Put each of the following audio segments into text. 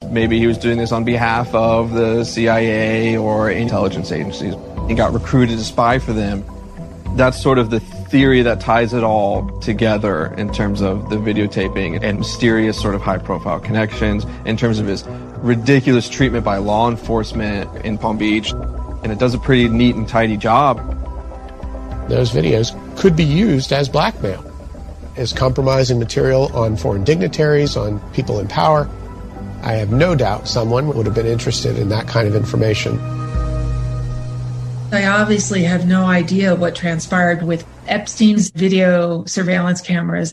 maybe he was doing this on behalf of the CIA or intelligence agencies. He got recruited to spy for them. That's sort of the theory that ties it all together in terms of the videotaping and mysterious sort of high-profile connections, in terms of his ridiculous treatment by law enforcement in Palm Beach. And it does a pretty neat and tidy job. Those videos could be used as blackmail, as compromising material on foreign dignitaries, on people in power. I have no doubt someone would have been interested in that kind of information. I obviously have no idea what transpired with Epstein's video surveillance cameras.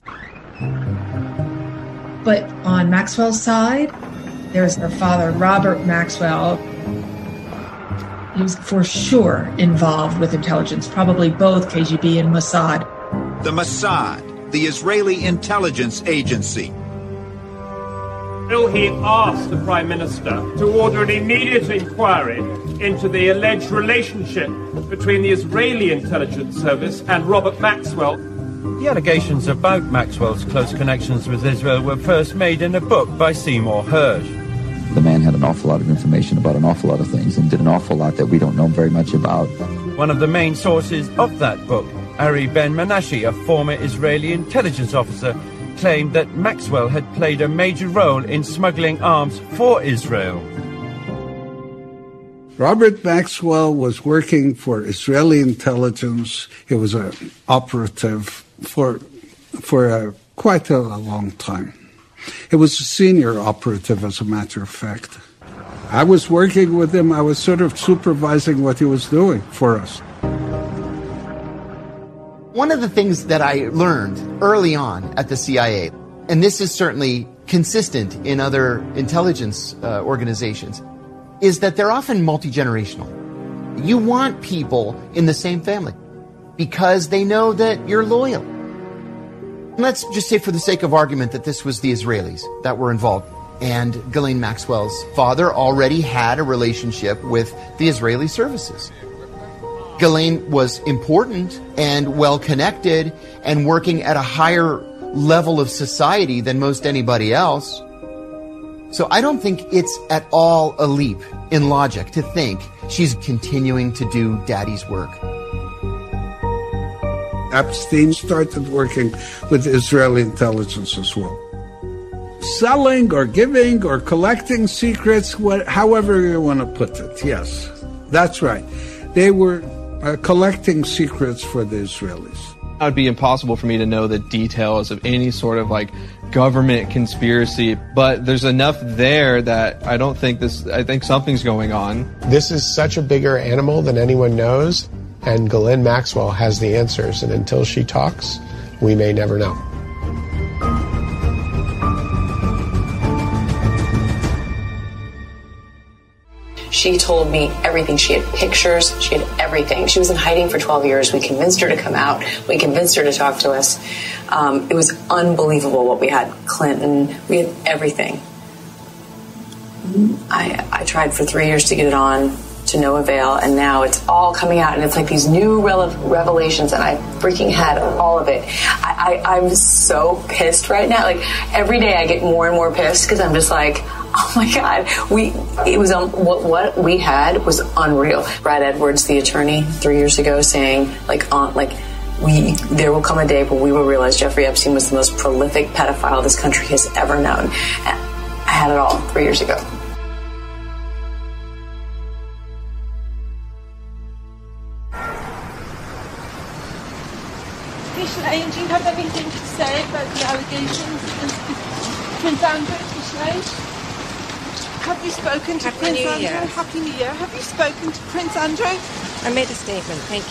But on Maxwell's side, there's her father, Robert Maxwell. He was for sure involved with intelligence, probably both KGB and Mossad. The Mossad, the Israeli intelligence agency. He asked the Prime Minister to order an immediate inquiry into the alleged relationship between the Israeli intelligence service and Robert Maxwell. The allegations about Maxwell's close connections with Israel were first made in a book by Seymour Hersh. The man had an awful lot of information about an awful lot of things and did an awful lot that we don't know very much about. One of the main sources of that book, Ari Ben-Menashe, a former Israeli intelligence officer, claimed that Maxwell had played a major role in smuggling arms for Israel. Robert Maxwell was working for Israeli intelligence. He was an operative for quite a long time. He was a senior operative, as a matter of fact. I was working with him. I was sort of supervising what he was doing for us. One of the things that I learned early on at the CIA, and this is certainly consistent in other intelligence organizations, is that they're often multi-generational. You want people in the same family because they know that you're loyal. Let's just say for the sake of argument that this was the Israelis that were involved. And Ghislaine Maxwell's father already had a relationship with the Israeli services. Ghislaine was important and well-connected and working at a higher level of society than most anybody else. So I don't think it's at all a leap in logic to think she's continuing to do daddy's work. Epstein started working with Israeli intelligence as well. Selling or giving or collecting secrets, however you want to put it, yes, that's right. They were collecting secrets for the Israelis. It would be impossible for me to know the details of any sort of government conspiracy, but there's enough there that I think something's going on. This is such a bigger animal than anyone knows, and Ghislaine Maxwell has the answers, and until she talks, we may never know. She told me everything. She had pictures. She had everything. She was in hiding for 12 years. We convinced her to come out. We convinced her to talk to us. It was unbelievable what we had. Clinton. We had everything. I tried for 3 years to get it on, to no avail, and now it's all coming out, and it's like these new revelations, and I freaking had all of it. I'm so pissed right now. Every day I get more and more pissed because I'm just like, oh my God, what we had was unreal. Brad Edwards, the attorney, 3 years ago, saying there will come a day where we will realize Jeffrey Epstein was the most prolific pedophile this country has ever known. I had it all 3 years ago. Ghislaine, do you have anything to say about the allegations against Prince Andrew, Ghislaine? Have you spoken to Prince Andrew? Happy New Year. Have you spoken to Prince Andrew? I made a statement. Thank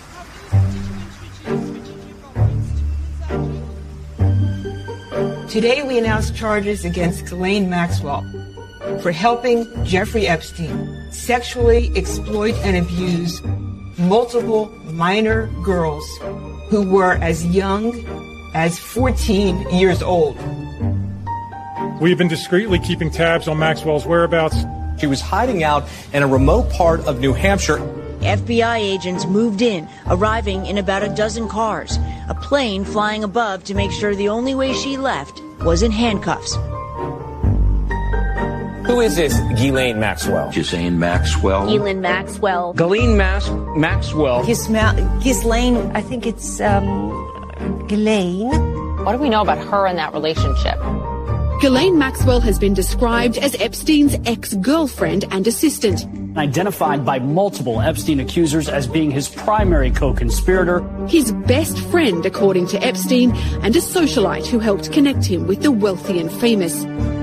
you. Today we announced charges against Ghislaine Maxwell for helping Jeffrey Epstein sexually exploit and abuse multiple minor girls who were as young as 14 years old. We've been discreetly keeping tabs on Maxwell's whereabouts. She was hiding out in a remote part of New Hampshire. FBI agents moved in, arriving in about a dozen cars, a plane flying above to make sure the only way she left was in handcuffs. Who is this Ghislaine Maxwell? Ghislaine Maxwell. Ghislaine Maxwell. Ghislaine Maxwell. Ghislaine, I think it's, Ghislaine. What do we know about her and that relationship? Ghislaine Maxwell has been described as Epstein's ex-girlfriend and assistant. Identified by multiple Epstein accusers as being his primary co-conspirator. His best friend, according to Epstein, and a socialite who helped connect him with the wealthy and famous.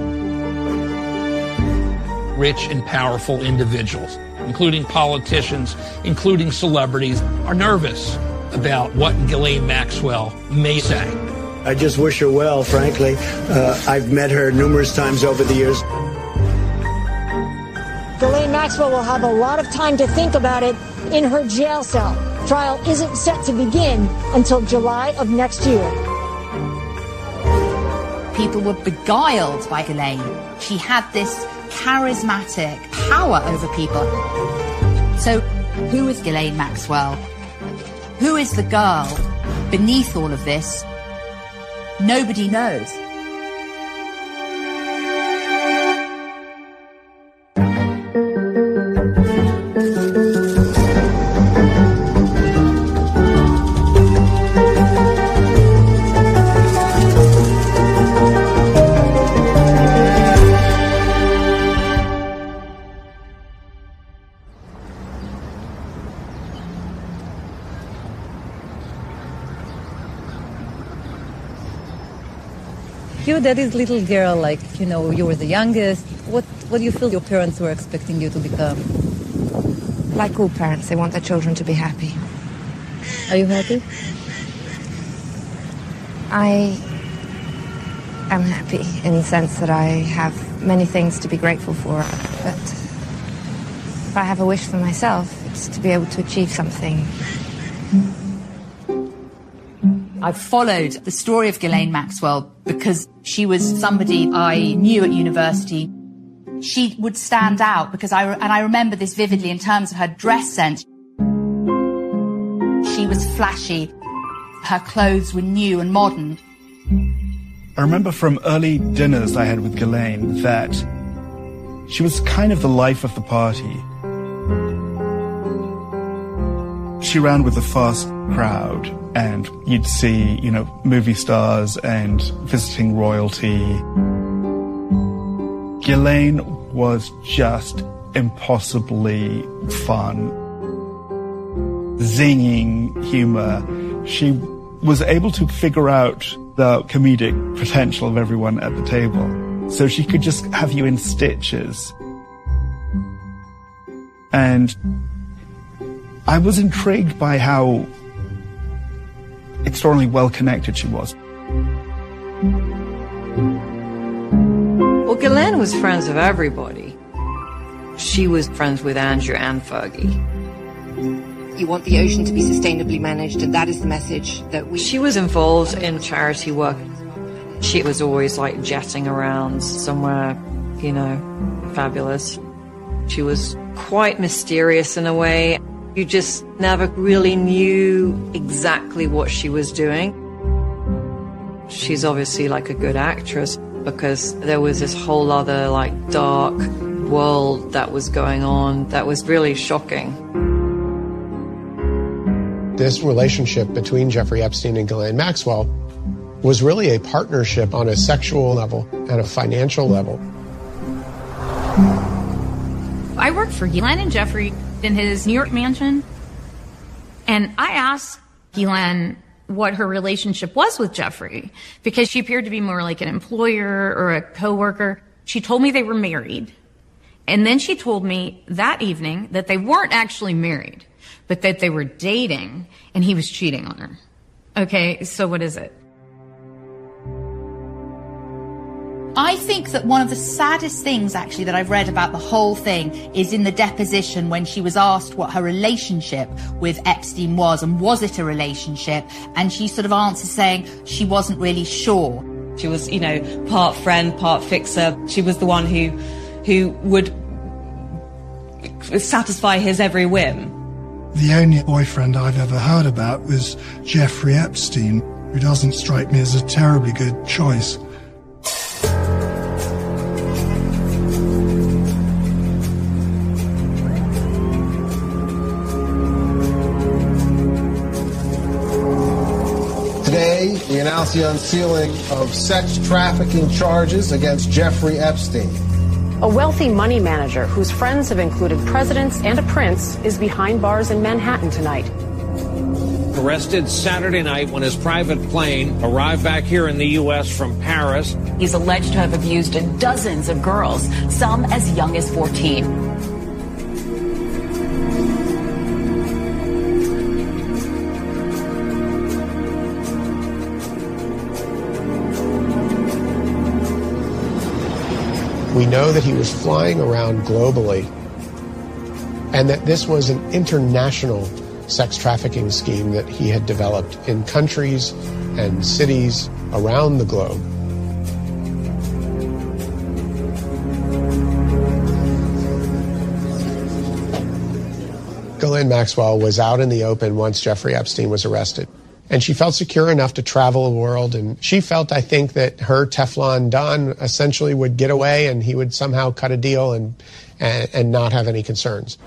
Rich and powerful individuals, including politicians, including celebrities, are nervous about what Ghislaine Maxwell may say. I just wish her well, frankly. I've met her numerous times over the years. Ghislaine Maxwell will have a lot of time to think about it in her jail cell. Trial isn't set to begin until July of next year. People were beguiled by Ghislaine. She had this charismatic power over people. So, who is Ghislaine Maxwell? Who is the girl beneath all of this? Nobody knows. You're daddy's little girl, like, you know, you were the youngest. What do you feel your parents were expecting you to become? Like all parents, they want their children to be happy. Are you happy? I am happy in the sense that I have many things to be grateful for. But if I have a wish for myself, it's to be able to achieve something. I've followed the story of Ghislaine Maxwell because she was somebody I knew at university. She would stand out because I remember this vividly in terms of her dress sense. She was flashy. Her clothes were new and modern. I remember from early dinners I had with Ghislaine that she was kind of the life of the party. She ran with a fast crowd, and you'd see, you know, movie stars and visiting royalty. Ghislaine was just impossibly fun. Zinging humor. She was able to figure out the comedic potential of everyone at the table. So she could just have you in stitches. And I was intrigued by how extraordinarily well-connected she was. Well, Ghislaine was friends with everybody. She was friends with Andrew and Fergie. You want the ocean to be sustainably managed, and that is the message that we... She was involved in charity work. She was always like jetting around somewhere, you know, fabulous. She was quite mysterious in a way. You just never really knew exactly what she was doing. She's obviously like a good actress because there was this whole other like dark world that was going on that was really shocking. This relationship between Jeffrey Epstein and Ghislaine Maxwell was really a partnership on a sexual level and a financial level. I worked for Ghislaine and Jeffrey in his New York mansion, and I asked Ghislaine what her relationship was with Jeffrey, because she appeared to be more like an employer or a coworker. She told me they were married, and then she told me that evening that they weren't actually married, but that they were dating, and he was cheating on her. Okay, so what is it? I think that one of the saddest things, actually, that I've read about the whole thing is in the deposition when she was asked what her relationship with Epstein was, and was it a relationship? And she sort of answered saying she wasn't really sure. She was, you know, part friend, part fixer. She was the one who would satisfy his every whim. The only boyfriend I've ever heard about was Jeffrey Epstein, who doesn't strike me as a terribly good choice. announced the unsealing of sex trafficking charges against Jeffrey Epstein. A wealthy money manager whose friends have included presidents and a prince is behind bars in Manhattan tonight. Arrested Saturday night when his private plane arrived back here in the U.S. from Paris. He's alleged to have abused dozens of girls, some as young as 14. We know that he was flying around globally and that this was an international sex trafficking scheme that he had developed in countries and cities around the globe. Ghislaine Maxwell was out in the open once Jeffrey Epstein was arrested. And she felt secure enough to travel the world, and she felt, I think, that her Teflon Don essentially would get away and he would somehow cut a deal and not have any concerns.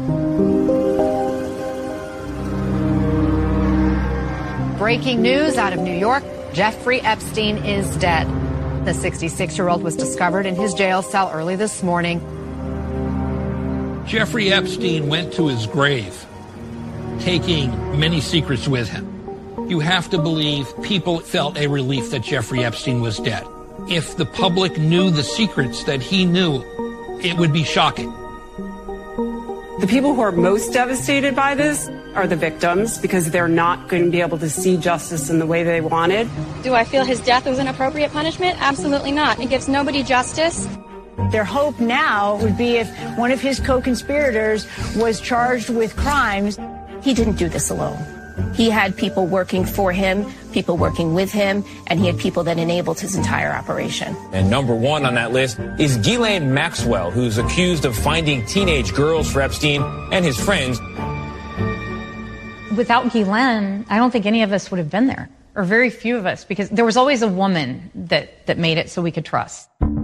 Breaking news out of New York, Jeffrey Epstein is dead. The 66-year-old was discovered in his jail cell early this morning. Jeffrey Epstein went to his grave, taking many secrets with him. You have to believe people felt a relief that Jeffrey Epstein was dead. If the public knew the secrets that he knew, it would be shocking. The people who are most devastated by this are the victims, because they're not going to be able to see justice in the way they wanted. Do I feel his death was an appropriate punishment? Absolutely not. It gives nobody justice. Their hope now would be if one of his co-conspirators was charged with crimes. He didn't do this alone. He had people working for him, people working with him, and he had people that enabled his entire operation. And number one on that list is Ghislaine Maxwell, who's accused of finding teenage girls for Epstein and his friends. Without Ghislaine, I don't think any of us would have been there, or very few of us, because there was always a woman that made it so we could trust.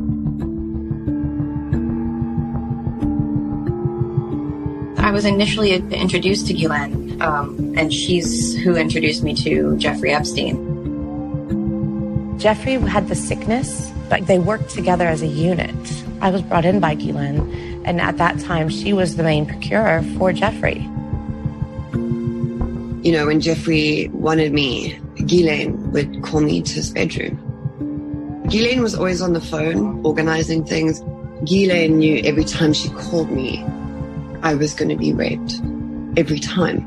I was initially introduced to Ghislaine, and she's who introduced me to Jeffrey Epstein. Jeffrey had the sickness, but they worked together as a unit. I was brought in by Ghislaine, and at that time, she was the main procurer for Jeffrey. You know, when Jeffrey wanted me, Ghislaine would call me to his bedroom. Ghislaine was always on the phone, organizing things. Ghislaine knew every time she called me, I was going to be raped. Every time.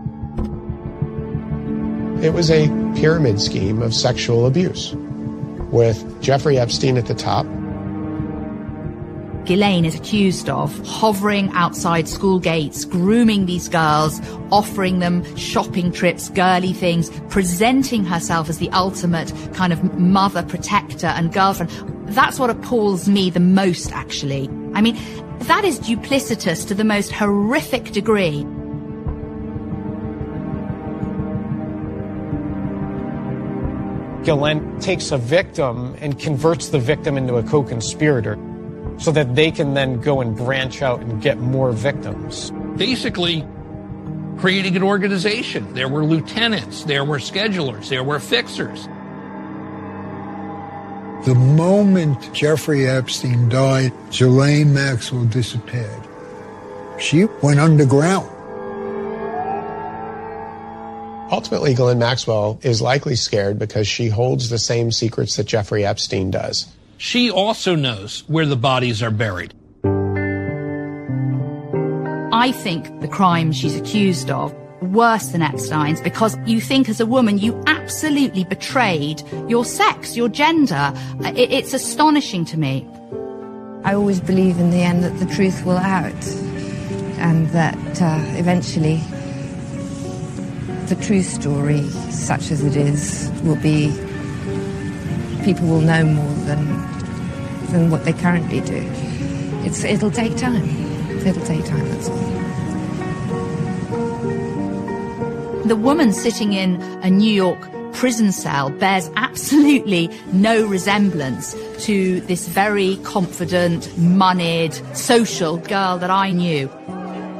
It was a pyramid scheme of sexual abuse, with Jeffrey Epstein at the top. Ghislaine is accused of hovering outside school gates, grooming these girls, offering them shopping trips, girly things, presenting herself as the ultimate kind of mother, protector and girlfriend. That's what appalls me the most, actually. I mean, that is duplicitous to the most horrific degree. Ghislaine takes a victim and converts the victim into a co-conspirator so that they can then go and branch out and get more victims. Basically, creating an organization. There were lieutenants, there were schedulers, there were fixers. The moment Jeffrey Epstein died, Ghislaine Maxwell disappeared. She went underground. Ultimately, Ghislaine Maxwell is likely scared because she holds the same secrets that Jeffrey Epstein does. She also knows where the bodies are buried. I think the crimes she's accused of worse than Epstein's, because you think as a woman you absolutely betrayed your sex, your gender. It's astonishing to me. I always believe in the end that the truth will out, and that eventually the true story, such as it is, will be, people will know more than what they currently do. It'll take time. It'll take time, that's all. The woman sitting in a New York prison cell bears absolutely no resemblance to this very confident, moneyed, social girl that I knew.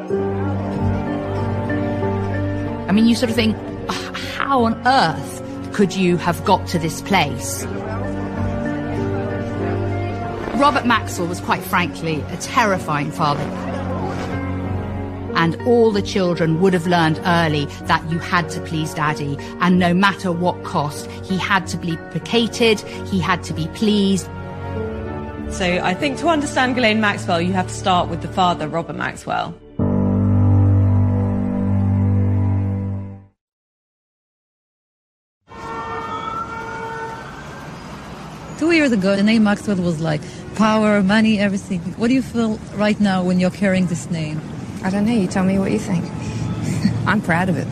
I mean, you sort of think, how on earth could you have got to this place? Robert Maxwell was quite frankly a terrifying father. And all the children would have learned early that you had to please Daddy, and no matter what cost, he had to be placated, he had to be pleased. So I think to understand Ghislaine Maxwell, you have to start with the father, Robert Maxwell. Two years ago, the name Maxwell was like power, money, everything. What do you feel right now when you're carrying this name? I don't know. You tell me what you think. I'm proud of it.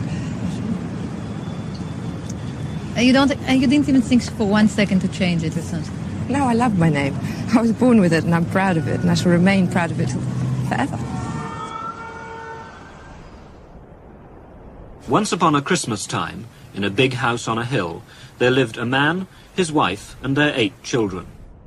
And you didn't even think for 1 second to change it or something? No, I love my name. I was born with it, and I'm proud of it, and I shall remain proud of it forever. Once upon a Christmas time, in a big house on a hill, there lived a man, his wife, and their 8 children.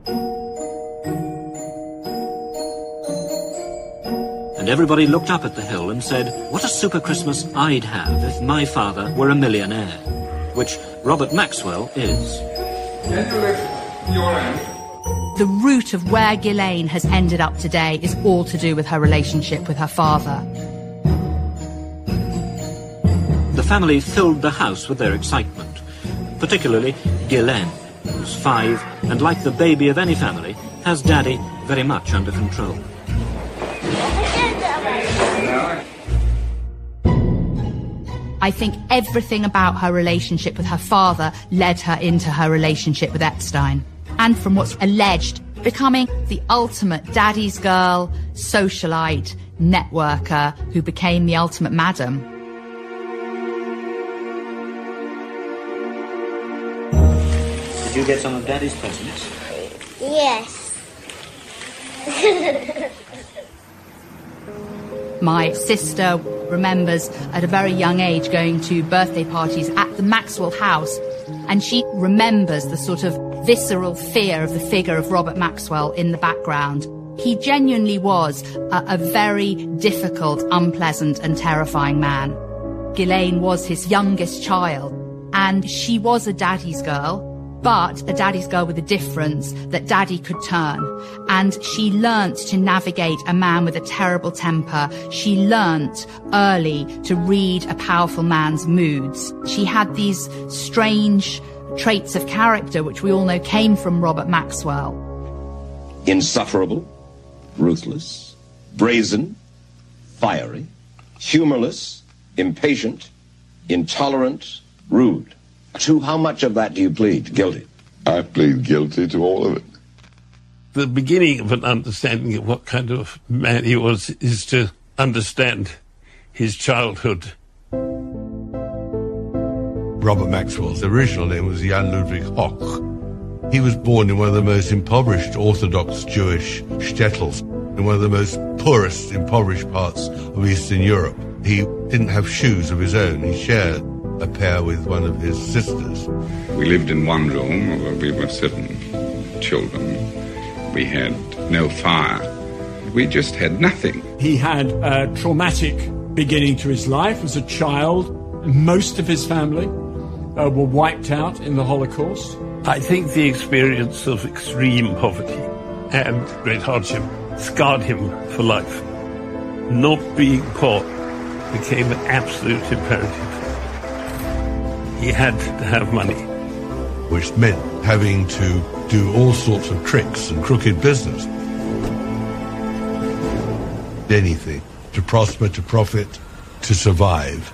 And everybody looked up at the hill and said, what a super Christmas I'd have if my father were a millionaire, which Robert Maxwell is. Can you lift your hand? The root of where Ghislaine has ended up today is all to do with her relationship with her father. The family filled the house with their excitement, particularly Ghislaine, who's 5, and like the baby of any family, has Daddy very much under control. I think everything about her relationship with her father led her into her relationship with Epstein. And from what's alleged, becoming the ultimate daddy's girl, socialite, networker who became the ultimate madam. Did you get some of Daddy's presents? Yes. My sister remembers at a very young age going to birthday parties at the Maxwell house, and she remembers the sort of visceral fear of the figure of Robert Maxwell in the background. He genuinely was a very difficult, unpleasant and terrifying man. Ghislaine was his youngest child, and she was a daddy's girl, but a daddy's girl with a difference that Daddy could turn. And she learnt to navigate a man with a terrible temper. She learnt early to read a powerful man's moods. She had these strange traits of character, which we all know came from Robert Maxwell. Insufferable, ruthless, brazen, fiery, humorless, impatient, intolerant, rude. To how much of that do you plead guilty? I plead guilty to all of it. The beginning of an understanding of what kind of man he was is to understand his childhood. Robert Maxwell's original name was Jan Ludwig Hoch. He was born in one of the most impoverished Orthodox Jewish shtetls, in one of the most poorest, impoverished parts of Eastern Europe. He didn't have shoes of his own. He shared a pair with one of his sisters. We lived in one room where we were 7 children. We had no fire. We just had nothing. He had a traumatic beginning to his life as a child. Most of his family were wiped out in the Holocaust. I think the experience of extreme poverty and great hardship scarred him for life. Not being poor became an absolute imperative. He had to have money. Which meant having to do all sorts of tricks and crooked business. Anything. To prosper, to profit, to survive.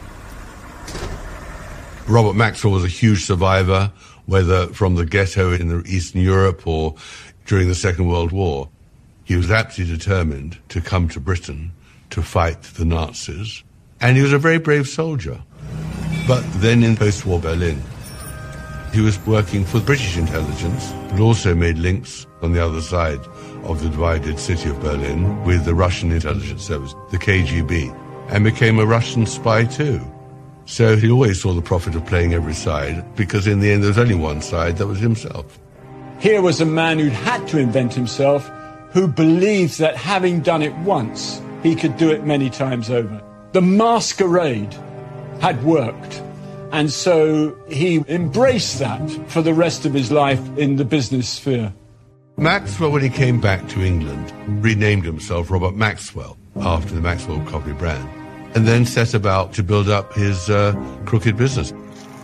Robert Maxwell was a huge survivor, whether from the ghetto in Eastern Europe or during the Second World War. He was absolutely determined to come to Britain to fight the Nazis. And he was a very brave soldier. But then in post-war Berlin, he was working for British intelligence, but also made links on the other side of the divided city of Berlin with the Russian intelligence service, the KGB, and became a Russian spy too. So he always saw the profit of playing every side, because in the end there was only one side, that was himself. Here was a man who'd had to invent himself, who believed that having done it once, he could do it many times over. The masquerade had worked, And so he embraced that for the rest of his life in the business sphere. Maxwell, when he came back to England, renamed himself Robert Maxwell after the Maxwell coffee brand, and then set about to build up his crooked business.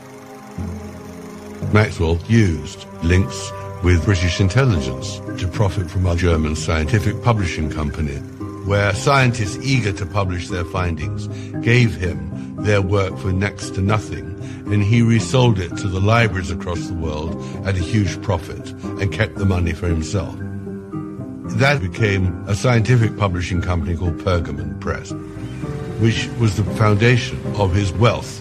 Maxwell used links with British intelligence to profit from a German scientific publishing company, where scientists eager to publish their findings gave him their work for next to nothing, and he resold it to the libraries across the world at a huge profit and kept the money for himself. That became a scientific publishing company called Pergamon Press, which was the foundation of his wealth.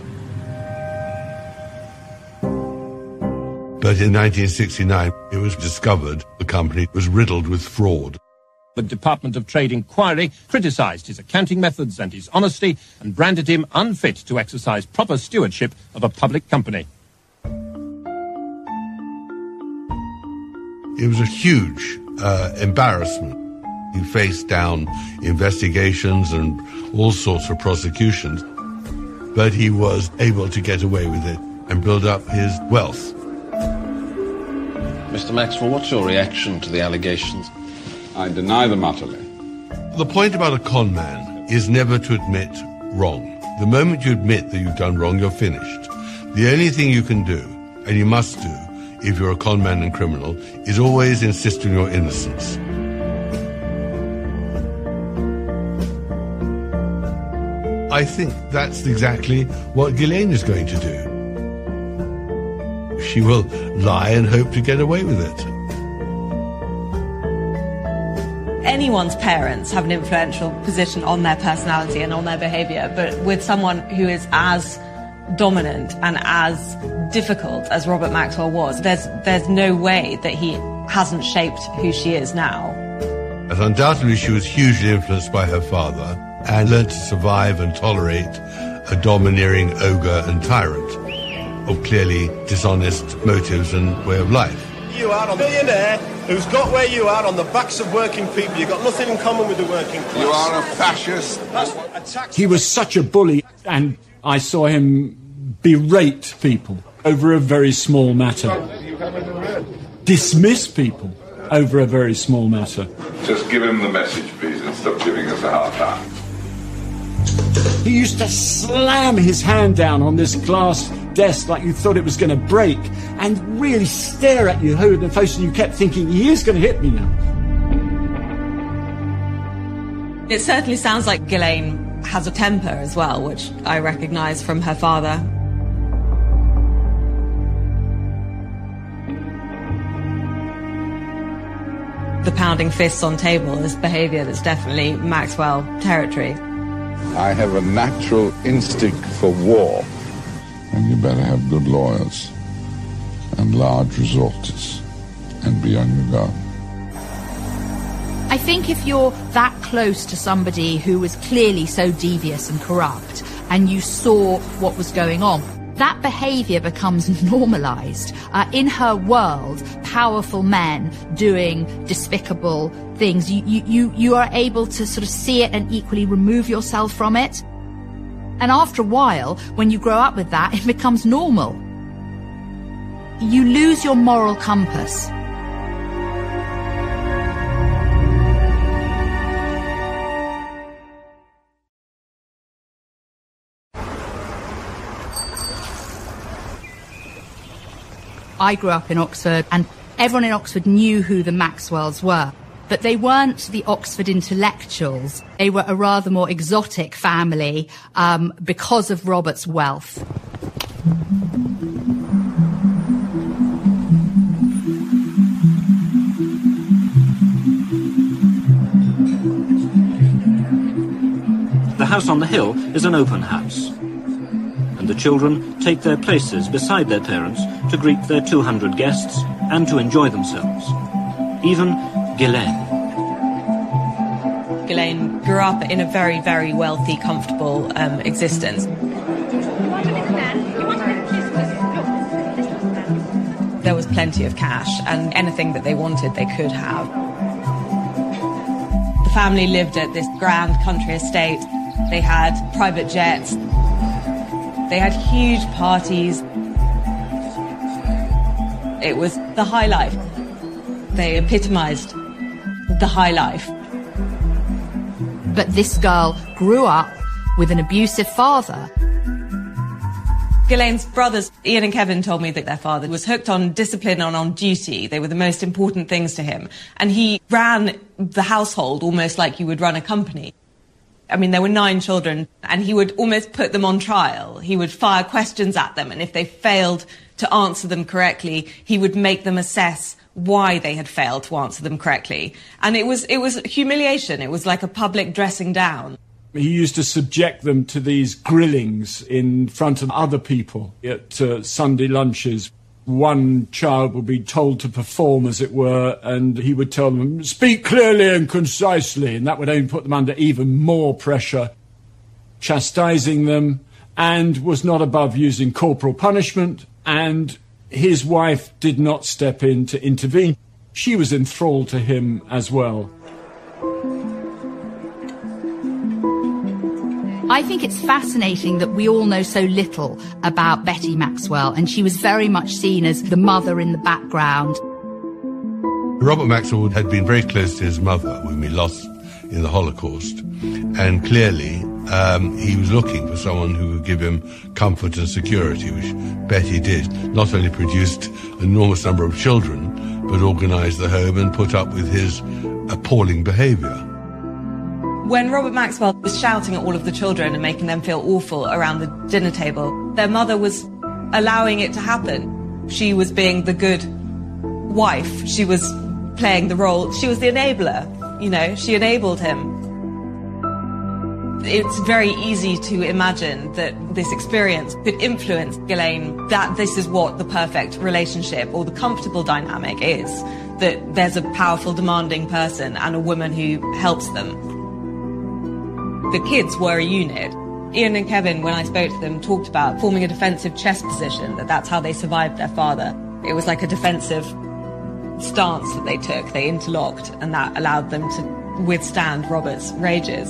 But in 1969, it was discovered the company was riddled with fraud. The Department of Trade inquiry criticised his accounting methods and his honesty and branded him unfit to exercise proper stewardship of a public company. It was a huge embarrassment. He faced down investigations and all sorts of prosecutions, but he was able to get away with it and build up his wealth. Mr. Maxwell, what's your reaction to the allegations? I deny them utterly. The point about a con man is never to admit wrong. The moment you admit that you've done wrong, you're finished. The only thing you can do, and you must do, if you're a con man and criminal, is always insist on your innocence. I think that's exactly what Ghislaine is going to do. She will lie and hope to get away with it. Anyone's parents have an influential position on their personality and on their behaviour, but with someone who is as dominant and as difficult as Robert Maxwell was, there's no way that he hasn't shaped who she is now. As undoubtedly she was hugely influenced by her father and learned to survive and tolerate a domineering ogre and tyrant of clearly dishonest motives and way of life. You are a millionaire who's got where you are on the backs of working people. You've got nothing in common with the working class. You are a fascist. He was such a bully, and I saw him berate people over a very small matter. Dismiss people over a very small matter. Just give him the message, please, and stop giving us a hard time. He used to slam his hand down on this glass desk like you thought it was going to break and really stare at you, hold the face, and you kept thinking, he is going to hit me now. It certainly sounds like Ghislaine has a temper as well, which I recognise from her father. The pounding fists on table is behaviour that's definitely Maxwell territory. I have a natural instinct for war. And you better have good lawyers and large resources and be on your guard. I think if you're that close to somebody who was clearly so devious and corrupt and you saw what was going on, that behaviour becomes normalised. In her world, powerful men doing despicable things, you are able to sort of see it and equally remove yourself from it. And after a while, when you grow up with that, it becomes normal. You lose your moral compass. I grew up in Oxford, and everyone in Oxford knew who the Maxwells were. But they weren't the Oxford intellectuals. They were a rather more exotic family because of Robert's wealth. The house on the hill is an open house, and the children take their places beside their parents to greet their 200 guests and to enjoy themselves. Even Ghislaine. Ghislaine grew up in a very, very wealthy, comfortable existence. There was plenty of cash, and anything that they wanted, they could have. The family lived at this grand country estate. They had private jets. They had huge parties. It was the high life. They epitomised the high life. But this girl grew up with an abusive father. Ghislaine's brothers, Ian and Kevin, told me that their father was hooked on discipline and on duty. They were the most important things to him. And he ran the household almost like you would run a company. I mean, there were 9 children, and he would almost put them on trial. He would fire questions at them, and if they failed to answer them correctly, he would make them assess why they had failed to answer them correctly. And it was humiliation. It was like a public dressing down. He used to subject them to these grillings in front of other people at Sunday lunches. One child would be told to perform, as it were, and he would tell them, speak clearly and concisely, and that would only put them under even more pressure, chastising them, and was not above using corporal punishment, and his wife did not step in to intervene. She was enthralled to him as well. I think it's fascinating that we all know so little about Betty Maxwell, and she was very much seen as the mother in the background. Robert Maxwell had been very close to his mother, whom he lost in the Holocaust, and clearly he was looking for someone who would give him comfort and security, which Betty did. Not only produced an enormous number of children, but organised the home and put up with his appalling behaviour. When Robert Maxwell was shouting at all of the children and making them feel awful around the dinner table, their mother was allowing it to happen. She was being the good wife. She was playing the role. She was the enabler. You know, she enabled him. It's very easy to imagine that this experience could influence Ghislaine, that this is what the perfect relationship or the comfortable dynamic is, that there's a powerful, demanding person and a woman who helps them. The kids were a unit. Ian and Kevin, when I spoke to them, talked about forming a defensive chess position, that's how they survived their father. It was like a defensive stance that they took. They interlocked, and that allowed them to withstand Robert's rages.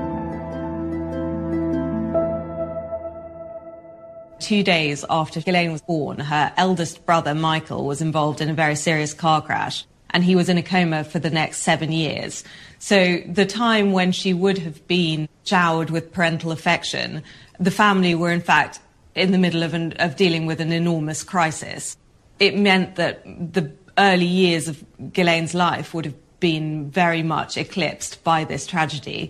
2 days after Ghislaine was born, her eldest brother, Michael, was involved in a very serious car crash, and he was in a coma for the next 7 years. So the time when she would have been showered with parental affection, the family were in fact in the middle of dealing with an enormous crisis. It meant that the early years of Ghislaine's life would have been very much eclipsed by this tragedy.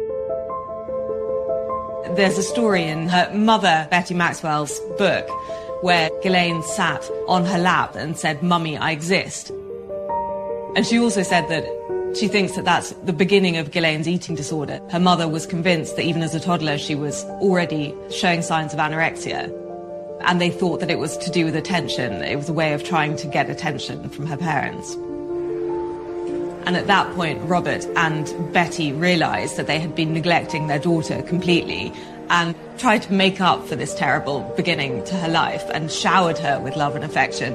There's a story in her mother, Betty Maxwell's book, where Ghislaine sat on her lap and said, "Mummy, I exist." And she also said that she thinks that that's the beginning of Ghislaine's eating disorder. Her mother was convinced that even as a toddler she was already showing signs of anorexia. And they thought that it was to do with attention. It was a way of trying to get attention from her parents. And at that point, Robert and Betty realised that they had been neglecting their daughter completely and tried to make up for this terrible beginning to her life and showered her with love and affection.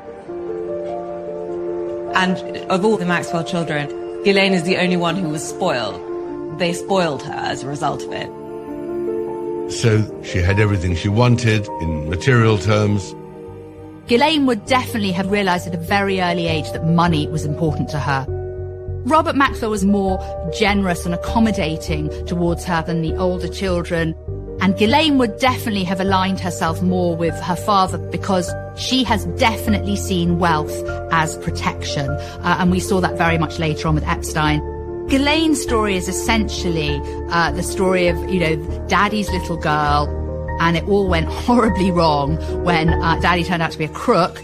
And of all the Maxwell children, Ghislaine is the only one who was spoiled. They spoiled her as a result of it. So she had everything she wanted in material terms. Ghislaine would definitely have realised at a very early age that money was important to her. Robert Maxwell was more generous and accommodating towards her than the older children. And Ghislaine would definitely have aligned herself more with her father because she has definitely seen wealth as protection. And we saw that very much later on with Epstein. Ghislaine's story is essentially the story of, Daddy's little girl, and it all went horribly wrong when Daddy turned out to be a crook.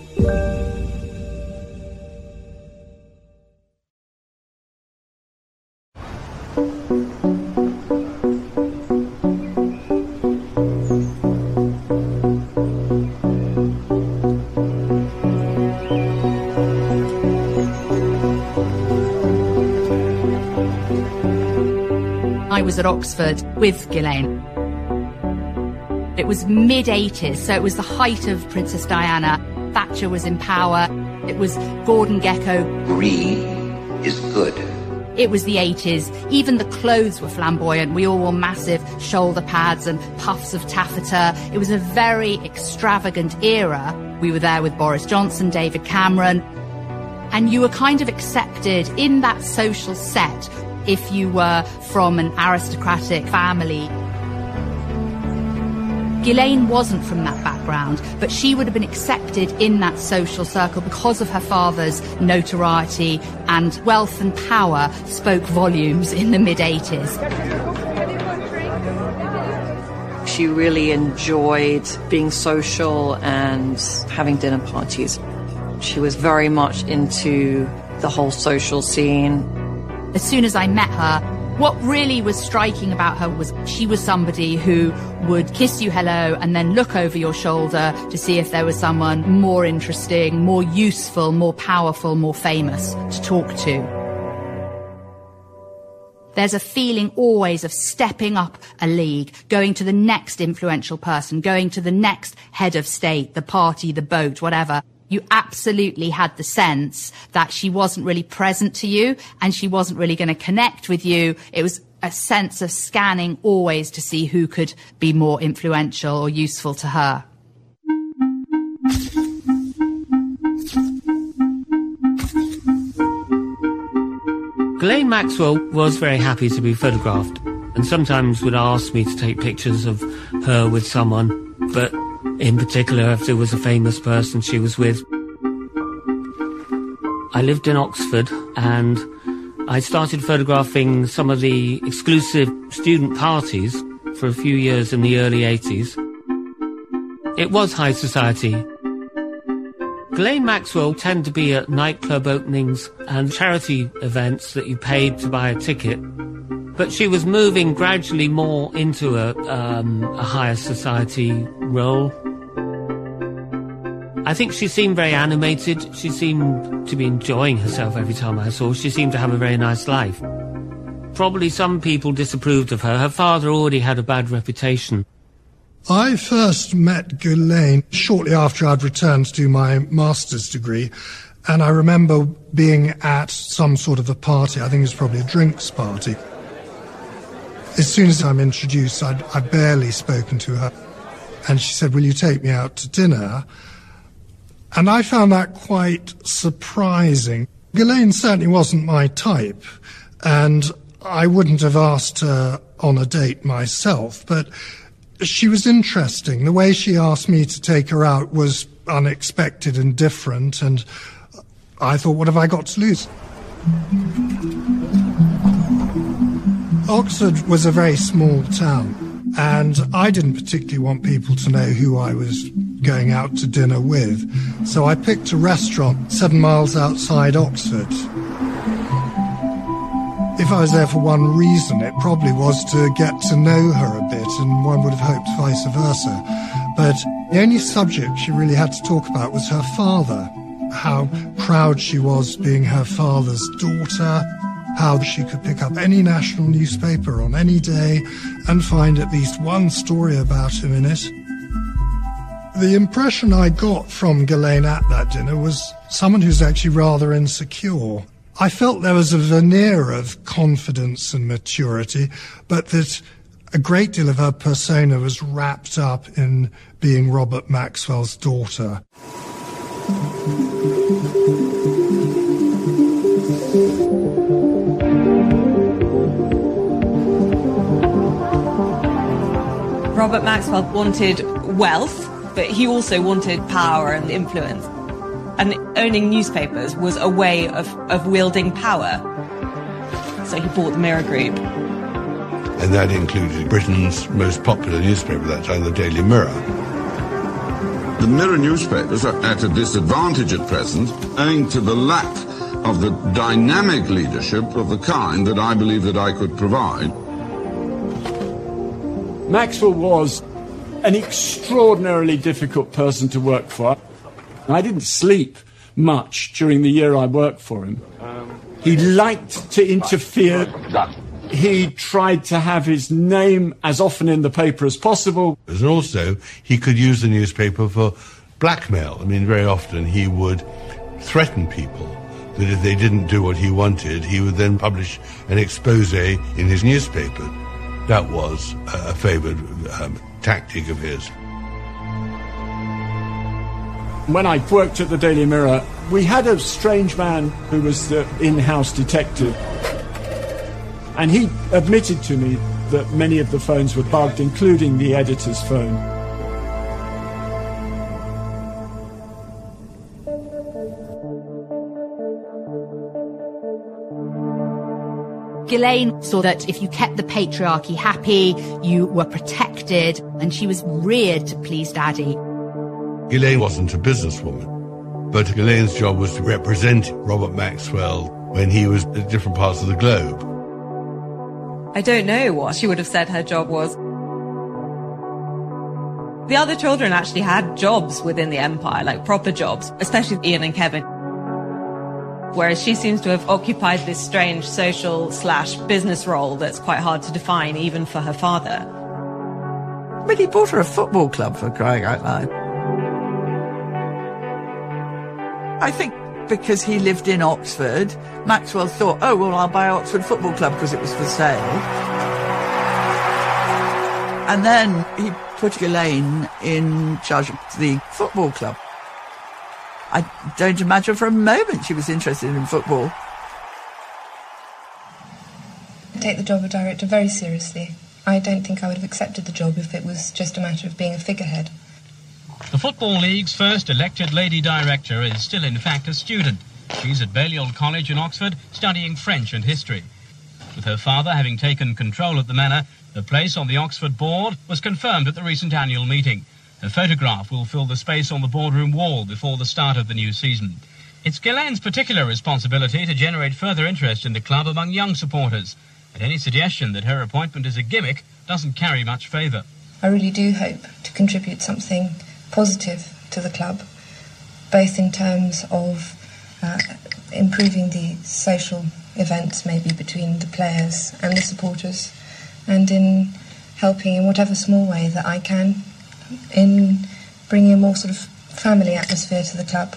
I was at Oxford with Ghislaine. It was mid-80s, so it was the height of Princess Diana. Thatcher was in power. It was Gordon Gekko. Greed is good. It was the 80s. Even the clothes were flamboyant. We all wore massive shoulder pads and puffs of taffeta. It was a very extravagant era. We were there with Boris Johnson, David Cameron. And you were kind of accepted in that social set if you were from an aristocratic family. Ghislaine wasn't from that background, but she would have been accepted in that social circle because of her father's notoriety, and wealth and power spoke volumes in the mid-80s. She really enjoyed being social and having dinner parties. She was very much into the whole social scene. As soon as I met her, what really was striking about her was she was somebody who would kiss you hello and then look over your shoulder to see if there was someone more interesting, more useful, more powerful, more famous to talk to. There's a feeling always of stepping up a league, going to the next influential person, going to the next head of state, the party, the boat, whatever. You absolutely had the sense that she wasn't really present to you and she wasn't really going to connect with you. It was a sense of scanning always to see who could be more influential or useful to her. Ghislaine Maxwell was very happy to be photographed and sometimes would ask me to take pictures of her with someone, but in particular if there was a famous person she was with. I lived in Oxford and I started photographing some of the exclusive student parties for a few years in the early 80s. It was high society. Ghislaine Maxwell tended to be at nightclub openings and charity events that you paid to buy a ticket. But she was moving gradually more into a higher society role. I think she seemed very animated. She seemed to be enjoying herself every time I saw her. She seemed to have a very nice life. Probably some people disapproved of her. Her father already had a bad reputation. I first met Ghislaine shortly after I'd returned to do my master's degree, and I remember being at some sort of a party. I think it was probably a drinks party. As soon as I'm introduced, I'd barely spoken to her, and she said, "Will you take me out to dinner?" And I found that quite surprising. Ghislaine certainly wasn't my type, and I wouldn't have asked her on a date myself, but she was interesting. The way she asked me to take her out was unexpected and different, and I thought, what have I got to lose? Oxford was a very small town, and I didn't particularly want people to know who I was going out to dinner with, so I picked a restaurant 7 miles outside Oxford. If I was there for one reason, it probably was to get to know her a bit, and one would have hoped vice versa. But the only subject she really had to talk about was her father, how proud she was being her father's daughter, how she could pick up any national newspaper on any day and find at least one story about him in it. The impression I got from Ghislaine at that dinner was someone who's actually rather insecure. I felt there was a veneer of confidence and maturity, but that a great deal of her persona was wrapped up in being Robert Maxwell's daughter. Robert Maxwell wanted wealth, but he also wanted power and influence. And owning newspapers was a way of wielding power. So he bought the Mirror Group. And that included Britain's most popular newspaper at that time, the Daily Mirror. The Mirror newspapers are at a disadvantage at present, owing to the lack of the dynamic leadership of the kind that I believe that I could provide. Maxwell was an extraordinarily difficult person to work for. I didn't sleep much during the year I worked for him. He liked to interfere. He tried to have his name as often in the paper as possible. And also, he could use the newspaper for blackmail. I mean, very often he would threaten people that if they didn't do what he wanted, he would then publish an expose in his newspaper. That was a favoured tactic of his. When I worked at the Daily Mirror, we had a strange man who was the in-house detective. And he admitted to me that many of the phones were bugged, including the editor's phone. Ghislaine saw that if you kept the patriarchy happy, you were protected, and she was reared to please Daddy. Ghislaine wasn't a businesswoman, but Ghislaine's job was to represent Robert Maxwell when he was at different parts of the globe. I don't know what she would have said her job was. The other children actually had jobs within the empire, like proper jobs, especially Ian and Kevin. Whereas she seems to have occupied this strange social/business role that's quite hard to define, even for her father. But he bought her a football club, for crying out loud. I think because he lived in Oxford, Maxwell thought, oh, well, I'll buy Oxford Football Club because it was for sale. And then he put Ghislaine in charge of the football club. I don't imagine for a moment she was interested in football. I take the job of director very seriously. I don't think I would have accepted the job if it was just a matter of being a figurehead. The Football League's first elected lady director is still in fact a student. She's at Balliol College in Oxford studying French and history. With her father having taken control at the manor, her place on the Oxford board was confirmed at the recent annual meeting. Her photograph will fill the space on the boardroom wall before the start of the new season. It's Ghislaine's particular responsibility to generate further interest in the club among young supporters, and any suggestion that her appointment is a gimmick doesn't carry much favour. I really do hope to contribute something positive to the club, both in terms of improving the social events maybe between the players and the supporters, and in helping in whatever small way that I can in bringing a more sort of family atmosphere to the club.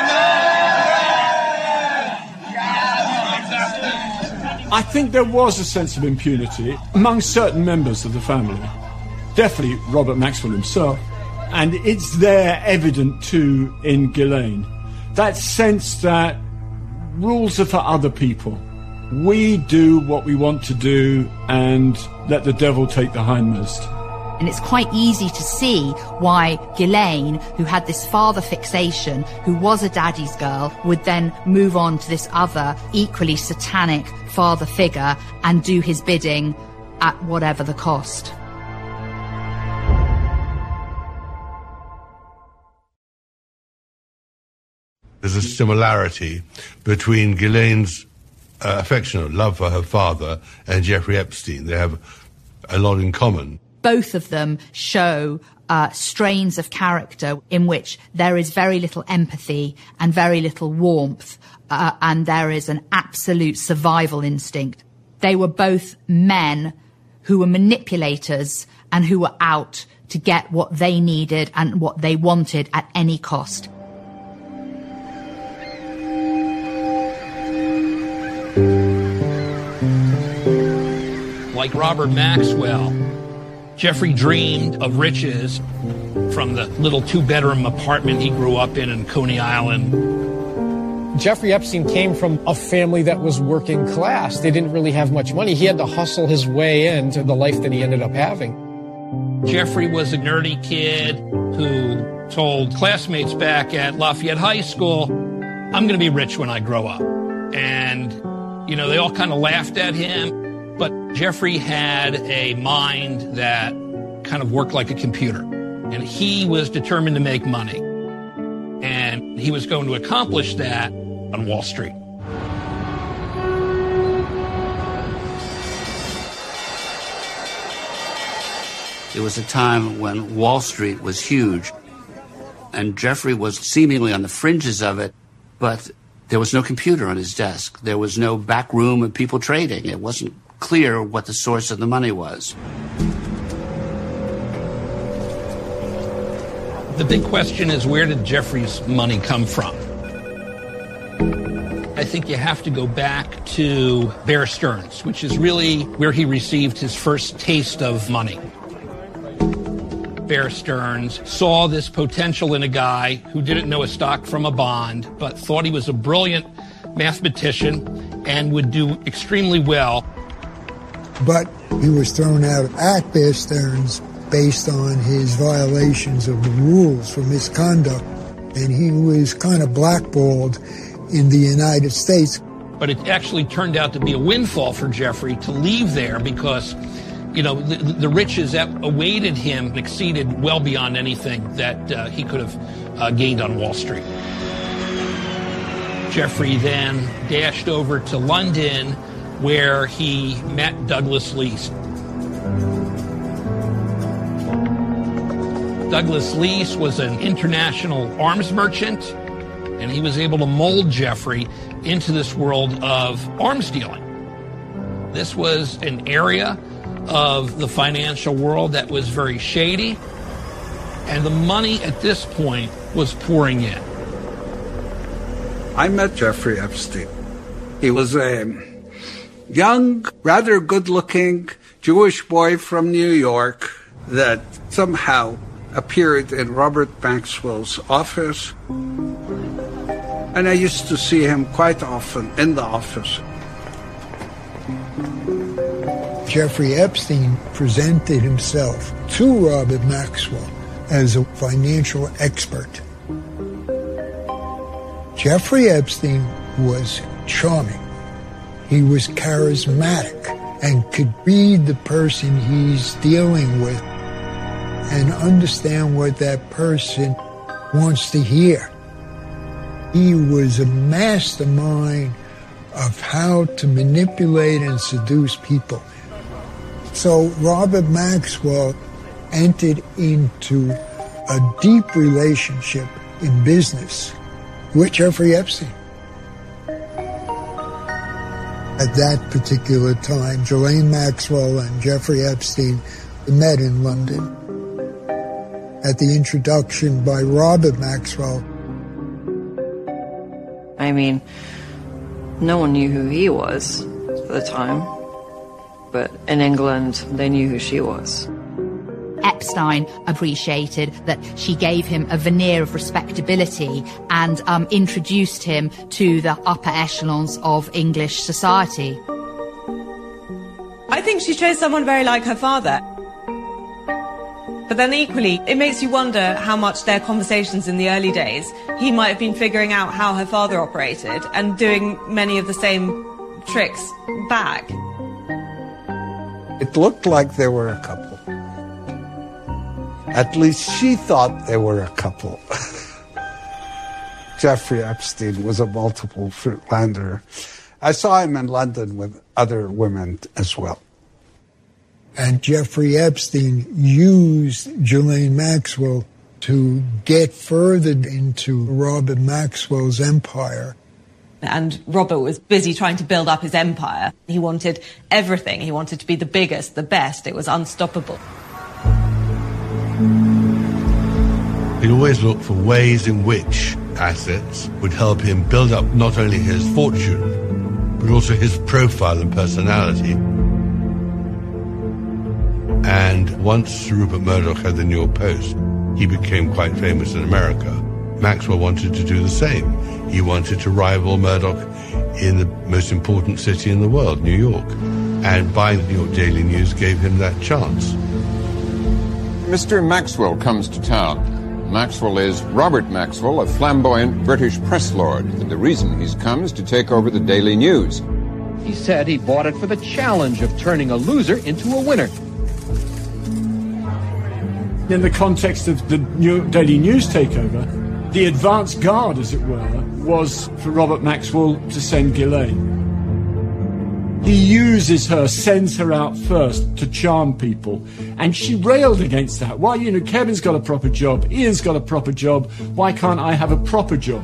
I think there was a sense of impunity among certain members of the family. Definitely Robert Maxwell himself. And it's there evident too in Ghislaine. That sense that rules are for other people. We do what we want to do and let the devil take the hindmost. And it's quite easy to see why Ghislaine, who had this father fixation, who was a daddy's girl, would then move on to this other equally satanic father figure and do his bidding at whatever the cost. There's a similarity between Ghislaine's affectionate love for her father and Jeffrey Epstein. They have a lot in common. Both of them show strains of character in which there is very little empathy and very little warmth, and there is an absolute survival instinct. They were both men who were manipulators and who were out to get what they needed and what they wanted at any cost. Like Robert Maxwell, Jeffrey dreamed of riches from the little two-bedroom apartment he grew up in Coney Island. Jeffrey Epstein came from a family that was working class. They didn't really have much money. He had to hustle his way into the life that he ended up having. Jeffrey was a nerdy kid who told classmates back at Lafayette High School, I'm going to be rich when I grow up. And, you know, they all kind of laughed at him. But Jeffrey had a mind that kind of worked like a computer. And he was determined to make money. And he was going to accomplish that on Wall Street. It was a time when Wall Street was huge. And Jeffrey was seemingly on the fringes of it, but there was no computer on his desk. There was no back room of people trading. It wasn't clear what the source of the money was. The big question is, where did Jeffrey's money come from? I think you have to go back to Bear Stearns, which is really where he received his first taste of money. Bear Stearns saw this potential in a guy who didn't know a stock from a bond, but thought he was a brilliant mathematician and would do extremely well. But he was thrown out at Bear Stearns based on his violations of the rules for misconduct, and he was kind of blackballed in the United States. But it actually turned out to be a windfall for Jeffrey to leave there because, you know, the riches that awaited him exceeded well beyond anything that he could have gained on Wall Street. Jeffrey then dashed over to London, where he met Douglas Leese. Douglas Leese was an international arms merchant, and he was able to mold Jeffrey into this world of arms dealing. This was an area of the financial world that was very shady, and the money at this point was pouring in. I met Jeffrey Epstein. He was a young, rather good-looking Jewish boy from New York that somehow appeared in Robert Maxwell's office. And I used to see him quite often in the office. Jeffrey Epstein presented himself to Robert Maxwell as a financial expert. Jeffrey Epstein was charming. He was charismatic and could read the person he's dealing with and understand what that person wants to hear. He was a mastermind of how to manipulate and seduce people. So Robert Maxwell entered into a deep relationship in business with Jeffrey Epstein. At that particular time, Ghislaine Maxwell and Jeffrey Epstein met in London. At the introduction by Robert Maxwell. I mean, no one knew who he was at the time, but in England, they knew who she was. Epstein appreciated that she gave him a veneer of respectability and introduced him to the upper echelons of English society. I think she chose someone very like her father. But then equally, it makes you wonder how much their conversations in the early days, he might have been figuring out how her father operated and doing many of the same tricks back. It looked like they were a couple. At least she thought they were a couple. Jeffrey Epstein was a multiple fruitlander. I saw him in London with other women as well. And Jeffrey Epstein used Ghislaine Maxwell to get further into Robert Maxwell's empire. And Robert was busy trying to build up his empire. He wanted everything. He wanted to be the biggest, the best. It was unstoppable. He always looked for ways in which assets would help him build up not only his fortune, but also his profile and personality. And once Rupert Murdoch had the New York Post, he became quite famous in America. Maxwell wanted to do the same. He wanted to rival Murdoch in the most important city in the world, New York. And buying the New York Daily News gave him that chance. Mr. Maxwell comes to town. Maxwell is Robert Maxwell, a flamboyant British press lord, and the reason he's come is to take over the Daily News. He said he bought it for the challenge of turning a loser into a winner. In the context of the Daily News takeover, the advance guard, as it were, was for Robert Maxwell to send Ghislaine. He uses her, sends her out first to charm people. And she railed against that. Why, Kevin's got a proper job, Ian's got a proper job, why can't I have a proper job?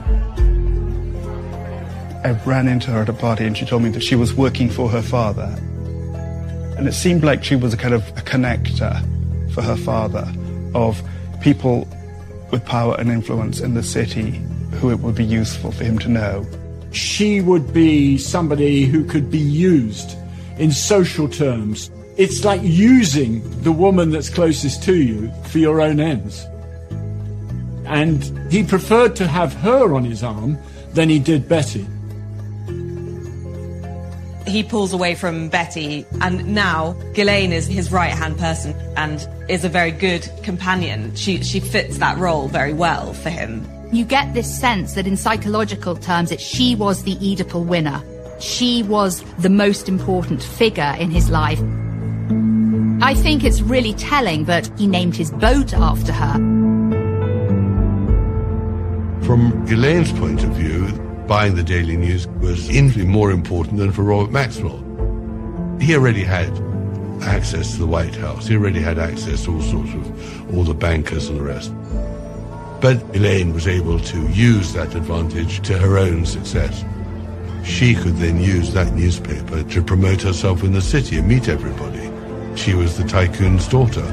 I ran into her at a party and she told me that she was working for her father. And it seemed like she was a kind of a connector for her father of people with power and influence in the city who it would be useful for him to know. she would be somebody who could be used in social terms. It's like using the woman that's closest to you for your own ends. And he preferred to have her on his arm than he did Betty. He pulls away from Betty, and now Ghislaine is his right-hand person and is a very good companion. She fits that role very well for him. You get this sense that in psychological terms that she was the Oedipal winner. She was the most important figure in his life. I think it's really telling that he named his boat after her. From Ghislaine's point of view, buying the Daily News was infinitely more important than for Robert Maxwell. He already had access to the White House. He already had access to all the bankers and the rest. But Ghislaine was able to use that advantage to her own success. She could then use that newspaper to promote herself in the city and meet everybody. She was the tycoon's daughter.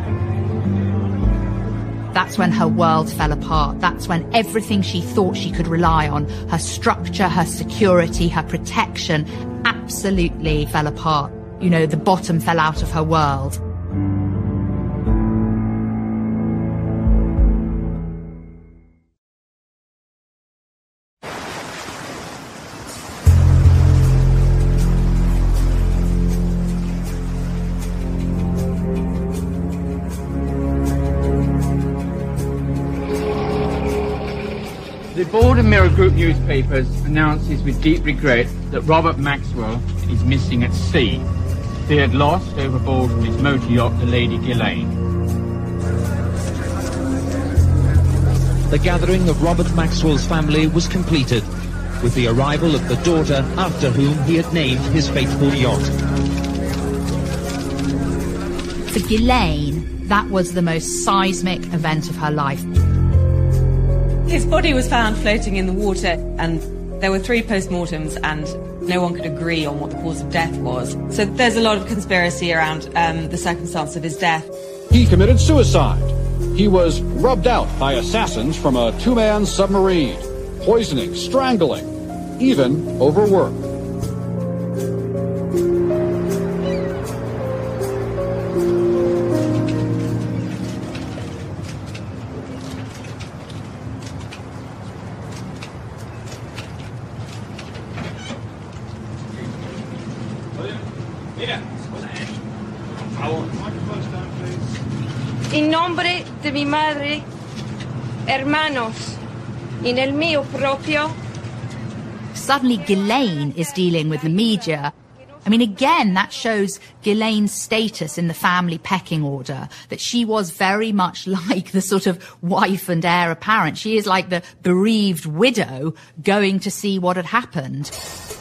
That's when her world fell apart. That's when everything she thought she could rely on, her structure, her security, her protection, absolutely fell apart. You know, the bottom fell out of her world. The Board of Mirror Group newspapers announces with deep regret that Robert Maxwell is missing at sea. He had lost overboard from his motor yacht, the Lady Ghislaine. The gathering of Robert Maxwell's family was completed, with the arrival of the daughter after whom he had named his faithful yacht. For Ghislaine, that was the most seismic event of her life. His body was found floating in the water, and there were 3 post-mortems, and no one could agree on what the cause of death was. So there's a lot of conspiracy around the circumstance of his death. He committed suicide. He was rubbed out by assassins from a 2-man submarine, poisoning, strangling, even overwork. In nombre de mi madre, hermanos, in el mío propio. Suddenly Ghislaine is dealing with the media. I mean, again, that shows Ghislaine's status in the family pecking order, that she was very much like the sort of wife and heir apparent. She is like the bereaved widow going to see what had happened.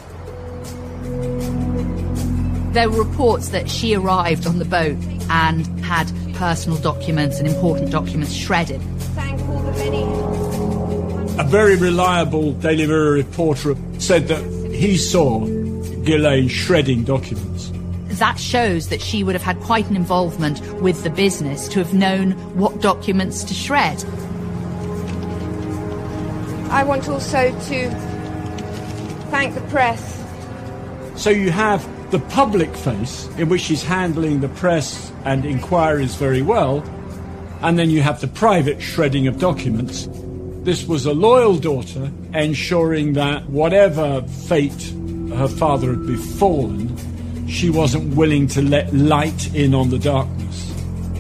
There were reports that she arrived on the boat and had personal documents and important documents shredded. A very reliable Daily Mirror reporter said that he saw Ghislaine shredding documents. That shows that she would have had quite an involvement with the business to have known what documents to shred. I want also to thank the press. So you have the public face, in which she's handling the press and inquiries very well, and then you have the private shredding of documents. This was a loyal daughter, ensuring that whatever fate her father had befallen, she wasn't willing to let light in on the darkness.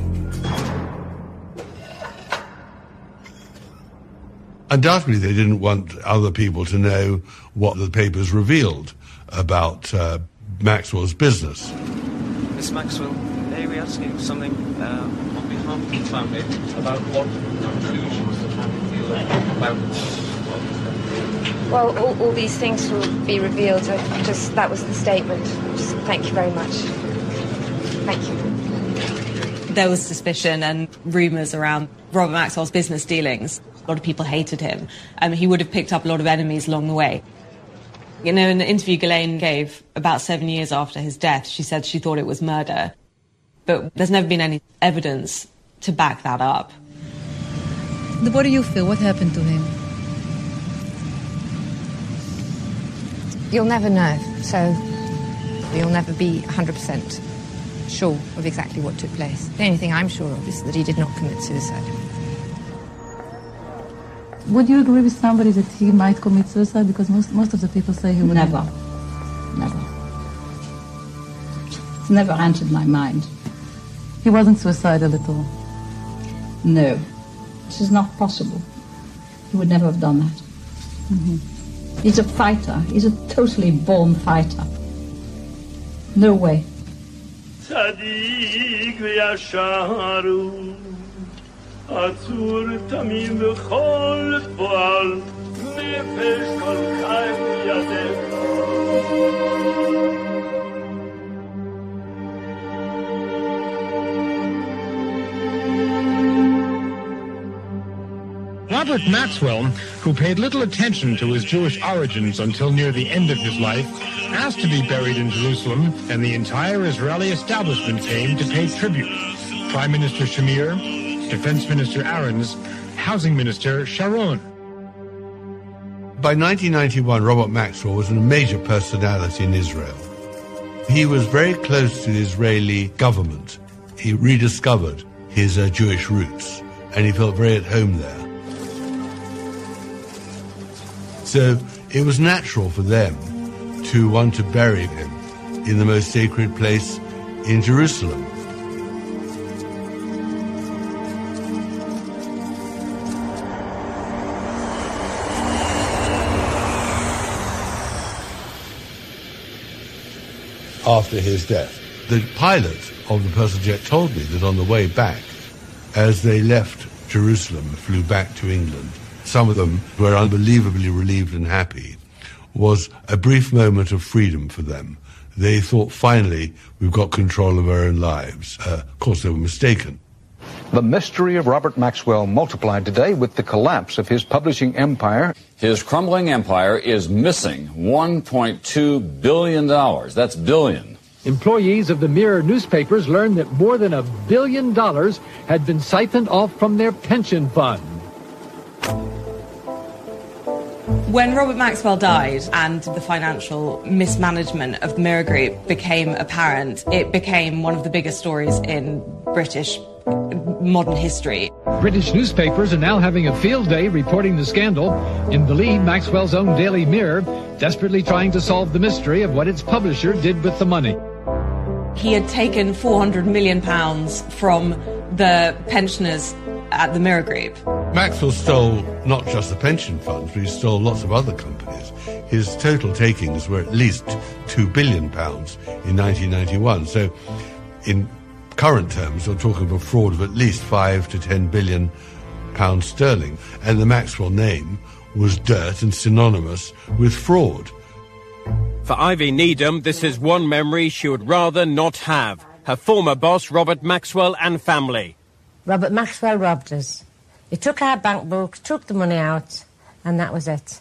Undoubtedly, they didn't want other people to know what the papers revealed about Maxwell's business. Miss Maxwell, may we ask you something on behalf of the family about what conclusions the family feel about Well, all these things will be revealed. That was the statement. Just thank you very much. Thank you. There was suspicion and rumours around Robert Maxwell's business dealings. A lot of people hated him. He would have picked up a lot of enemies along the way. You know, in the interview Ghislaine gave about 7 years after his death, she said she thought it was murder. But there's never been any evidence to back that up. What do you feel? What happened to him? You'll never know, so you'll never be 100% sure of exactly what took place. The only thing I'm sure of is that he did not commit suicide. Would you agree with somebody that he might commit suicide? Because most of the people say he would. Never. Never. It's never entered my mind. He wasn't suicidal at all? No. This is not possible. He would never have done that. Mm-hmm. He's a fighter. He's a totally born fighter. No way. Robert Maxwell, who paid little attention to his Jewish origins until near the end of his life, asked to be buried in Jerusalem, and the entire Israeli establishment came to pay tribute. Prime Minister Shamir, Defense Minister Aarons, Housing Minister Sharon. By 1991, Robert Maxwell was a major personality in Israel. He was very close to the Israeli government. He rediscovered his Jewish roots, and he felt very at home there. So it was natural for them to want to bury him in the most sacred place in Jerusalem. After his death, the pilot of the personal jet told me that on the way back, as they left Jerusalem, flew back to England, some of them were unbelievably relieved and happy, was a brief moment of freedom for them. They thought, finally, we've got control of our own lives. Of course, they were mistaken. The mystery of Robert Maxwell multiplied today with the collapse of his publishing empire. His crumbling empire is missing $1.2 billion. That's billion. Employees of the Mirror newspapers learned that more than $1 billion had been siphoned off from their pension fund. When Robert Maxwell died and the financial mismanagement of the Mirror Group became apparent, it became one of the biggest stories in British modern history. British newspapers are now having a field day reporting the scandal. In the lead, Maxwell's own Daily Mirror, desperately trying to solve the mystery of what its publisher did with the money. He had taken £400 million from the pensioners at the Mirror Group. Maxwell stole not just the pension funds, but he stole lots of other companies. His total takings were at least £2 billion in 1991. So in current terms, we're talking of a fraud of at least £5 to £10 billion sterling. And the Maxwell name was dirt and synonymous with fraud. For Ivy Needham, this is one memory she would rather not have. Her former boss, Robert Maxwell, and family. Robert Maxwell robbed us. He took our bank book, took the money out, and that was it.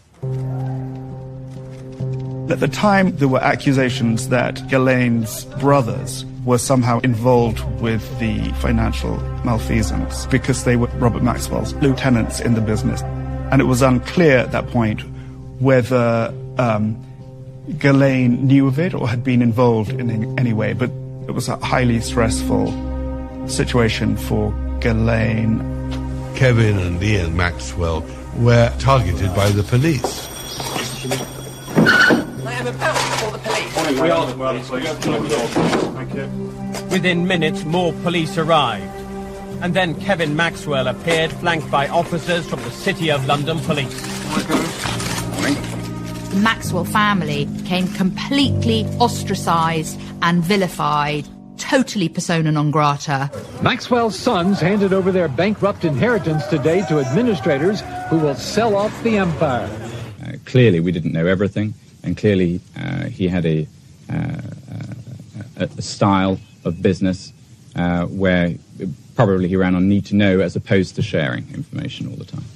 At the time, there were accusations that Ghislaine's brothers were somehow involved with the financial malfeasance because they were Robert Maxwell's lieutenants in the business. And it was unclear at that point whether Ghislaine knew of it or had been involved in any way, but it was a highly stressful situation for Ghislaine. Kevin and Ian Maxwell were targeted by the police. I am about to call the police. We are the Thank you. Within minutes, more police arrived. And then Kevin Maxwell appeared, flanked by officers from the City of London Police. The Maxwell family became completely ostracised and vilified, totally persona non grata. Maxwell's sons handed over their bankrupt inheritance today to administrators who will sell off the empire. Clearly, we didn't know everything, and clearly he had a style of business where probably he ran on need to know as opposed to sharing information all the time.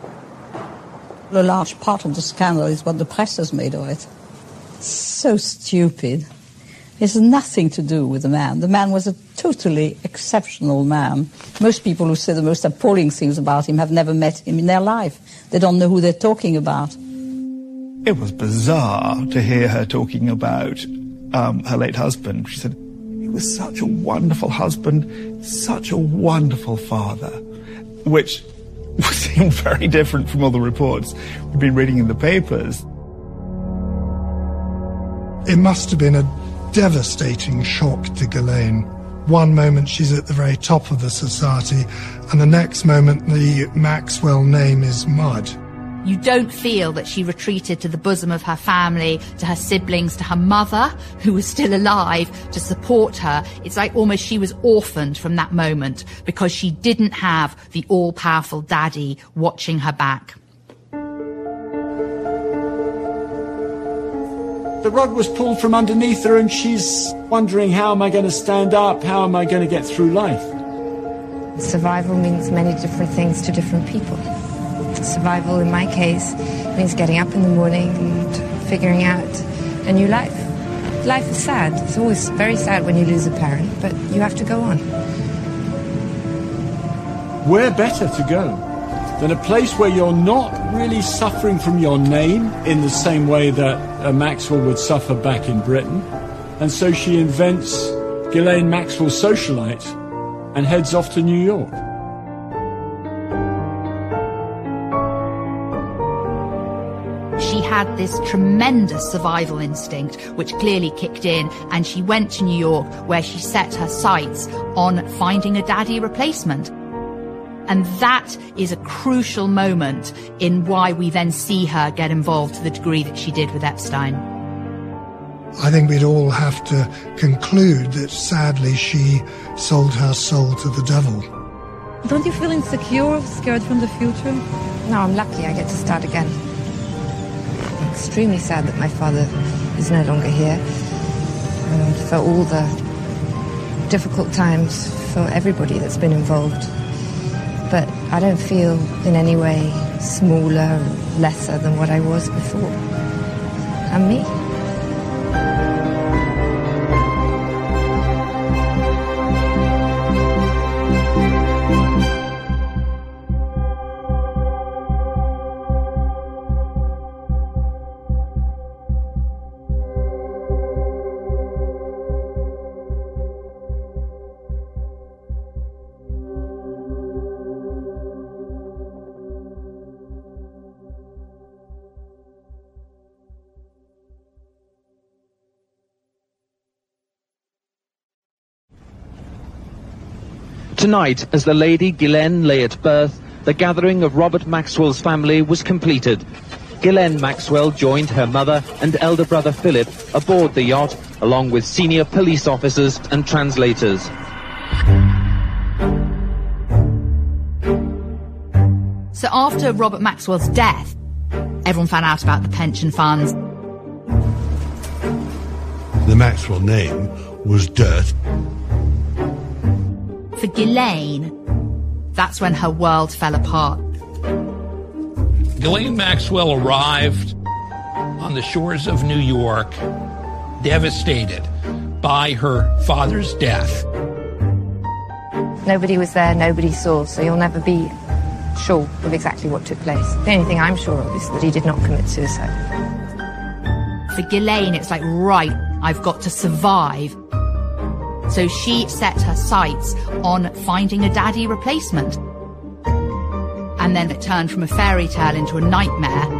A large part of the scandal is what the press has made of it. So stupid. It has nothing to do with the man. The man was a totally exceptional man. Most people who say the most appalling things about him have never met him in their life. They don't know who they're talking about. It was bizarre to hear her talking about her late husband. She said, he was such a wonderful husband, such a wonderful father, which seemed very different from all the reports we've been reading in the papers. It must have been a devastating shock to Ghislaine. One moment she's at the very top of the society, and the next moment the Maxwell name is mud. You don't feel that she retreated to the bosom of her family, to her siblings, to her mother, who was still alive, to support her. It's like almost she was orphaned from that moment because she didn't have the all-powerful daddy watching her back. The rug was pulled from underneath her and she's wondering, how am I going to stand up? How am I going to get through life? Survival means many different things to different people. Survival, in my case, means getting up in the morning and figuring out a new life. Life is sad. It's always very sad when you lose a parent, but you have to go on. Where better to go than a place where you're not really suffering from your name in the same way that Maxwell would suffer back in Britain? And so she invents Ghislaine Maxwell Socialite and heads off to New York. She had this tremendous survival instinct, which clearly kicked in, and she went to New York, where she set her sights on finding a daddy replacement. And that is a crucial moment in why we then see her get involved to the degree that she did with Epstein. I think we'd all have to conclude that sadly she sold her soul to the devil. Don't you feel insecure, scared from the future? No, I'm lucky I get to start again. I'm extremely sad that my father is no longer here. And for all the difficult times for everybody that's been involved. But I don't feel in any way smaller, lesser than what I was before. I'm me. Tonight, as the Lady Ghislaine lay at berth, the gathering of Robert Maxwell's family was completed. Ghislaine Maxwell joined her mother and elder brother Philip aboard the yacht, along with senior police officers and translators. So after Robert Maxwell's death, everyone found out about the pension funds. The Maxwell name was dirt. For Ghislaine, that's when her world fell apart. Ghislaine Maxwell arrived on the shores of New York, devastated by her father's death. Nobody was there, nobody saw, so you'll never be sure of exactly what took place. The only thing I'm sure of is that he did not commit suicide. For Ghislaine, it's like, right, I've got to survive. So she set her sights on finding a daddy replacement. And then it turned from a fairy tale into a nightmare.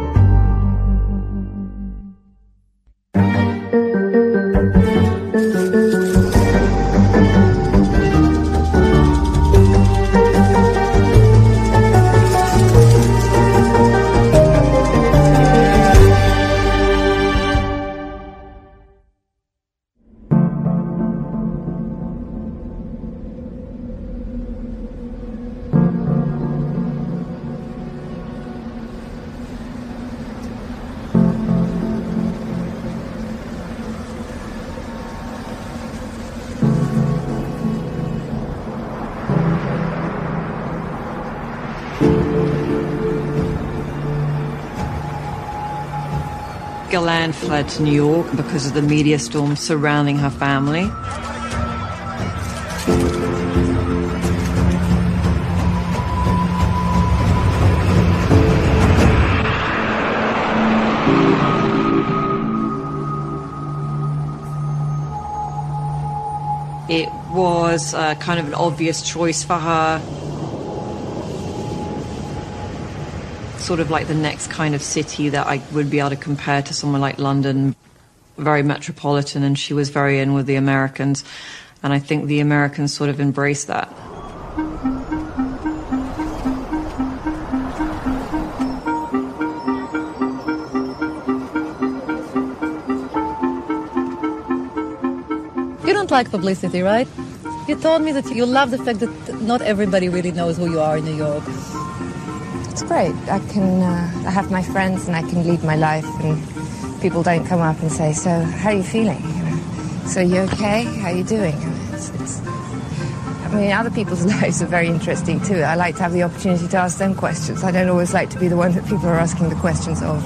Ghislaine fled to New York because of the media storm surrounding her family. was kind of an obvious choice for her. Sort of like the next kind of city that I would be able to compare to someone like London. Very metropolitan, and she was very in with the Americans. And I think the Americans sort of embraced that. You don't like publicity, right? You told me that you love the fact that not everybody really knows who you are in New York. It's great. I have my friends and I can lead my life, and people don't come up and say, so how are you feeling? So you okay? How are you doing? I mean, other people's lives are very interesting too. I like to have the opportunity to ask them questions. I don't always like to be the one that people are asking the questions of.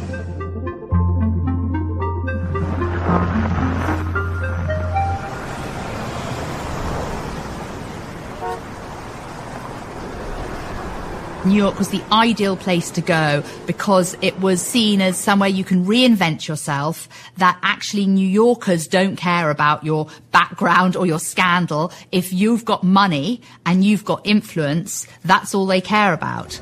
New York was the ideal place to go because it was seen as somewhere you can reinvent yourself, that actually New Yorkers don't care about your background or your scandal. If you've got money and you've got influence, that's all they care about.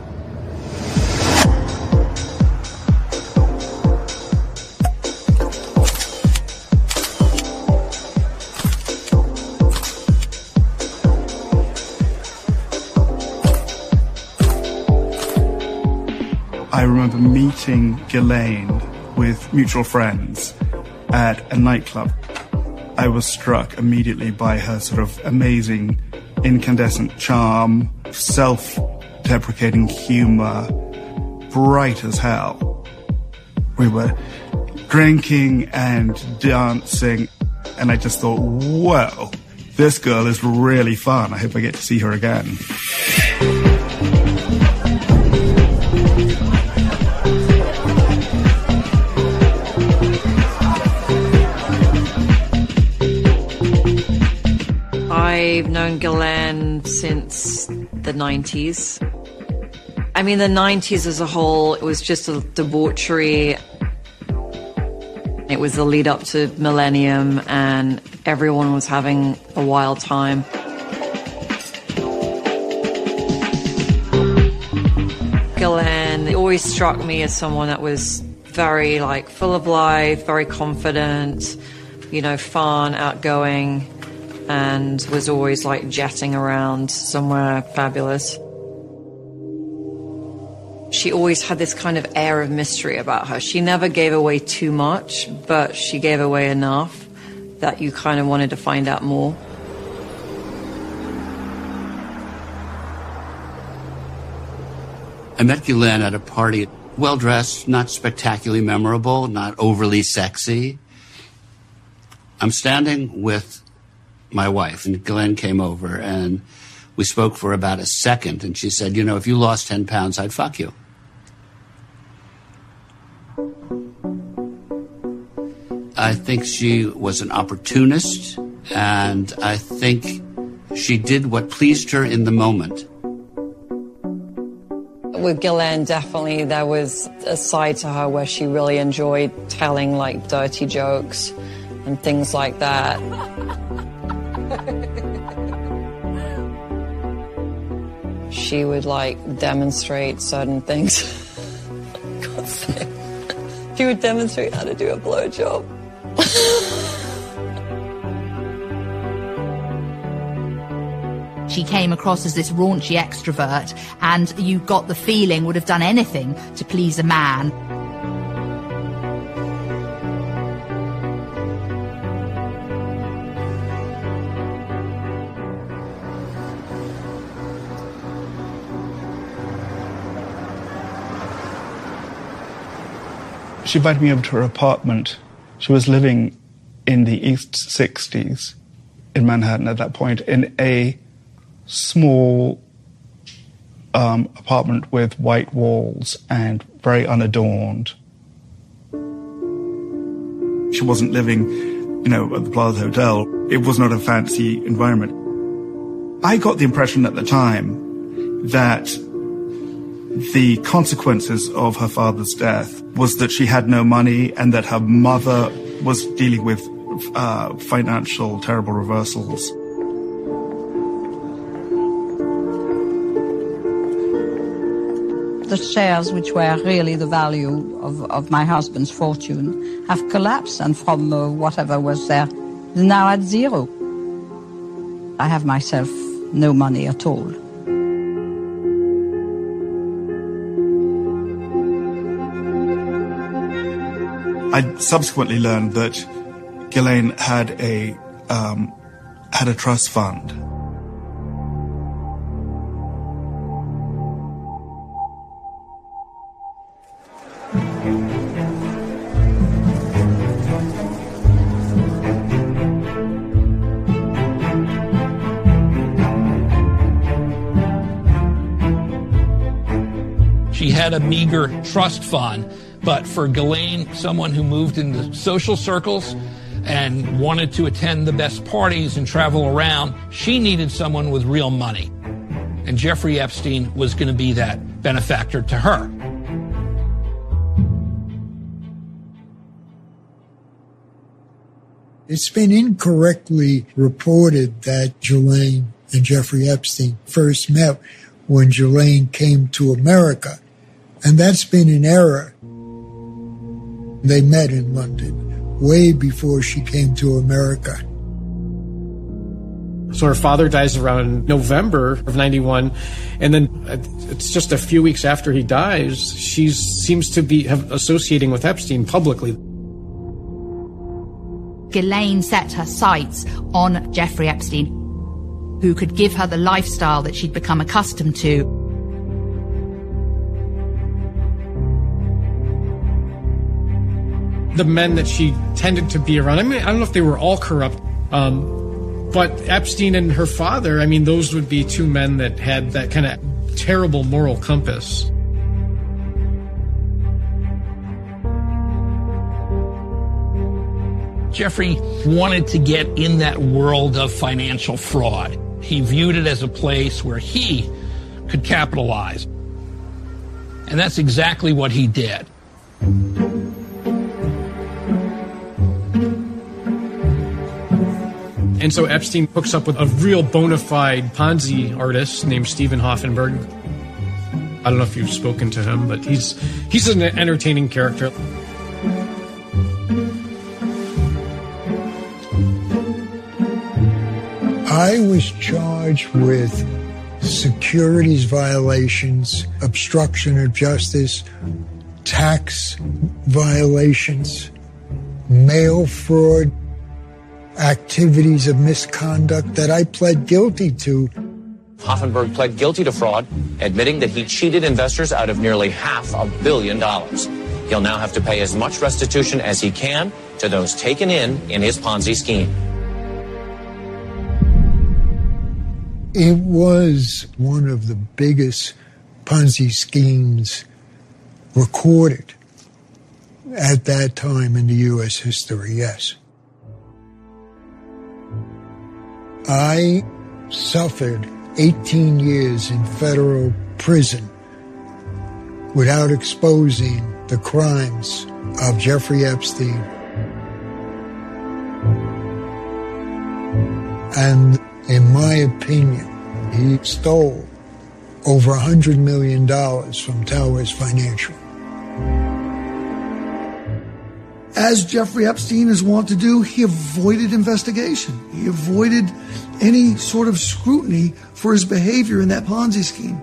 I remember meeting Ghislaine with mutual friends at a nightclub. I was struck immediately by her sort of amazing incandescent charm, self-deprecating humor, bright as hell. We were drinking and dancing, and I just thought, whoa, this girl is really fun. I hope I get to see her again. I've known Ghislaine since the 90s. I mean, the 90s as a whole, it was just a debauchery. It was the lead up to Millennium, and everyone was having a wild time. Ghislaine always struck me as someone that was very, full of life, very confident, fun, outgoing, and was always jetting around somewhere fabulous. She always had this kind of air of mystery about her. She never gave away too much, but she gave away enough that you kind of wanted to find out more. I met Ghislaine at a party, well-dressed, not spectacularly memorable, not overly sexy. I'm standing with my wife, and Ghislaine came over, and we spoke for about a second, and she said, if you lost 10 pounds, I'd fuck you. I think she was an opportunist, and I think she did what pleased her in the moment. With Ghislaine, definitely there was a side to her where she really enjoyed telling dirty jokes and things like that. She would demonstrate certain things. God's sake. She would demonstrate how to do a blowjob. She came across as this raunchy extrovert, and you got the feeling would have done anything to please a man. She invited me over to her apartment. She was living in the East 60s in Manhattan at that point in a small apartment with white walls and very unadorned. She wasn't living, at the Plaza Hotel. It was not a fancy environment. I got the impression at the time that the consequences of her father's death was that she had no money and that her mother was dealing with financial terrible reversals. The shares, which were really the value of my husband's fortune, have collapsed, and from whatever was there, is now at zero. I have myself no money at all. I subsequently learned that Ghislaine had a trust fund. She had a meager trust fund, but for Ghislaine, someone who moved into social circles and wanted to attend the best parties and travel around, she needed someone with real money. And Jeffrey Epstein was going to be that benefactor to her. It's been incorrectly reported that Ghislaine and Jeffrey Epstein first met when Ghislaine came to America. And that's been an error. They met in London way before she came to America. So her father dies around November of 91, and then it's just a few weeks after he dies, she seems to be associating with Epstein publicly. Ghislaine set her sights on Jeffrey Epstein, who could give her the lifestyle that she'd become accustomed to. The men that she tended to be around, I mean, I don't know if they were all corrupt, but Epstein and her father, I mean, those would be two men that had that kind of terrible moral compass. Jeffrey wanted to get in that world of financial fraud. He viewed it as a place where he could capitalize. And that's exactly what he did. And so Epstein hooks up with a real bona fide Ponzi artist named Steven Hoffenberg. I don't know if you've spoken to him, but he's an entertaining character. I was charged with securities violations, obstruction of justice, tax violations, mail fraud, activities of misconduct that I pled guilty to. Hoffenberg pled guilty to fraud, admitting that he cheated investors out of nearly $500 million. He'll now have to pay as much restitution as he can to those taken in his Ponzi scheme. It was one of the biggest Ponzi schemes recorded at that time in the U.S. history, yes. I suffered 18 years in federal prison without exposing the crimes of Jeffrey Epstein. And in my opinion, he stole over $100 million from Towers Financial. As Jeffrey Epstein is wont to do, he avoided investigation. He avoided any sort of scrutiny for his behavior in that Ponzi scheme.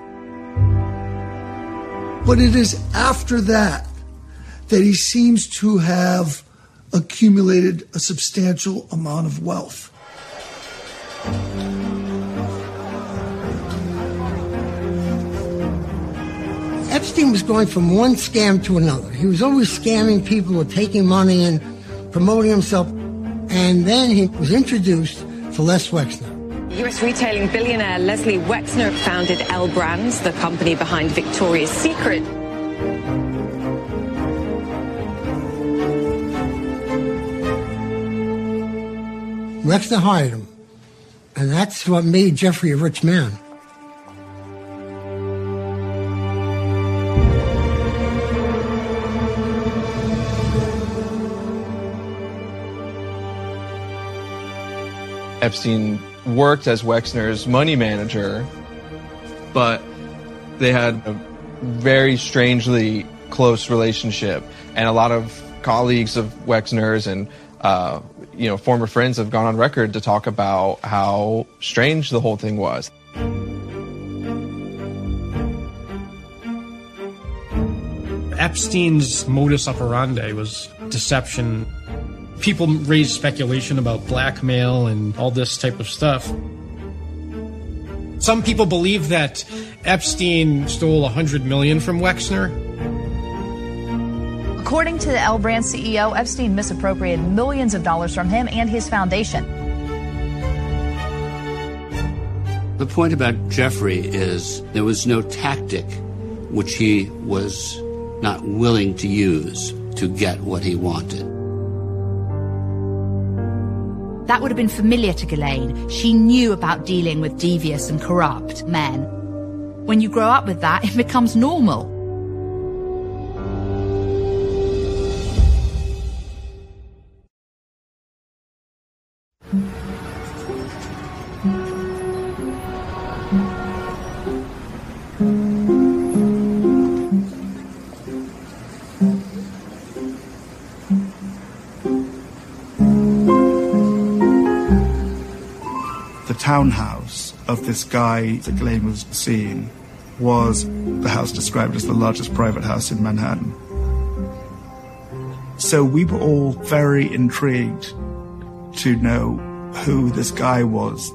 But it is after that that he seems to have accumulated a substantial amount of wealth. Epstein was going from one scam to another. He was always scamming people or taking money and promoting himself. And then he was introduced to Les Wexner. U.S. retailing billionaire Leslie Wexner founded L Brands, the company behind Victoria's Secret. Wexner hired him. And that's what made Jeffrey a rich man. Epstein worked as Wexner's money manager, but they had a very strangely close relationship, and a lot of colleagues of Wexner's and former friends have gone on record to talk about how strange the whole thing was. Epstein's modus operandi was deception. People raised speculation about blackmail and all this type of stuff. Some people believe that Epstein stole $100 million from Wexner. According to the L Brand CEO, Epstein misappropriated millions of dollars from him and his foundation. The point about Jeffrey is there was no tactic which he was not willing to use to get what he wanted. That would have been familiar to Ghislaine. She knew about dealing with devious and corrupt men. When you grow up with that, it becomes normal. Townhouse of this guy that Ghislaine was seeing was the house described as the largest private house in Manhattan. So we were all very intrigued to know who this guy was.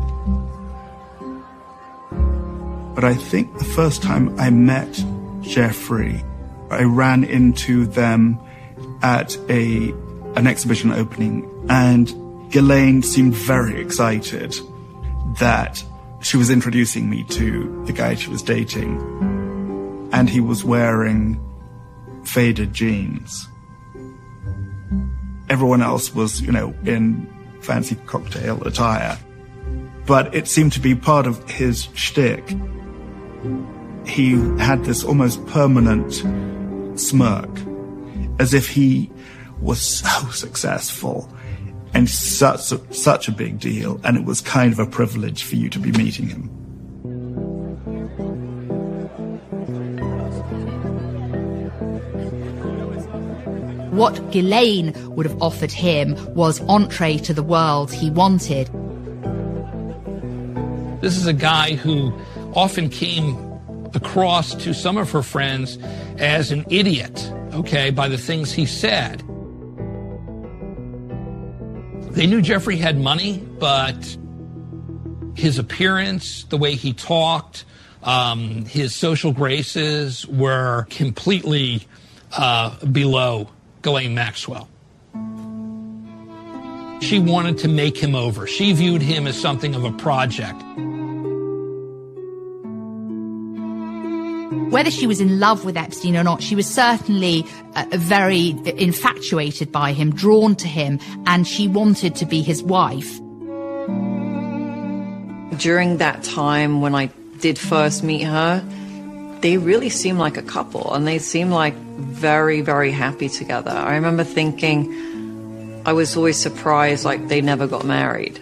But I think the first time I met Jeffrey, I ran into them at an exhibition opening, and Ghislaine seemed very excited that she was introducing me to the guy she was dating, and he was wearing faded jeans. Everyone else was, in fancy cocktail attire, but it seemed to be part of his shtick. He had this almost permanent smirk, as if he was so successful and such a big deal, and it was kind of a privilege for you to be meeting him. What Ghislaine would have offered him was entree to the world he wanted. This is a guy who often came across to some of her friends as an idiot, by the things he said. They knew Jeffrey had money, but his appearance, the way he talked, his social graces were completely below Ghislaine Maxwell. She wanted to make him over. She viewed him as something of a project. Whether she was in love with Epstein or not, she was certainly very infatuated by him, drawn to him, and she wanted to be his wife. During that time when I did first meet her, they really seemed like a couple, and they seemed like very, very happy together. I remember thinking, I was always surprised like they never got married.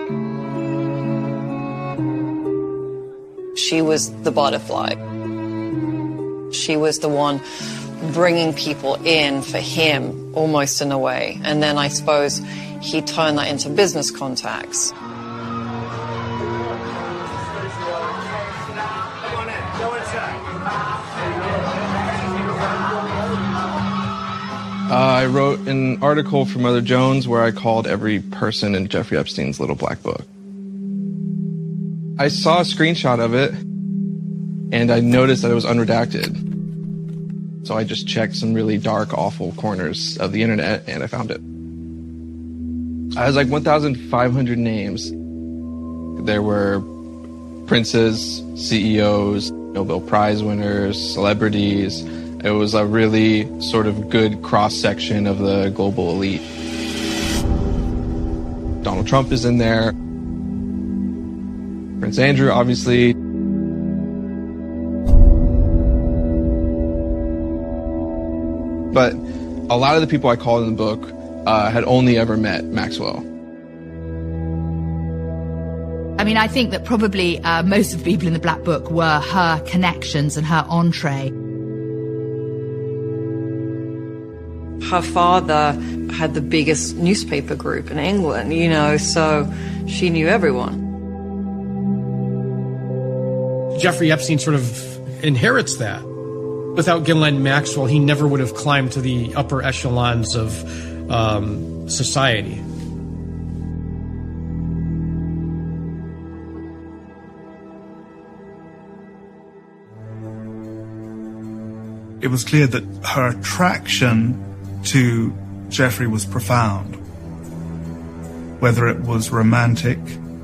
She was the butterfly. She was the one bringing people in for him, almost in a way. And then I suppose he turned that into business contacts. I wrote an article for Mother Jones where I called every person in Jeffrey Epstein's little black book. I saw a screenshot of it, and I noticed that it was unredacted. So I just checked some really dark, awful corners of the internet, and I found it. I was like 1,500 names. There were princes, CEOs, Nobel Prize winners, celebrities. It was a really sort of good cross-section of the global elite. Donald Trump is in there. Prince Andrew, obviously. But a lot of the people I called in the book had only ever met Maxwell. I mean, I think that probably most of the people in the Black Book were her connections and her entree. Her father had the biggest newspaper group in England, you know, so she knew everyone. Jeffrey Epstein sort of inherits that. Without Ghislaine Maxwell, he never would have climbed to the upper echelons of society. It was clear that her attraction to Jeffrey was profound. Whether it was romantic,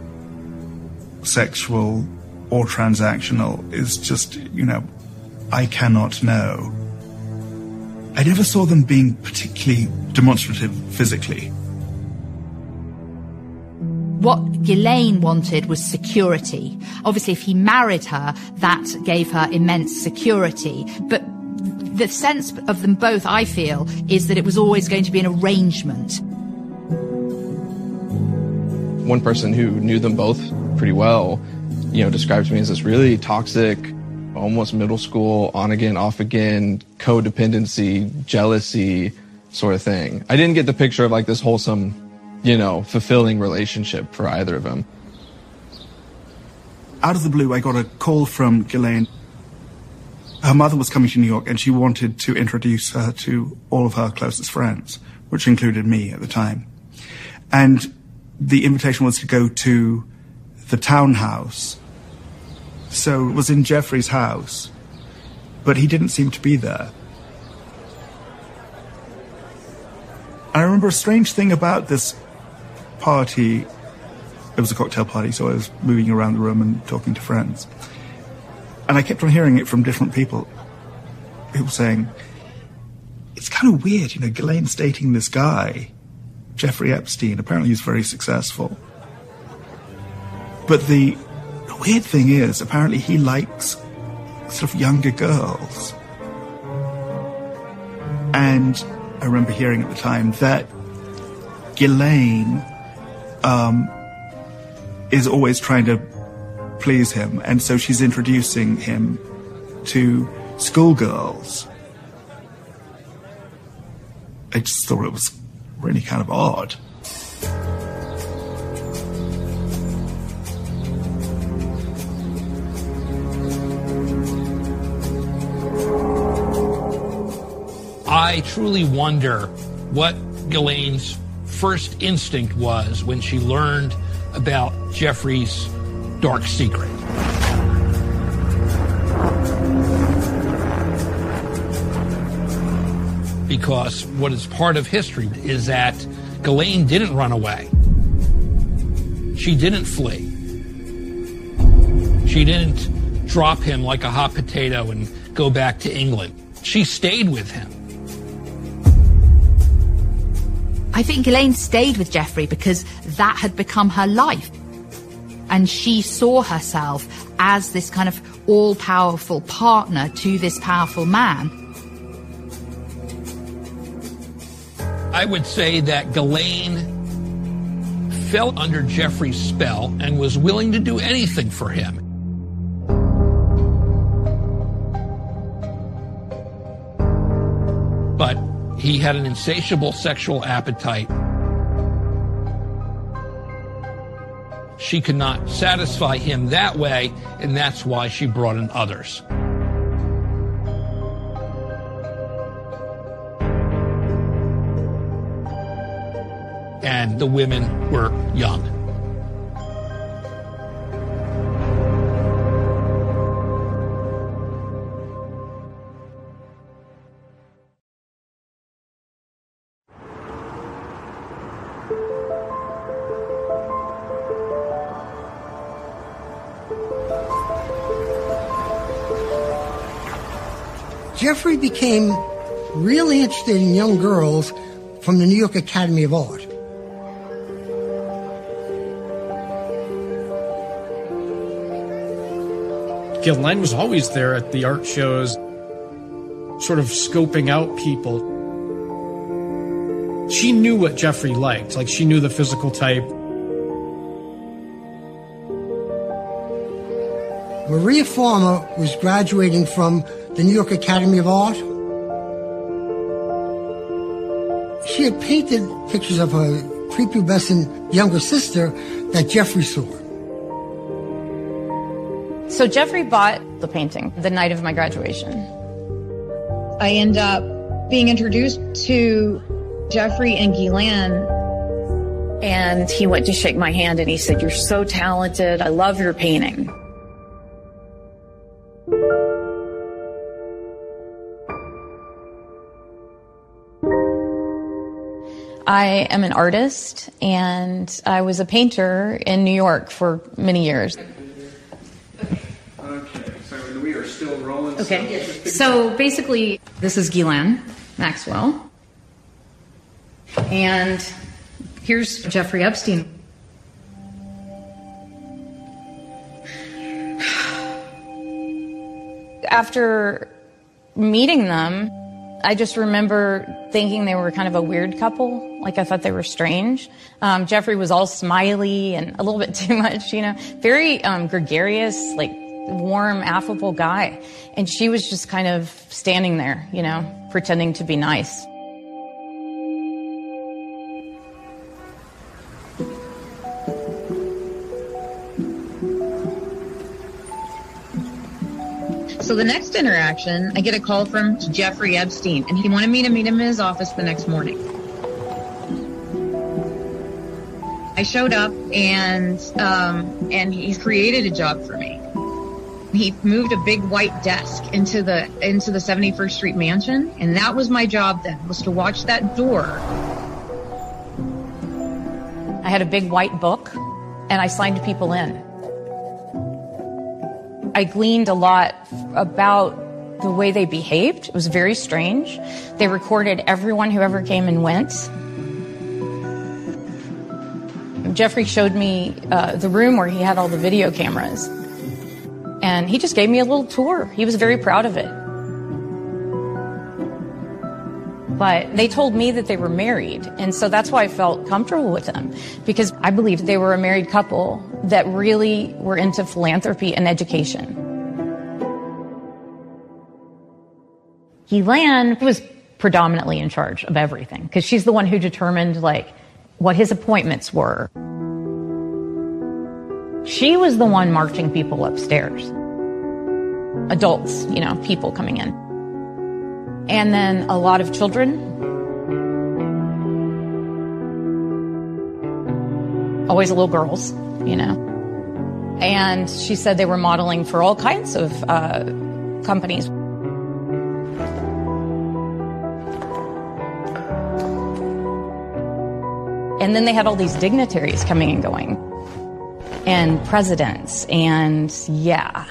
sexual, or transactional is just, you know, I cannot know. I never saw them being particularly demonstrative physically. What Ghislaine wanted was security. Obviously, if he married her, that gave her immense security. But the sense of them both, I feel, is that it was always going to be an arrangement. One person who knew them both pretty well, you know, describes me as this really toxic, almost middle school, on again, off again, codependency, jealousy sort of thing. I didn't get the picture of like this wholesome, you know, fulfilling relationship for either of them. Out of the blue, I got a call from Ghislaine. Her mother was coming to New York and she wanted to introduce her to all of her closest friends, which included me at the time. And the invitation was to go to the townhouse. So it was in Jeffrey's house, but he didn't seem to be there. I remember a strange thing about this party. It was a cocktail party, so I was moving around the room and talking to friends. And I kept on hearing it from different people. People saying, it's kind of weird, you know, Ghislaine's dating this guy, Jeffrey Epstein. Apparently he's very successful. But the weird thing is, apparently he likes sort of younger girls. And I remember hearing at the time that Ghislaine is always trying to please him, and so she's introducing him to schoolgirls. I just thought it was really kind of odd. I truly wonder what Ghislaine's first instinct was when she learned about Jeffrey's dark secret. Because what is part of history is that Ghislaine didn't run away. She didn't flee. She didn't drop him like a hot potato and go back to England. She stayed with him. I think Ghislaine stayed with Jeffrey because that had become her life. And she saw herself as this kind of all-powerful partner to this powerful man. I would say that Ghislaine fell under Jeffrey's spell and was willing to do anything for him. But he had an insatiable sexual appetite. She could not satisfy him that way, and that's why she brought in others. And the women were young. Jeffrey became really interested in young girls from the New York Academy of Art. Ghislaine was always there at the art shows, sort of scoping out people. She knew what Jeffrey liked, like she knew the physical type. Maria Farmer was graduating from the New York Academy of Art. She had painted pictures of her prepubescent younger sister that Jeffrey saw. So Jeffrey bought the painting the night of my graduation. I end up being introduced to Jeffrey and Ghislaine, and he went to shake my hand and he said, "You're so talented. I love your painting." I am an artist, and I was a painter in New York for many years. Okay, so we are still rolling. Okay, so basically, this is Ghislaine Maxwell. And here's Jeffrey Epstein. After meeting them, I just remember thinking they were kind of a weird couple. Like, I thought they were strange. Jeffrey was all smiley and a little bit too much, very gregarious, like warm, affable guy. And she was just kind of standing there, pretending to be nice. So the next interaction, I get a call from Jeffrey Epstein, and he wanted me to meet him in his office the next morning. I showed up, and he created a job for me. He moved a big white desk into the 71st Street mansion, and that was my job then, was to watch that door. I had a big white book, and I signed people in. I gleaned a lot about the way they behaved. It was very strange. They recorded everyone who ever came and went. Jeffrey showed me the room where he had all the video cameras. And he just gave me a little tour. He was very proud of it. But they told me that they were married. And so that's why I felt comfortable with them, because I believed they were a married couple that really were into philanthropy and education. Ghislaine was predominantly in charge of everything, because she's the one who determined, what his appointments were. She was the one marching people upstairs. Adults, people coming in. And then a lot of children. Always little girls, And she said they were modeling for all kinds of companies. And then they had all these dignitaries coming and going. And presidents, and yeah.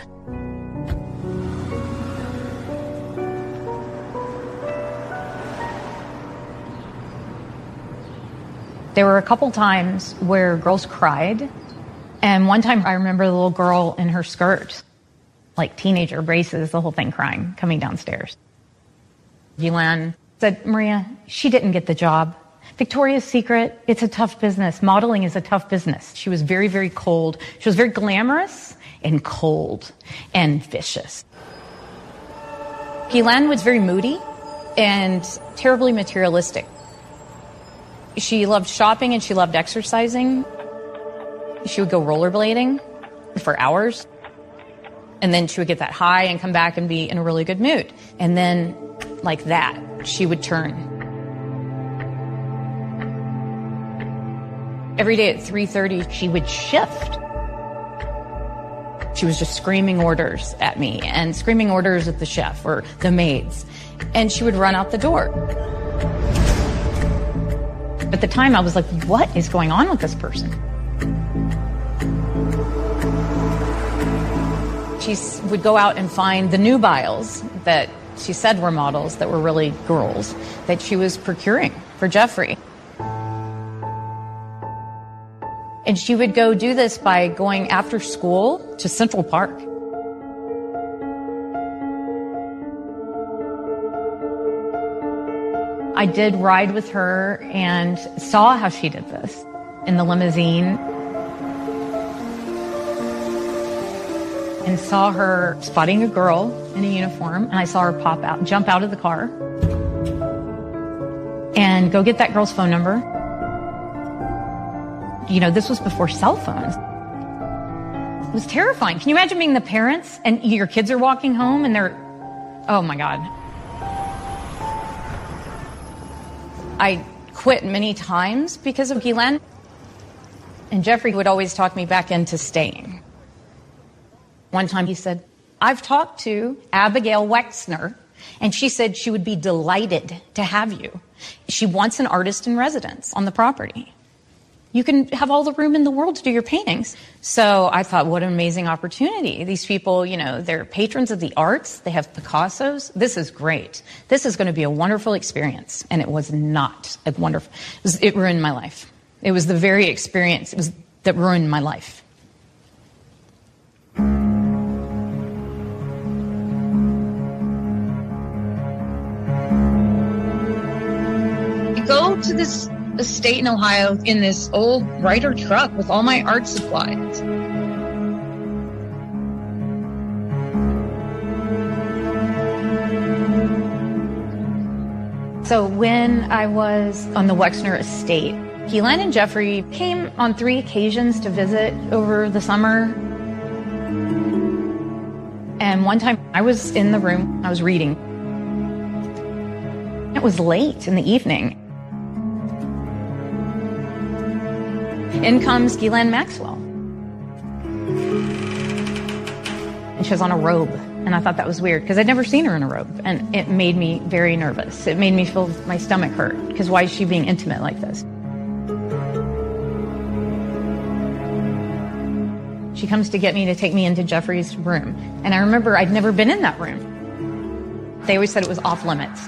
There were a couple times where girls cried. And one time I remember the little girl in her skirt, like teenager braces, the whole thing crying, coming downstairs. Ghislaine said, "Maria, she didn't get the job. Victoria's Secret, it's a tough business. Modeling is a tough business." She was very, very cold. She was very glamorous and cold and vicious. Ghislaine was very moody and terribly materialistic. She loved shopping and she loved exercising. She would go rollerblading for hours. And then she would get that high and come back and be in a really good mood. And then, like that, she would turn. Every day at 3:30, she would shift. She was just screaming orders at me and screaming orders at the chef or the maids. And she would run out the door. At the time, I was like, what is going on with this person? She would go out and find the nubiles that she said were models that were really girls that she was procuring for Jeffrey. And she would go do this by going after school to Central Park. I did ride with her and saw how she did this in the limousine. and saw her spotting a girl in a uniform, and I saw her jump out of the car, and go get that girl's phone number. You know, this was before cell phones. It was terrifying. Can you imagine being the parents and your kids are walking home and they're, oh my God. I quit many times because of Ghislaine, and Jeffrey would always talk me back into staying. One time he said, I've talked to Abigail Wexner, and she said she would be delighted to have you. She wants an artist in residence on the property. You can have all the room in the world to do your paintings. So I thought, what an amazing opportunity. These people, you know, they're patrons of the arts. They have Picassos. This is great. This is going to be a wonderful experience. And it was not a wonderful. It ruined my life. It was the very experience that ruined my life. I go to this estate in Ohio in this old Ryder truck with all my art supplies. So when I was on the Wexner estate, Ghislaine and Jeffrey came on 3 occasions to visit over the summer. And one time I was in the room, I was reading. It was late in the evening. In comes Ghislaine Maxwell. And she was on a robe. And I thought that was weird because I'd never seen her in a robe. And it made me very nervous. It made me feel my stomach hurt because why is she being intimate like this? She comes to get me to take me into Jeffrey's room. And I remember I'd never been in that room. They always said it was off limits.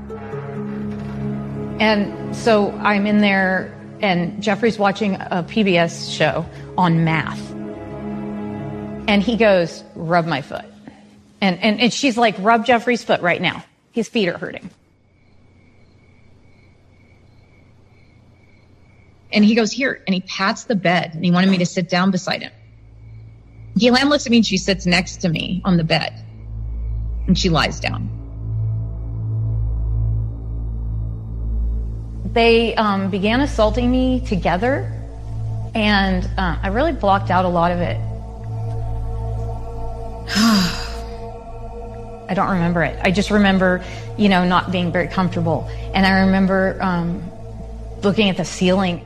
And so I'm in there, and Jeffrey's watching a PBS show on math. And he goes, rub my foot. And she's like, rub Jeffrey's foot right now. His feet are hurting. And he goes, here. And he pats the bed, and he wanted me to sit down beside him. Ghislaine looks at me, and she sits next to me on the bed. And she lies down. They began assaulting me together, and I really blocked out a lot of it. I don't remember it. I just remember, you know, not being very comfortable. And I remember looking at the ceiling.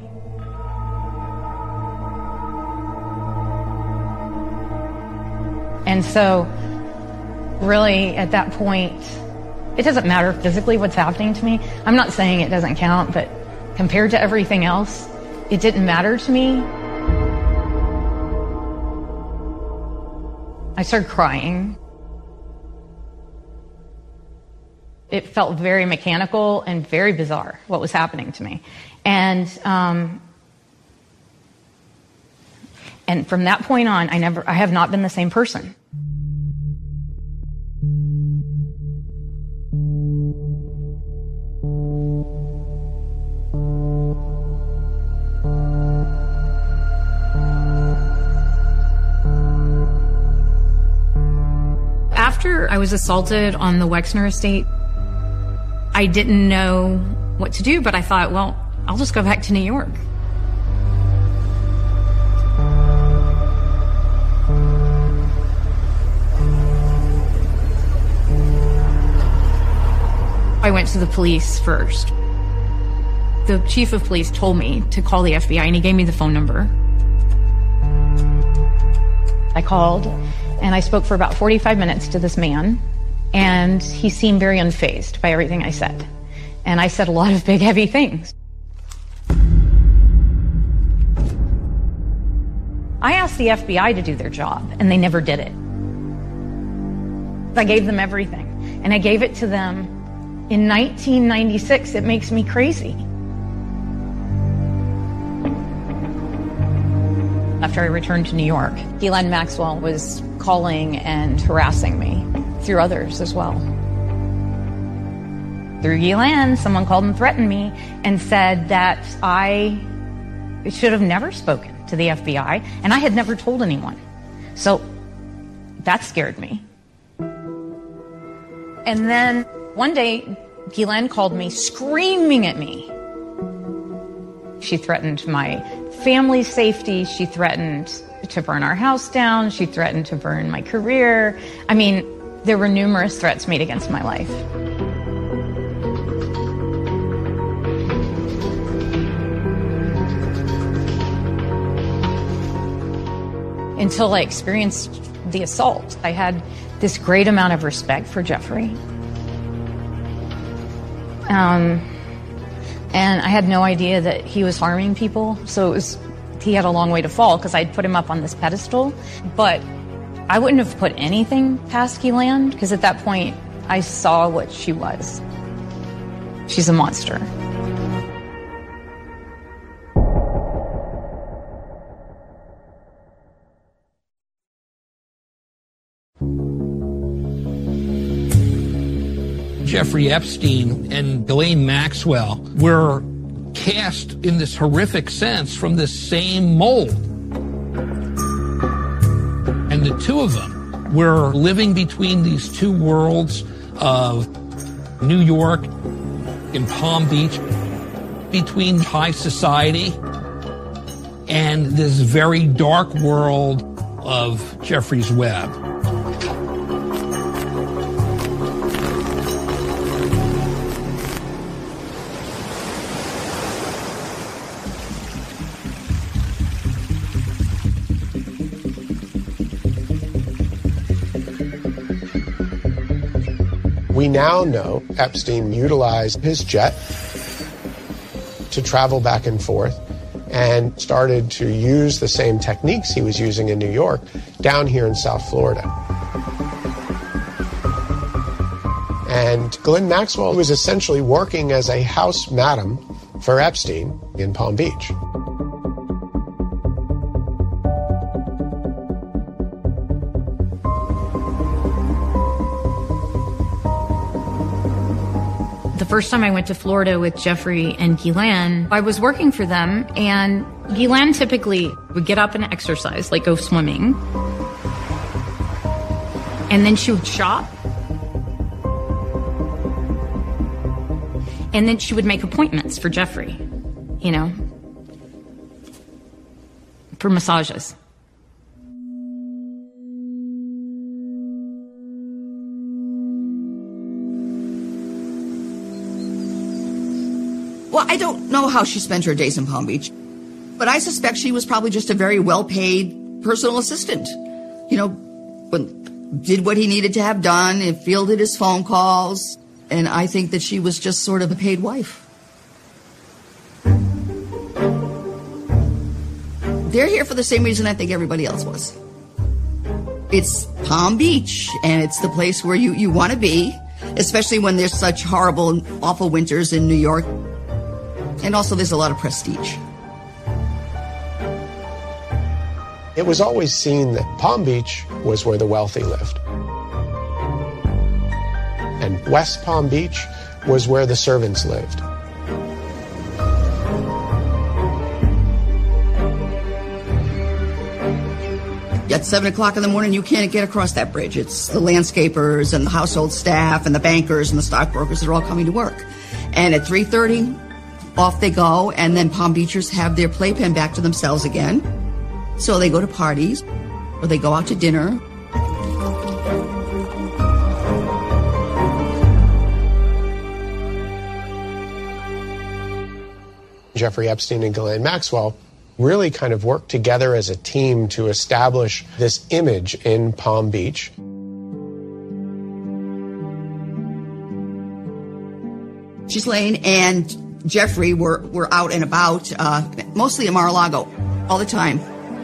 And so, really, at that point, it doesn't matter physically what's happening to me. I'm not saying it doesn't count, but compared to everything else, it didn't matter to me. I started crying. It felt very mechanical and very bizarre what was happening to me. And from that point on, I have not been the same person. After I was assaulted on the Wexner estate, I didn't know what to do, but I thought, well, I'll just go back to New York. I went to the police first. The chief of police told me to call the FBI, and he gave me the phone number. I called, and I spoke for about 45 minutes to this man, and he seemed very unfazed by everything I said. And I said a lot of big, heavy things. I asked the FBI to do their job, and they never did it. I gave them everything, and I gave it to them in 1996. It makes me crazy. After I returned to New York, Ghislaine Maxwell was calling and harassing me through others as well. Through Ghislaine, someone called and threatened me and said that I should have never spoken to the FBI, and I had never told anyone. So that scared me. And then one day, Ghislaine called me screaming at me. She threatened my family's safety. She threatened to burn our house down. She threatened to burn my career. I mean, there were numerous threats made against my life. Until I experienced the assault, I had this great amount of respect for Jeffrey. And I had no idea that he was harming people, so he had a long way to fall because I'd put him up on this pedestal. But I wouldn't have put anything past Ghislaine because at that point I saw what she was. She's a monster. Jeffrey Epstein and Ghislaine Maxwell were cast in this horrific sense from this same mold. And the two of them were living between these two worlds of New York and Palm Beach, between high society and this very dark world of Jeffrey's Web. We now know Epstein utilized his jet to travel back and forth and started to use the same techniques he was using in New York down here in South Florida. And Ghislaine Maxwell was essentially working as a house madam for Epstein in Palm Beach. The first time I went to Florida with Jeffrey and Ghislaine, I was working for them, and Ghislaine typically would get up and exercise, like go swimming. And then she would shop. And then she would make appointments for Jeffrey, you know, for massages. Well, I don't know how she spent her days in Palm Beach, but I suspect she was probably just a very well-paid personal assistant. You know, did what he needed to have done and fielded his phone calls, and I think that she was just sort of a paid wife. They're here for the same reason I think everybody else was. It's Palm Beach, and it's the place where you want to be, especially when there's such horrible and awful winters in New York. And also there's a lot of prestige. It was always seen that Palm Beach was where the wealthy lived. And West Palm Beach was where the servants lived. At 7 o'clock in the morning, you can't get across that bridge. It's the landscapers and the household staff and the bankers and the stockbrokers that are all coming to work. And at 3:30, off they go, and then Palm Beachers have their playpen back to themselves again. So they go to parties, or they go out to dinner. Jeffrey Epstein and Ghislaine Maxwell really kind of worked together as a team to establish this image in Palm Beach. Ghislaine and Jeffrey were out and about, mostly in Mar-a-Lago, all the time.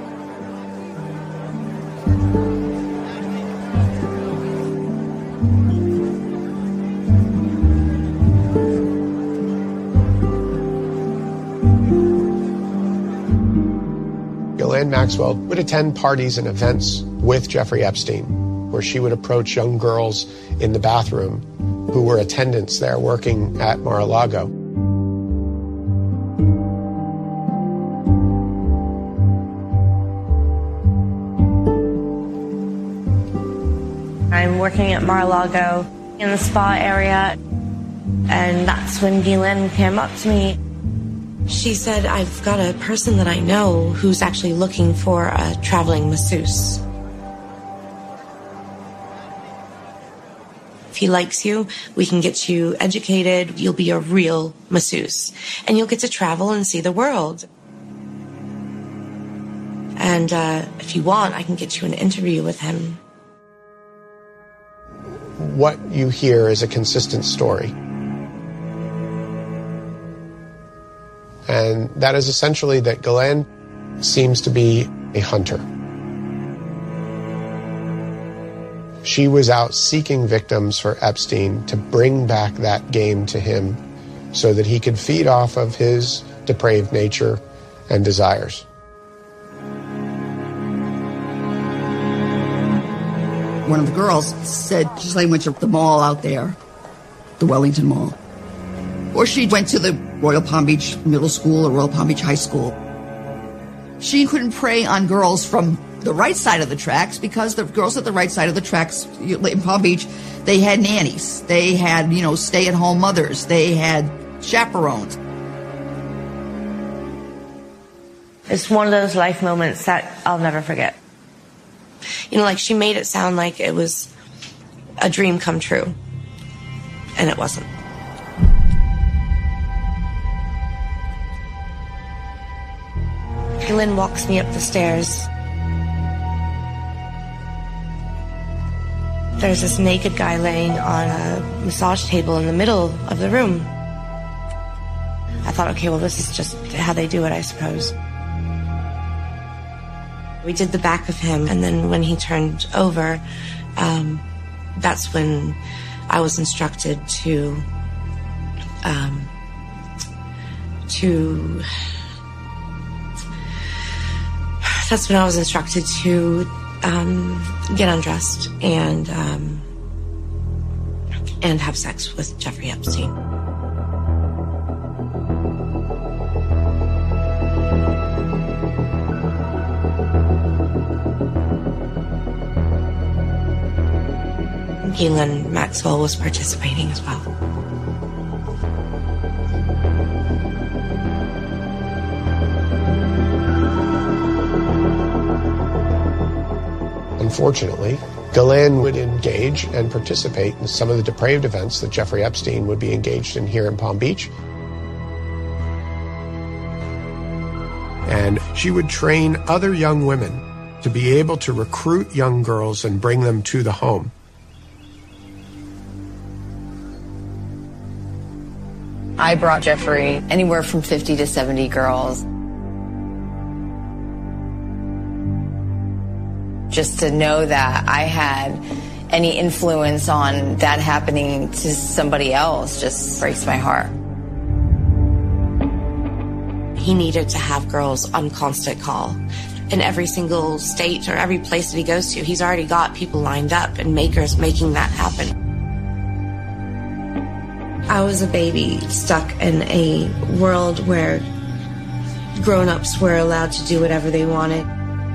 Ghislaine Maxwell would attend parties and events with Jeffrey Epstein, where she would approach young girls in the bathroom who were attendants there working at Mar-a-Lago. I'm working at Mar-a-Lago in the spa area, and that's when Ghislaine came up to me. She said, I've got a person that I know who's actually looking for a traveling masseuse. If he likes you, we can get you educated. You'll be a real masseuse. And you'll get to travel and see the world. And if you want, I can get you an interview with him. What you hear is a consistent story. And that is essentially that Ghislaine seems to be a hunter. She was out seeking victims for Epstein to bring back that game to him so that he could feed off of his depraved nature and desires. One of the girls said Ghislaine went to the mall out there, the Wellington Mall. Or she went to the Royal Palm Beach Middle School or Royal Palm Beach High School. She couldn't prey on girls from the right side of the tracks because the girls at the right side of the tracks in Palm Beach, they had nannies. They had, stay-at-home mothers. They had chaperones. It's one of those life moments that I'll never forget. She made it sound like it was a dream come true. And it wasn't. Ghislaine walks me up the stairs. There's this naked guy laying on a massage table in the middle of the room. I thought, okay, well, this is just how they do it, I suppose. We did the back of him, and then when he turned over, that's when I was instructed to get undressed and have sex with Jeffrey Epstein. Ghislaine Maxwell was participating as well. Unfortunately, Ghislaine would engage and participate in some of the depraved events that Jeffrey Epstein would be engaged in here in Palm Beach. And she would train other young women to be able to recruit young girls and bring them to the home. I brought Jeffrey anywhere from 50 to 70 girls. Just to know that I had any influence on that happening to somebody else just breaks my heart. He needed to have girls on constant call. In every single state or every place that he goes to, he's already got people lined up and makers making that happen. I was a baby stuck in a world where grown-ups were allowed to do whatever they wanted.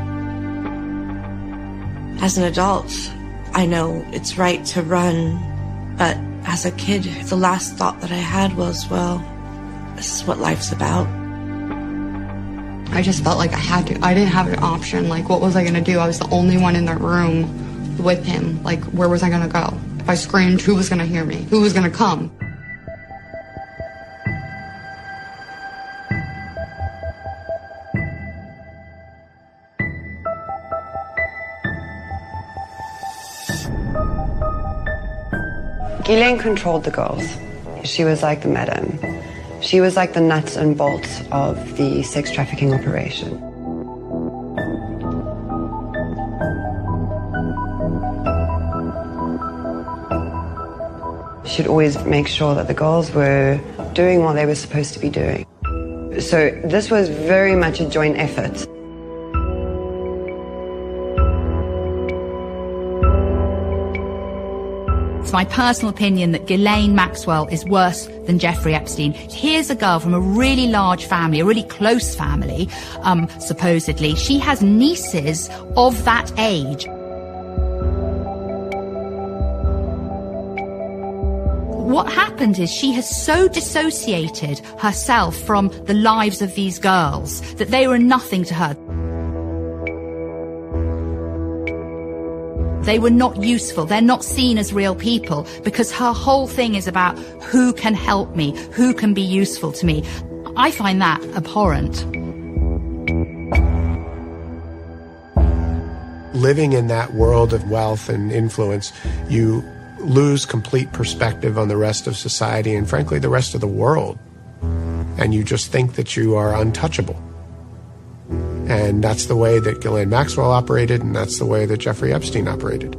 As an adult, I know it's right to run, but as a kid, the last thought that I had was, well, this is what life's about. I just felt like I had to. I didn't have an option. Like, what was I going to do? I was the only one in the room with him. Like, where was I going to go? If I screamed, who was going to hear me? Who was going to come? Ghislaine controlled the girls. She was like the madam. She was like the nuts and bolts of the sex trafficking operation. She'd always make sure that the girls were doing what they were supposed to be doing. So this was very much a joint effort. It's my personal opinion that Ghislaine Maxwell is worse than Jeffrey Epstein. Here's a girl from a really large family, a really close family, supposedly. She has nieces of that age. what happened is she has so dissociated herself from the lives of these girls that they were nothing to her. They were not useful. They're not seen as real people because her whole thing is about who can help me, who can be useful to me. I find that abhorrent. Living in that world of wealth and influence, you lose complete perspective on the rest of society and, frankly, the rest of the world. And you just think that you are untouchable. And that's the way that Ghislaine Maxwell operated, and that's the way that Jeffrey Epstein operated.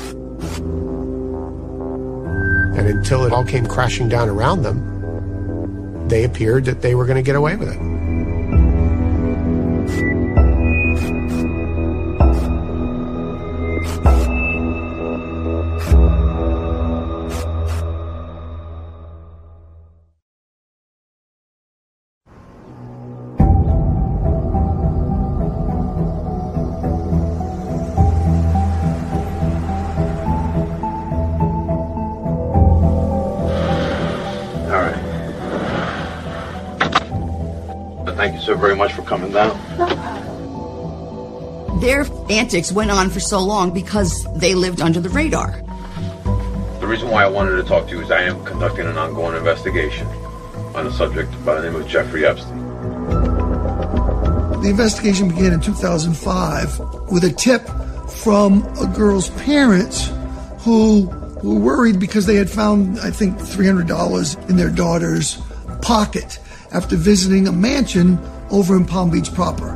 And until it all came crashing down around them, they appeared that they were going to get away with it. Thank you so very much for coming down. Their antics went on for so long because they lived under the radar. The reason why I wanted to talk to you is I am conducting an ongoing investigation on a subject by the name of Jeffrey Epstein. The investigation began in 2005 with a tip from a girl's parents who were worried because they had found, I think, $300 in their daughter's pocket after visiting a mansion over in Palm Beach proper.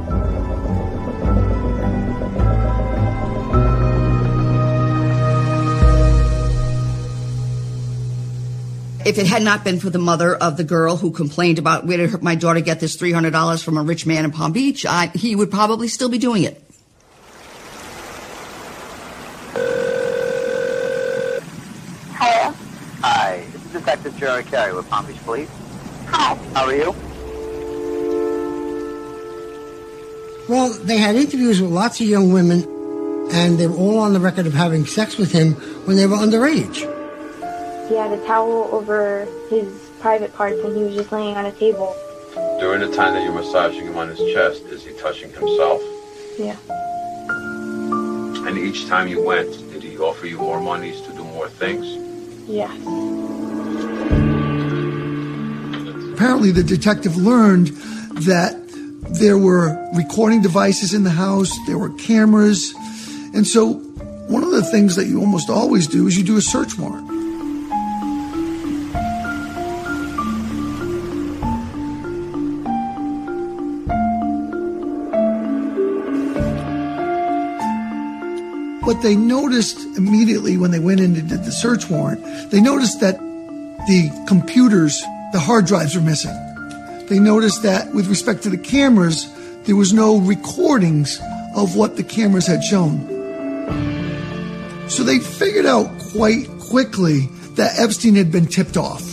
If it had not been for the mother of the girl who complained about where did my daughter get this $300 from a rich man in Palm Beach, he would probably still be doing it. Hello? Hi, this is Detective Jerry Carey with Palm Beach Police. Hi. How are you? Well, they had interviews with lots of young women, and they were all on the record of having sex with him when they were underage. He had a towel over his private parts, and he was just laying on a table. During the time that you're massaging him on his chest, is he touching himself? Yeah. And each time you went, did he offer you more monies to do more things? Yeah. Apparently, the detective learned that there were recording devices in the house, there were cameras, and so one of the things that you almost always do is you do a search warrant. What they noticed immediately when they went in and did the search warrant, they noticed that the computers, the hard drives were missing. They noticed that with respect to the cameras, there was no recordings of what the cameras had shown. So they figured out quite quickly that Epstein had been tipped off.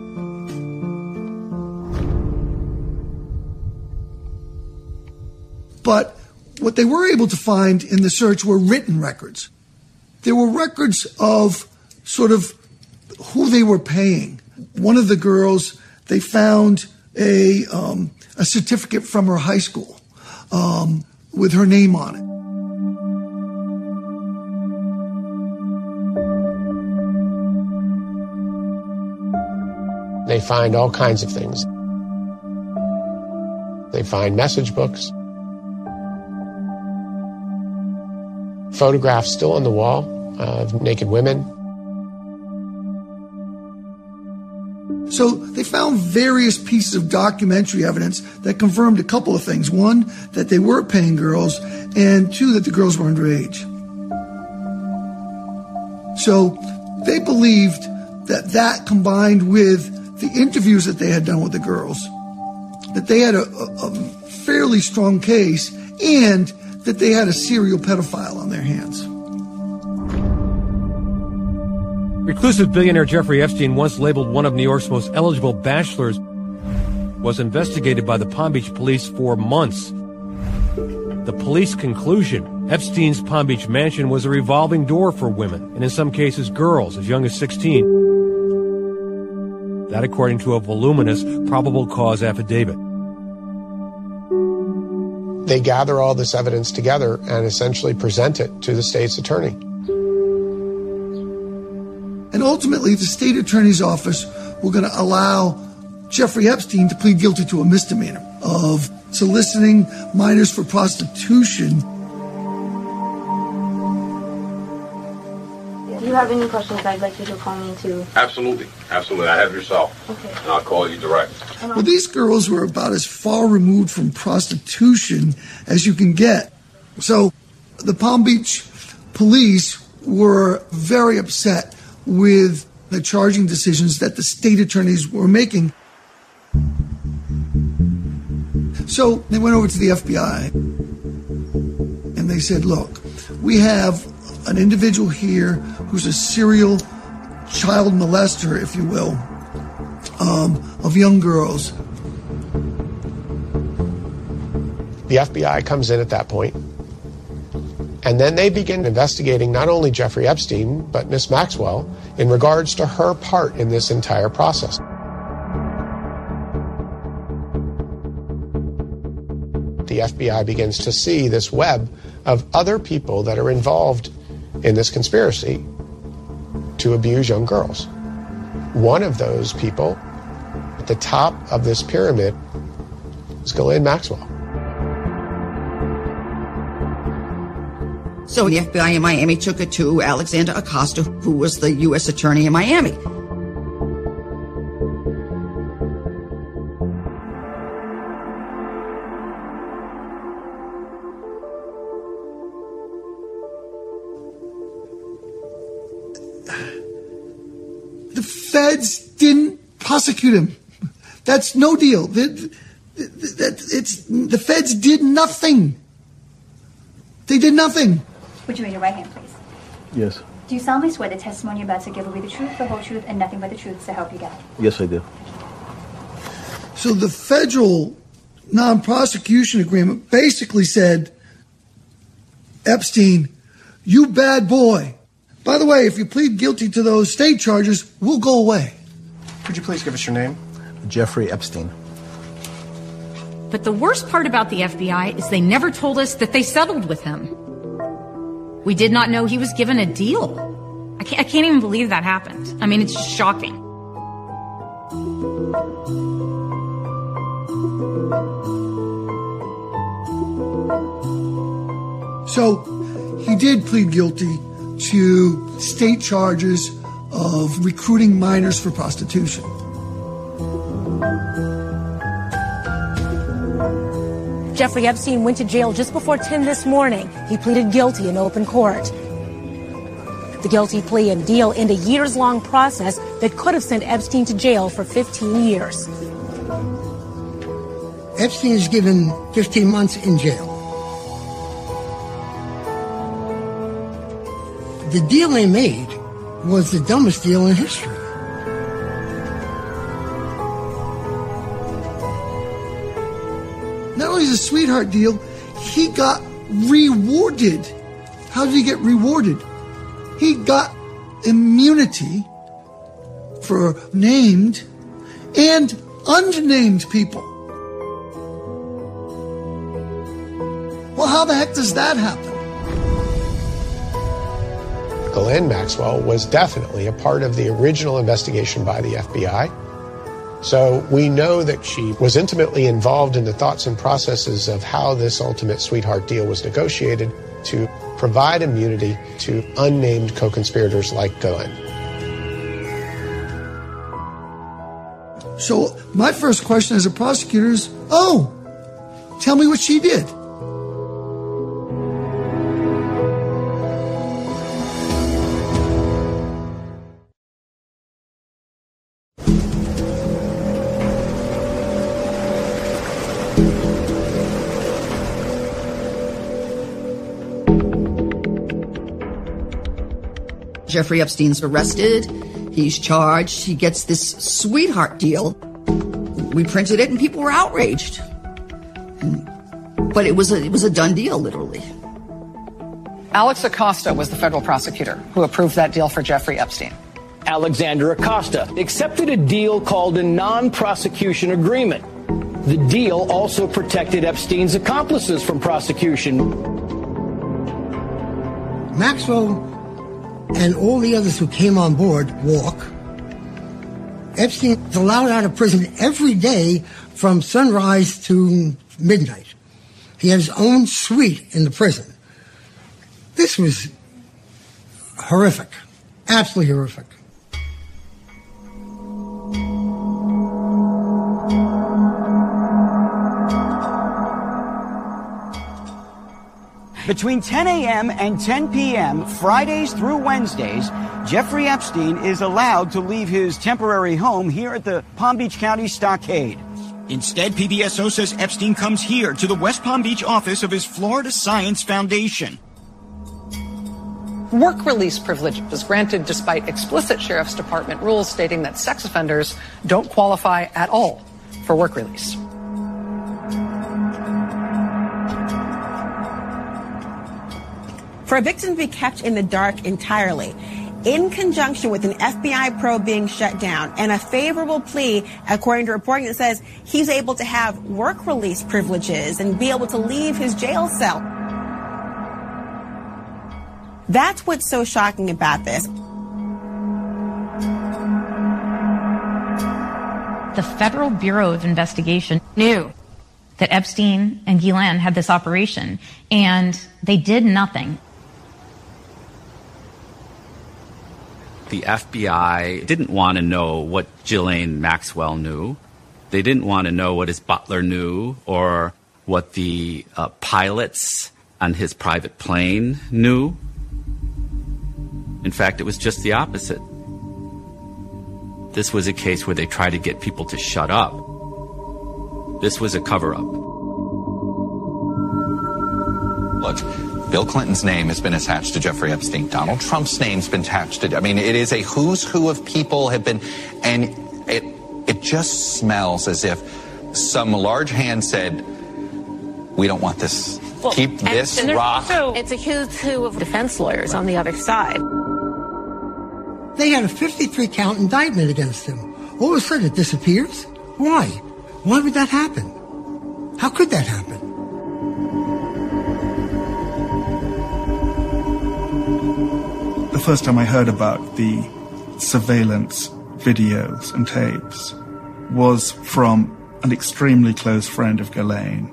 But what they were able to find in the search were written records. There were records of sort of who they were paying. One of the girls, they found a certificate from her high school with her name on it. They find all kinds of things. They find message books, photographs still on the wall of naked women. So they found various pieces of documentary evidence that confirmed a couple of things. One, that they were paying girls, and two, that the girls were underage. So they believed that that combined with the interviews that they had done with the girls, that they had a fairly strong case, and that they had a serial pedophile on their hands. Reclusive billionaire Jeffrey Epstein, once labeled one of New York's most eligible bachelors, was investigated by the Palm Beach police for months. The police conclusion, Epstein's Palm Beach mansion was a revolving door for women, and in some cases girls as young as 16. That according to a voluminous probable cause affidavit. They gather all this evidence together and essentially present it to the state's attorney. And ultimately, the state attorney's office were going to allow Jeffrey Epstein to plead guilty to a misdemeanor of soliciting minors for prostitution. Do you have any questions I'd like you to call me to? Absolutely. Absolutely. I have your cell. Okay. And I'll call you direct. Well, these girls were about as far removed from prostitution as you can get. So the Palm Beach police were very upset with the charging decisions that the state attorneys were making. So they went over to the FBI and they said, look, we have an individual here who's a serial child molester, if you will, of young girls. The FBI comes in at that point, and then they begin investigating not only Jeffrey Epstein, but Miss Maxwell in regards to her part in this entire process. The FBI begins to see this web of other people that are involved in this conspiracy to abuse young girls. One of those people at the top of this pyramid is Ghislaine Maxwell. So the FBI in Miami took it to Alexander Acosta, who was the U.S. attorney in Miami. The feds didn't prosecute him. That's no deal. The feds did nothing. They did nothing. Would you raise your right hand, please? Yes. Do you solemnly swear the testimony you're about to give will be the truth, the whole truth, and nothing but the truth, so help you God? Yes, I do. So the federal non-prosecution agreement basically said, Epstein, you bad boy. By the way, if you plead guilty to those state charges, we'll go away. Could you please give us your name? Jeffrey Epstein. But the worst part about the FBI is they never told us that they settled with him. We did not know he was given a deal. I can't even believe that happened. I mean, it's just shocking. So he did plead guilty to state charges of recruiting minors for prostitution. Jeffrey Epstein went to jail just before 10 this morning. He pleaded guilty in open court. The guilty plea and deal end a years-long process that could have sent Epstein to jail for 15 years. Epstein is given 15 months in jail. The deal they made was the dumbest deal in history. Not only is it a sweetheart deal, he got rewarded. How did he get rewarded? He got immunity for named and unnamed people. Well, how the heck does that happen? Ghislaine Maxwell was definitely a part of the original investigation by the FBI. So we know that she was intimately involved in the thoughts and processes of how this ultimate sweetheart deal was negotiated to provide immunity to unnamed co-conspirators like Ghislaine. So my first question as a prosecutor is, tell me what she did. Jeffrey Epstein's arrested. He's charged. He gets this sweetheart deal. We printed it and people were outraged. But it was a done deal, literally. Alex Acosta was the federal prosecutor who approved that deal for Jeffrey Epstein. Alexander Acosta, accepted a deal called a non-prosecution agreement. The deal also protected Epstein's accomplices from prosecution. Maxwell and all the others who came on board walk. Epstein is allowed out of prison every day from sunrise to midnight. He had his own suite in the prison. This was horrific, absolutely horrific. Between 10 a.m. and 10 p.m., Fridays through Wednesdays, Jeffrey Epstein is allowed to leave his temporary home here at the Palm Beach County Stockade. Instead, PBSO says Epstein comes here to the West Palm Beach office of his Florida Science Foundation. Work release privilege was granted despite explicit Sheriff's Department rules stating that sex offenders don't qualify at all for work release. For a victim to be kept in the dark entirely, in conjunction with an FBI probe being shut down and a favorable plea, according to reporting that says he's able to have work release privileges and be able to leave his jail cell. That's what's so shocking about this. The Federal Bureau of Investigation knew that Epstein and Ghislaine had this operation, and they did nothing. The FBI didn't want to know what Ghislaine Maxwell knew. They didn't want to know what his butler knew or what the pilots on his private plane knew. In fact, it was just the opposite. This was a case where they tried to get people to shut up. This was a cover-up. Look, Bill Clinton's name has been attached to Jeffrey Epstein. Donald Trump's name's been attached to, it is a who's who of people have been, and it just smells as if some large hand said, we don't want this. Keep this rock. It's a who's who of defense lawyers on the other side. They had a 53-count indictment against him. All of a sudden it disappears? Why? Why would that happen? How could that happen? The first time I heard about the surveillance videos and tapes was from an extremely close friend of Ghislaine.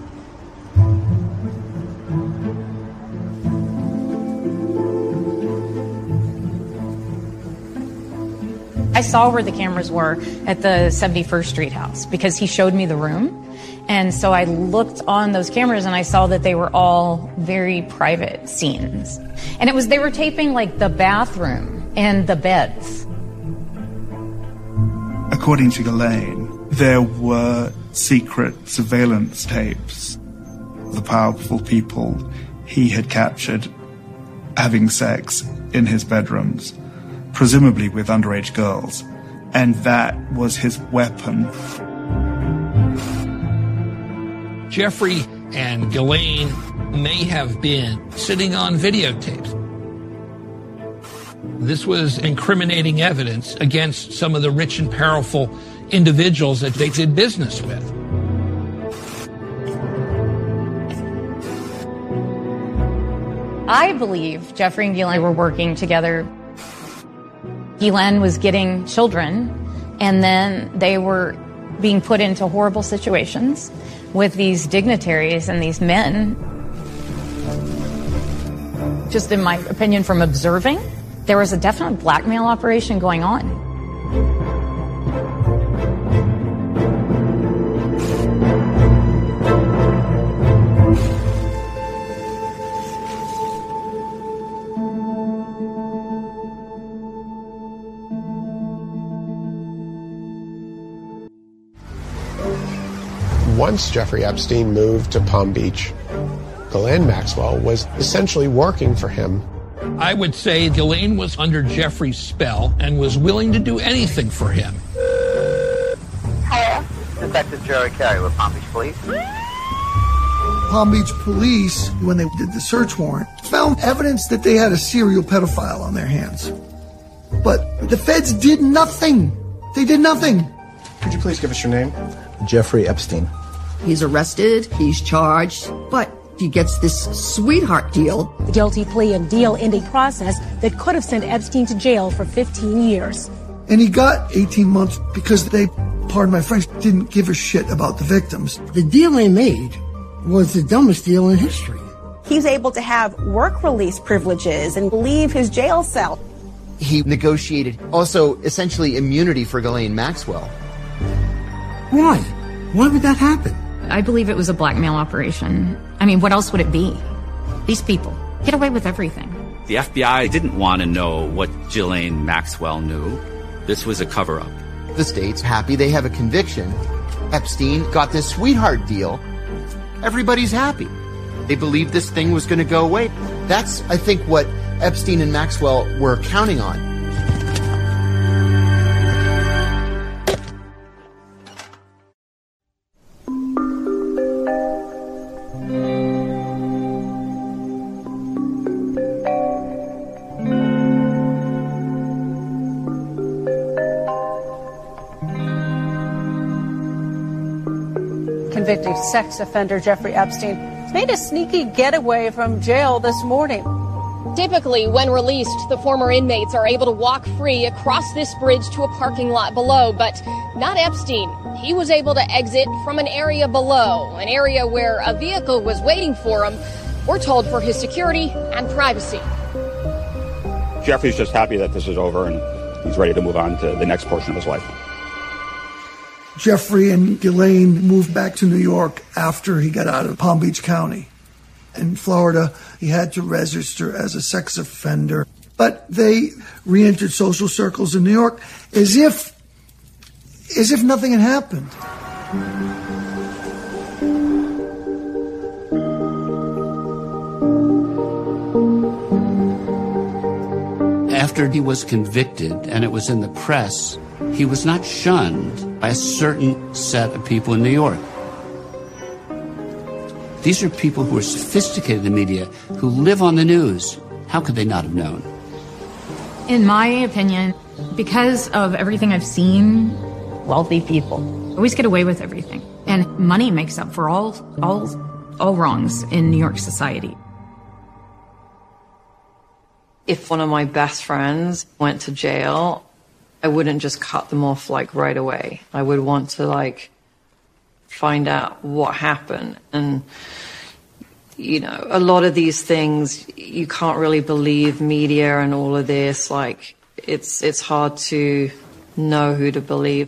I saw where the cameras were at the 71st Street house because he showed me the room. And so I looked on those cameras and I saw that they were all very private scenes. And they were taping like the bathroom and the beds. According to Ghislaine, there were secret surveillance tapes of the powerful people he had captured having sex in his bedrooms, presumably with underage girls, and that was his weapon. Jeffrey and Ghislaine may have been sitting on videotapes. This was incriminating evidence against some of the rich and powerful individuals that they did business with. I believe Jeffrey and Ghislaine were working together. Ghislaine was getting children, and then they were being put into horrible situations with these dignitaries and these men. Just in my opinion, from observing, there was a definite blackmail operation going on. Once Jeffrey Epstein moved to Palm Beach, Ghislaine Maxwell was essentially working for him. I would say Ghislaine was under Jeffrey's spell and was willing to do anything for him. Hello? Detective Jerry Carey with Palm Beach Police. Palm Beach Police, when they did the search warrant, found evidence that they had a serial pedophile on their hands. But the feds did nothing. They did nothing. Could you please give us your name? Jeffrey Epstein. He's arrested, he's charged, but he gets this sweetheart deal. The guilty plea and deal end a process that could have sent Epstein to jail for 15 years. And he got 18 months because they, pardon my French, didn't give a shit about the victims. The deal they made was the dumbest deal in history. He's able to have work release privileges and leave his jail cell. He negotiated also essentially immunity for Ghislaine Maxwell. Why? Why would that happen? I believe it was a blackmail operation. I mean, what else would it be? These people get away with everything. The FBI didn't want to know what Ghislaine Maxwell knew. This was a cover-up. The state's happy they have a conviction. Epstein got this sweetheart deal. Everybody's happy. They believed this thing was going to go away. That's, I think, what Epstein and Maxwell were counting on. Convicted sex offender Jeffrey Epstein made a sneaky getaway from jail this morning. Typically, when released, the former inmates are able to walk free across this bridge to a parking lot below, but not Epstein. He was able to exit from an area below, an area where a vehicle was waiting for him, we're told, for his security and privacy. Jeffrey's just happy that this is over and he's ready to move on to the next portion of his life. Jeffrey and Ghislaine moved back to New York after he got out of Palm Beach County. In Florida, he had to register as a sex offender. But they re-entered social circles in New York as if nothing had happened. After he was convicted, and it was in the press, he was not shunned by a certain set of people in New York. These are people who are sophisticated in the media, who live on the news. How could they not have known? In my opinion, because of everything I've seen, wealthy people always get away with everything. And money makes up for all wrongs in New York society. If one of my best friends went to jail, I wouldn't just cut them off right away. I would want to find out what happened. And, a lot of these things, you can't really believe media and all of this. It's hard to know who to believe.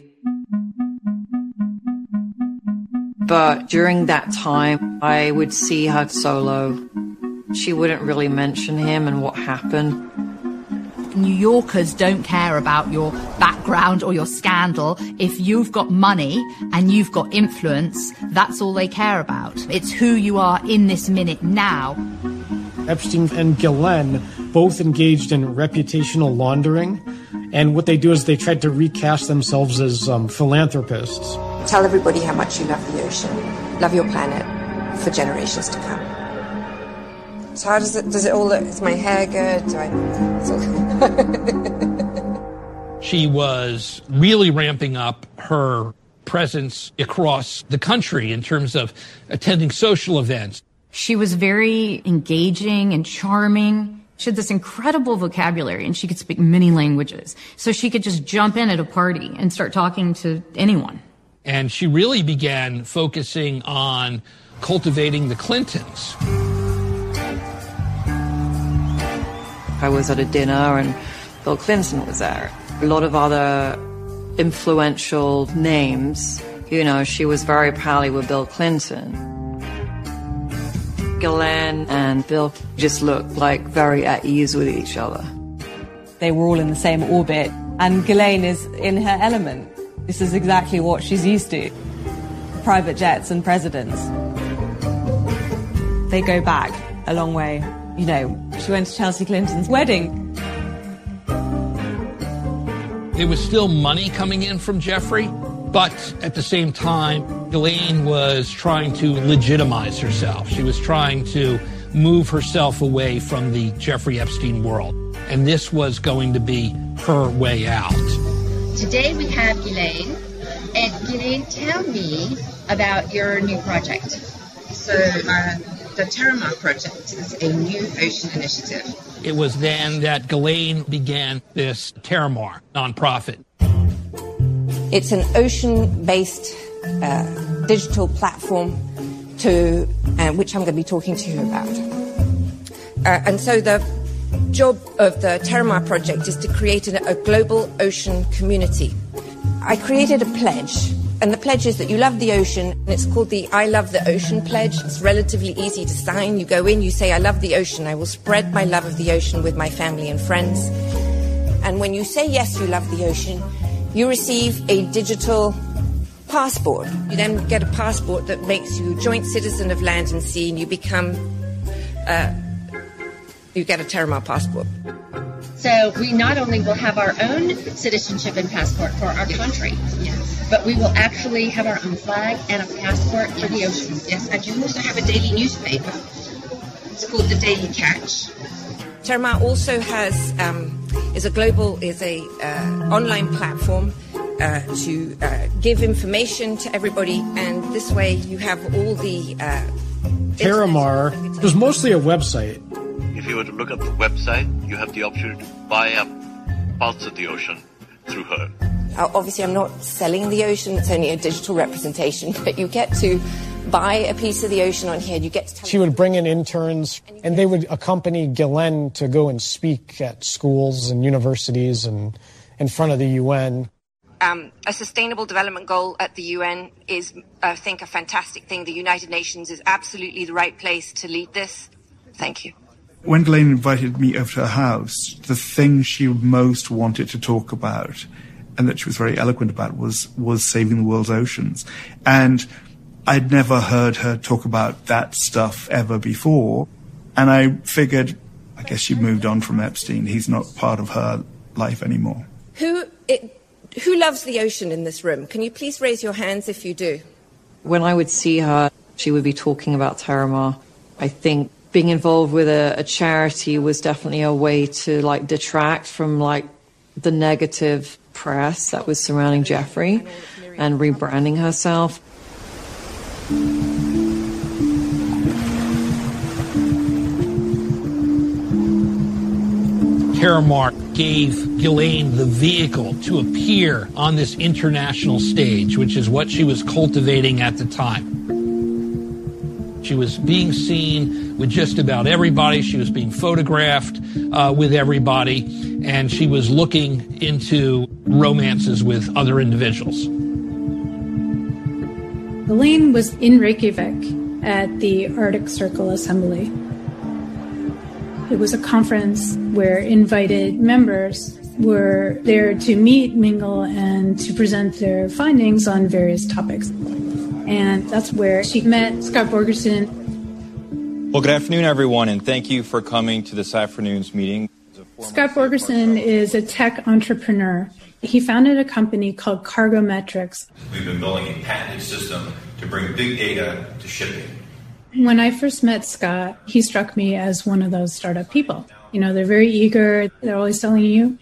But during that time, I would see her solo. She wouldn't really mention him and what happened. New Yorkers don't care about your background or your scandal. If you've got money and you've got influence, that's all they care about. It's who you are in this minute now. Epstein and Ghislaine both engaged in reputational laundering. And what they do is they tried to recast themselves as philanthropists. Tell everybody how much you love the ocean, love your planet for generations to come. So how does it all look? Is my hair good? She was really ramping up her presence across the country in terms of attending social events. She was very engaging and charming. She had this incredible vocabulary, and she could speak many languages. So she could just jump in at a party and start talking to anyone. And she really began focusing on cultivating the Clintons. I was at a dinner and Bill Clinton was there. A lot of other influential names. She was very pally with Bill Clinton. Ghislaine and Bill just looked very at ease with each other. They were all in the same orbit, and Ghislaine is in her element. This is exactly what she's used to. Private jets and presidents. They go back a long way. She went to Chelsea Clinton's wedding. There was still money coming in from Jeffrey, but at the same time, Ghislaine was trying to legitimize herself. She was trying to move herself away from the Jeffrey Epstein world. And this was going to be her way out. Today we have Ghislaine. And Ghislaine, tell me about your new project. So the Terramar Project is a new ocean initiative. It was then that Ghislaine began this Terramar nonprofit. It's an ocean-based digital platform which I'm going to be talking to you about. And so the job of the Terramar Project is to create a global ocean community. I created a pledge, and the pledge is that you love the ocean, and it's called the I Love the Ocean Pledge. It's relatively easy to sign. You go in, you say, I love the ocean. I will spread my love of the ocean with my family and friends. And when you say yes, you love the ocean, you receive a digital passport. You then get a passport that makes you joint citizen of land and sea, and you become, you get a Terramar passport. So we not only will have our own citizenship and passport for our country, but we will actually have our own flag and a passport for the ocean. Yes, and you also have a daily newspaper. It's called the Daily Catch. Terramar also has is a online platform to give information to everybody, and this way you have all the Terramar was mostly a website. If you were to look at the website, you have the opportunity to buy up parts of the ocean through her. Obviously, I'm not selling the ocean. It's only a digital representation, but you get to buy a piece of the ocean on here. You get to She would bring in interns, and they would accompany Ghislaine to go and speak at schools and universities and in front of the UN. A sustainable development goal at the UN is, I think, a fantastic thing. The United Nations is absolutely the right place to lead this. Thank you. When Ghislaine invited me over to her house, the thing she most wanted to talk about, and that she was very eloquent about, was saving the world's oceans. And I'd never heard her talk about that stuff ever before. And I figured, I guess she moved on from Epstein. He's not part of her life anymore. Who loves the ocean in this room? Can you please raise your hands if you do? When I would see her, she would be talking about Terramar. I think being involved with a charity was definitely a way to detract from the negative press that was surrounding Jeffrey and rebranding herself. Terramar gave Ghislaine the vehicle to appear on this international stage, which is what she was cultivating at the time. She was being seen with just about everybody. She was being photographed with everybody, and she was looking into romances with other individuals. Ghislaine was in Reykjavik at the Arctic Circle Assembly. It was a conference where invited members were there to meet, mingle, and to present their findings on various topics. And that's where she met Scott Borgerson. Well, good afternoon, everyone, and thank you for coming to this afternoon's meeting. Scott Borgerson is a tech entrepreneur. He founded a company called Cargometrics. We've been building a patented system to bring big data to shipping. When I first met Scott, he struck me as one of those startup people. You know, they're very eager. They're always telling you.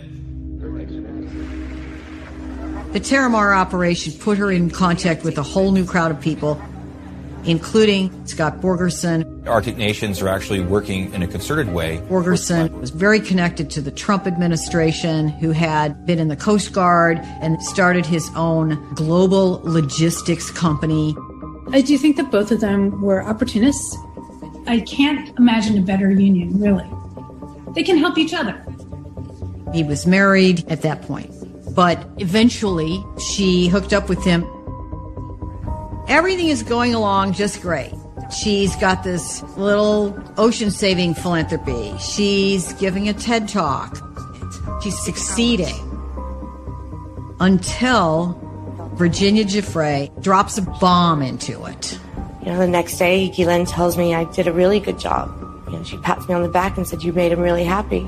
The Terramar operation put her in contact with a whole new crowd of people, including Scott Borgerson. Arctic nations are actually working in a concerted way. Borgerson was very connected to the Trump administration, who had been in the Coast Guard and started his own global logistics company. I do think that both of them were opportunists. I can't imagine a better union, really. They can help each other. He was married at that point, but eventually she hooked up with him. Everything is going along just great. She's got this little ocean-saving philanthropy. She's giving a TED Talk. She's succeeding until Virginia Giuffre drops a bomb into it. You know, the next day, Ghislaine tells me I did a really good job. You know, she pats me on the back and said, "You made him really happy."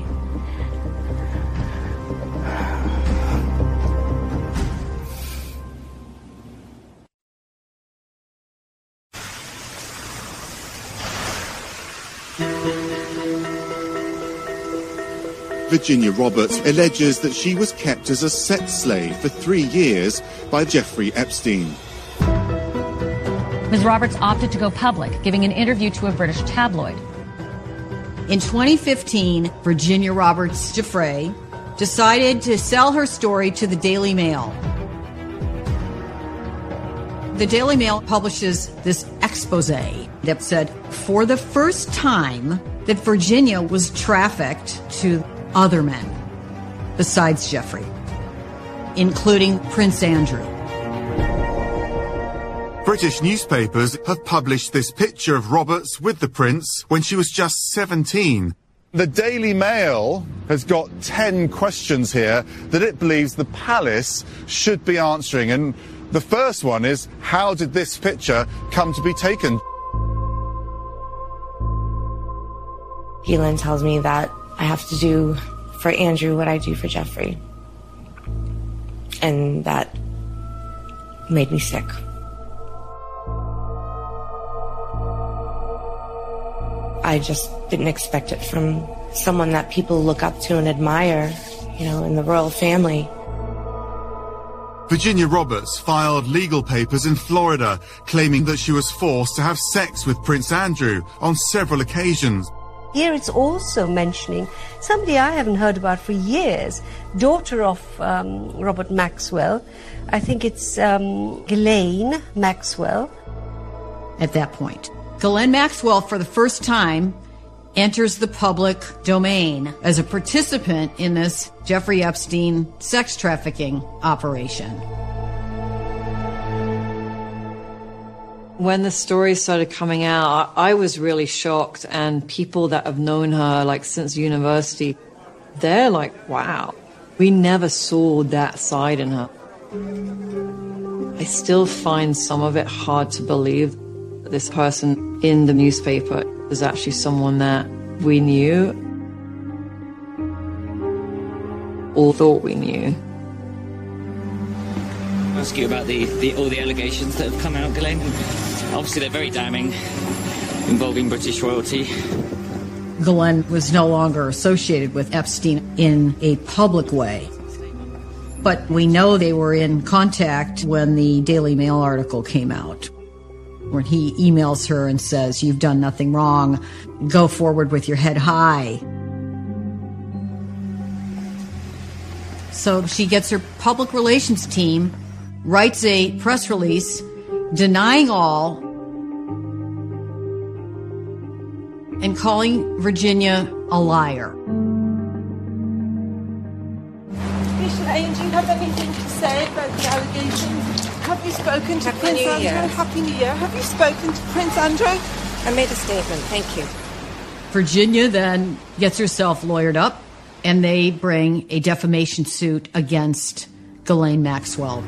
Virginia Roberts alleges that she was kept as a sex slave for 3 years by Jeffrey Epstein. Ms. Roberts opted to go public, giving an interview to a British tabloid. In 2015, Virginia Roberts Giuffre decided to sell her story to the Daily Mail. The Daily Mail publishes this expose that said, for the first time, that Virginia was trafficked to other men besides Jeffrey, including Prince Andrew. British newspapers have published this picture of Roberts with the prince when she was just 17. The Daily Mail has got 10 questions here that it believes the palace should be answering. And the first one is, how did this picture come to be taken? Ghislaine tells me that I have to do for Andrew what I do for Jeffrey. And that made me sick. I just didn't expect it from someone that people look up to and admire, in the royal family. Virginia Roberts filed legal papers in Florida, claiming that she was forced to have sex with Prince Andrew on several occasions. Here it's also mentioning somebody I haven't heard about for years, daughter of Robert Maxwell. I think it's Ghislaine Maxwell. At that point, Ghislaine Maxwell, for the first time, enters the public domain as a participant in this Jeffrey Epstein sex trafficking operation. When the story started coming out, I was really shocked, and people that have known her since university, they're like, wow, we never saw that side in her. I still find some of it hard to believe that this person in the newspaper is actually someone that we knew or thought we knew. I'll ask you about all the allegations that have come out, Ghislaine. Obviously, they're very damning, involving British royalty. Ghislaine was no longer associated with Epstein in a public way. But we know they were in contact when the Daily Mail article came out, when he emails her and says, "You've done nothing wrong. Go forward with your head high." So she gets her public relations team, writes a press release denying all and calling Virginia a liar. Ghislaine, do you have anything to say about the allegations? Have you spoken to Prince Andrew? Happy New Year. Have you spoken to Prince Andrew? I made a statement. Thank you. Virginia then gets herself lawyered up, and they bring a defamation suit against Ghislaine Maxwell.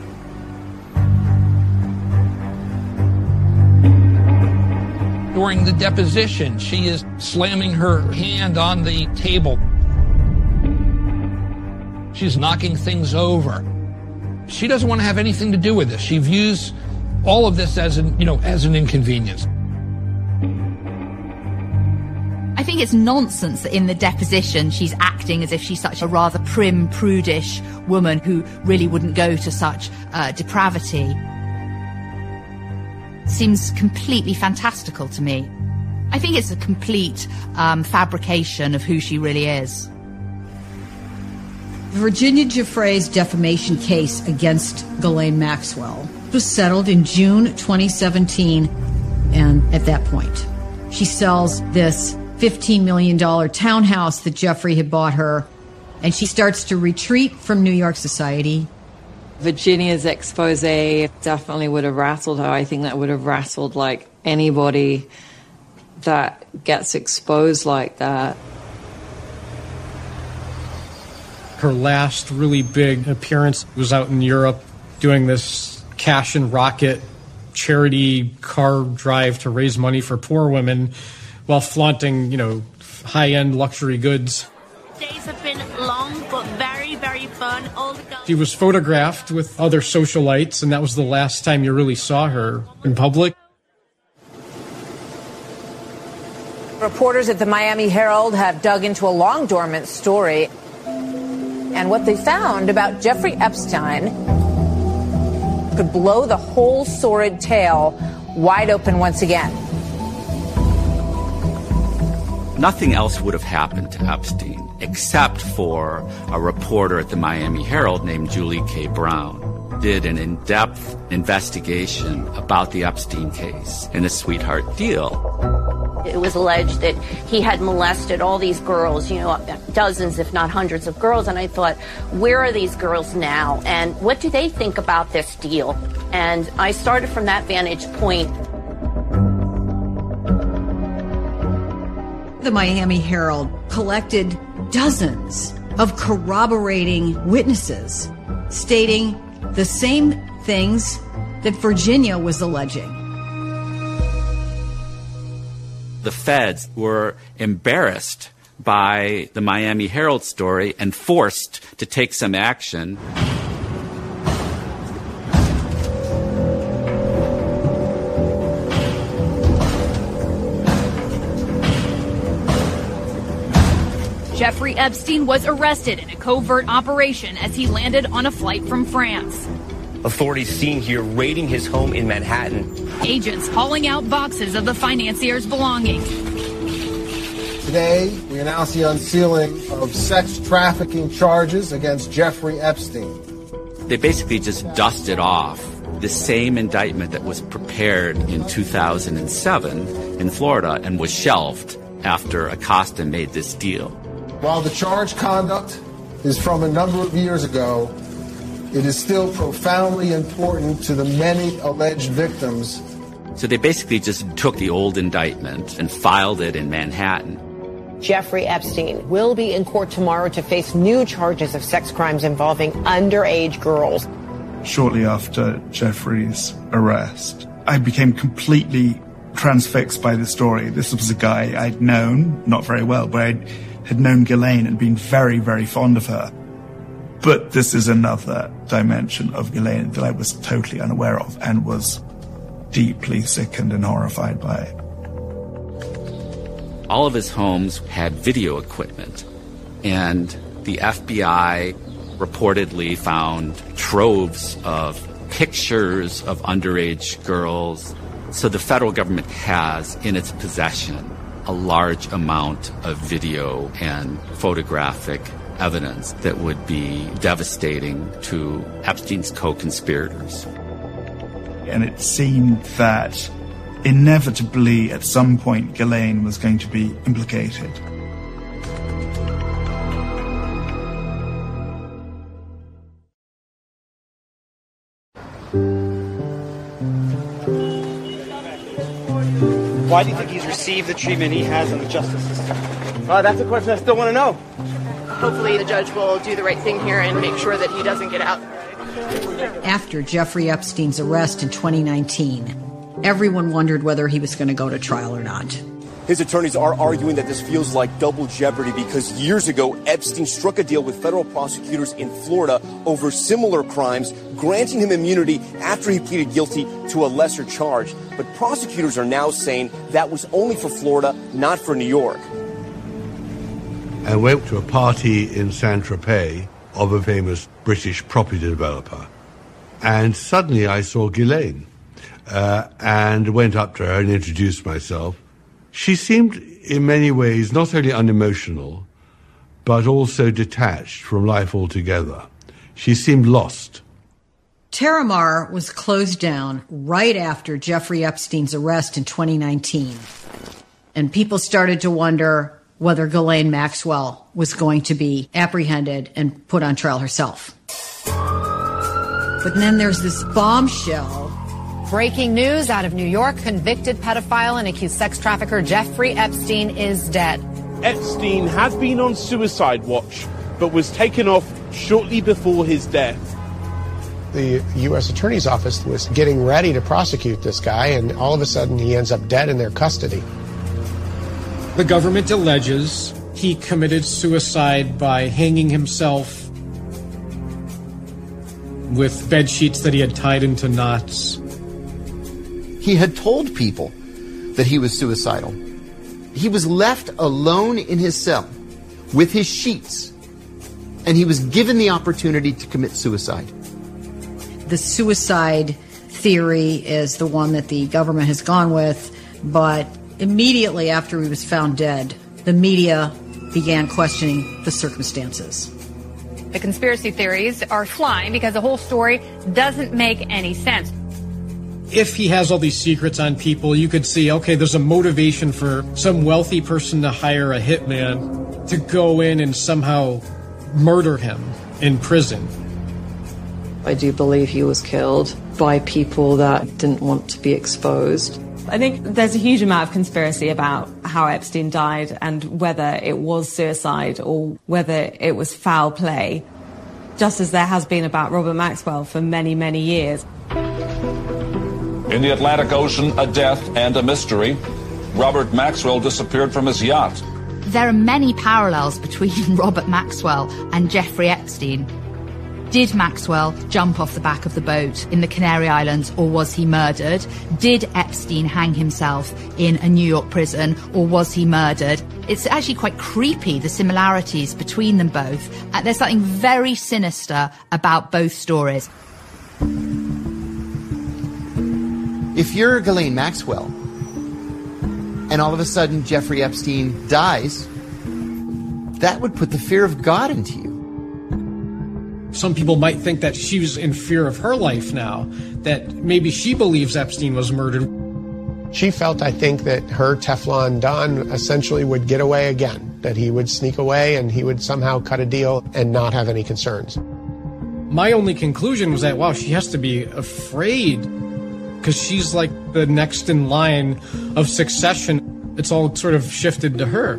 During the deposition, she is slamming her hand on the table. She's knocking things over. She doesn't want to have anything to do with this. She views all of this as an inconvenience. I think it's nonsense that in the deposition she's acting as if she's such a rather prim, prudish woman who really wouldn't go to such depravity. Seems completely fantastical to me. I think it's a complete fabrication of who she really is. Virginia Giuffre's defamation case against Ghislaine Maxwell was settled in June 2017, and at that point, she sells this $15 million townhouse that Jeffrey had bought her, and she starts to retreat from New York society. Virginia's expose definitely would have rattled her. I think that would have rattled anybody that gets exposed like that. Her last really big appearance was out in Europe doing this Cash and Rocket charity car drive to raise money for poor women while flaunting, high-end luxury goods. Days have been long, but very, very fun. All the girls. She was photographed with other socialites, and that was the last time you really saw her in public. Reporters at the Miami Herald have dug into a long-dormant story. And what they found about Jeffrey Epstein could blow the whole sordid tale wide open once again. Nothing else would have happened to Epstein except for a reporter at the Miami Herald named Julie K. Brown did an in-depth investigation about the Epstein case and the sweetheart deal. It was alleged that he had molested all these girls, dozens, if not hundreds of girls. And I thought, where are these girls now? And what do they think about this deal? And I started from that vantage point. The Miami Herald collected dozens of corroborating witnesses stating the same things that Virginia was alleging. The feds were embarrassed by the Miami Herald story and forced to take some action. Jeffrey Epstein was arrested in a covert operation as he landed on a flight from France. Authorities seen here raiding his home in Manhattan. Agents hauling out boxes of the financier's belongings. Today, we announce the unsealing of sex trafficking charges against Jeffrey Epstein. They basically just dusted off the same indictment that was prepared in 2007 in Florida and was shelved after Acosta made this deal. While the charged conduct is from a number of years ago, it is still profoundly important to the many alleged victims. So they basically just took the old indictment and filed it in Manhattan. Jeffrey Epstein will be in court tomorrow to face new charges of sex crimes involving underage girls. Shortly after Jeffrey's arrest, I became completely transfixed by the story. This was a guy I'd known, not very well, but I had known Ghislaine and been very, very fond of her. But this is another dimension of Ghislaine that I was totally unaware of and was deeply sickened and horrified by. All of his homes had video equipment, and the FBI reportedly found troves of pictures of underage girls. So the federal government has in its possession a large amount of video and photographic evidence that would be devastating to Epstein's co-conspirators. And it seemed that inevitably at some point Ghislaine was going to be implicated. Why do you think he's received the treatment he has in the justice system? That's a question I still want to know. Hopefully the judge will do the right thing here and make sure that he doesn't get out. After Jeffrey Epstein's arrest in 2019, everyone wondered whether he was going to go to trial or not. His attorneys are arguing that this feels like double jeopardy because years ago, Epstein struck a deal with federal prosecutors in Florida over similar crimes, granting him immunity after he pleaded guilty to a lesser charge. But prosecutors are now saying that was only for Florida, not for New York. I went to a party in Saint-Tropez of a famous British property developer, and suddenly I saw Ghislaine and went up to her and introduced myself. She seemed in many ways not only unemotional, but also detached from life altogether. She seemed lost. Terramar was closed down right after Jeffrey Epstein's arrest in 2019. And people started to wonder whether Ghislaine Maxwell was going to be apprehended and put on trial herself. But then there's this bombshell. Breaking news out of New York. Convicted pedophile and accused sex trafficker Jeffrey Epstein is dead. Epstein had been on suicide watch, but was taken off shortly before his death. The U.S. Attorney's Office was getting ready to prosecute this guy, and all of a sudden he ends up dead in their custody. The government alleges he committed suicide by hanging himself with bed sheets that he had tied into knots. He had told people that he was suicidal. He was left alone in his cell with his sheets and he was given the opportunity to commit suicide. The suicide theory is the one that the government has gone with, but immediately after he was found dead, the media began questioning the circumstances. The conspiracy theories are flying because the whole story doesn't make any sense. If he has all these secrets on people, you could see, okay, there's a motivation for some wealthy person to hire a hitman to go in and somehow murder him in prison. I do believe he was killed by people that didn't want to be exposed. I think there's a huge amount of conspiracy about how Epstein died and whether it was suicide or whether it was foul play, just as there has been about Robert Maxwell for many, many years. In the Atlantic Ocean, a death and a mystery. Robert Maxwell disappeared from his yacht. There are many parallels between Robert Maxwell and Jeffrey Epstein. Did Maxwell jump off the back of the boat in the Canary Islands, or was he murdered? Did Epstein hang himself in a New York prison, or was he murdered? It's actually quite creepy, the similarities between them both. There's something very sinister about both stories. If you're Ghislaine Maxwell, and all of a sudden Jeffrey Epstein dies, that would put the fear of God into you. Some people might think that she was in fear of her life now, that maybe she believes Epstein was murdered. She felt, I think, that her Teflon Don essentially would get away again, that he would sneak away and he would somehow cut a deal and not have any concerns. My only conclusion was that, wow, she has to be afraid because she's like the next in line of succession. It's all sort of shifted to her.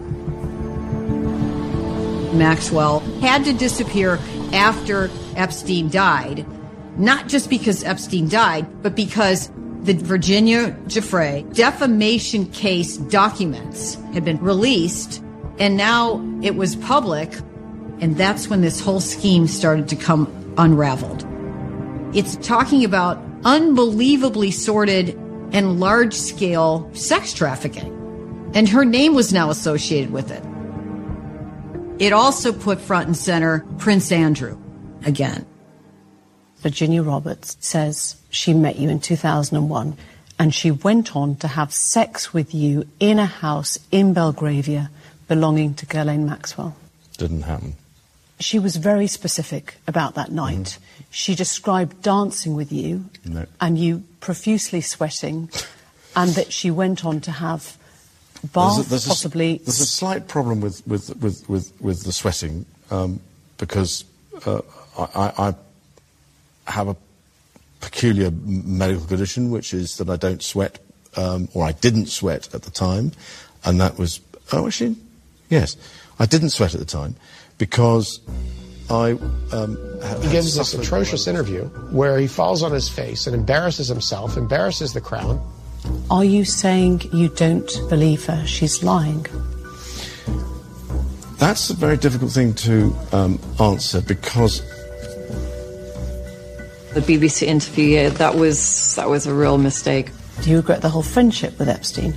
Maxwell had to disappear after Epstein died, not just because Epstein died, but because the Virginia Giuffre defamation case documents had been released, and now it was public, and that's when this whole scheme started to come unraveled. It's talking about unbelievably sordid and large-scale sex trafficking, and her name was now associated with it. It also put front and center Prince Andrew again. Virginia Roberts says she met you in 2001 and she went on to have sex with you in a house in Belgravia belonging to Ghislaine Maxwell. Didn't happen. She was very specific about that night. She described dancing with you and you profusely sweating, and that she went on to have possibly. There's a slight problem with the sweating because I have a peculiar medical condition, which is that I don't sweat, or I didn't sweat at the time, and that was yes, I didn't sweat at the time because I. He gives this atrocious interview where he falls on his face and embarrasses himself, embarrasses the Crown. Are you saying you don't believe her? She's lying. That's a very difficult thing to answer because the BBC interview, that was a real mistake. Do you regret the whole friendship with Epstein?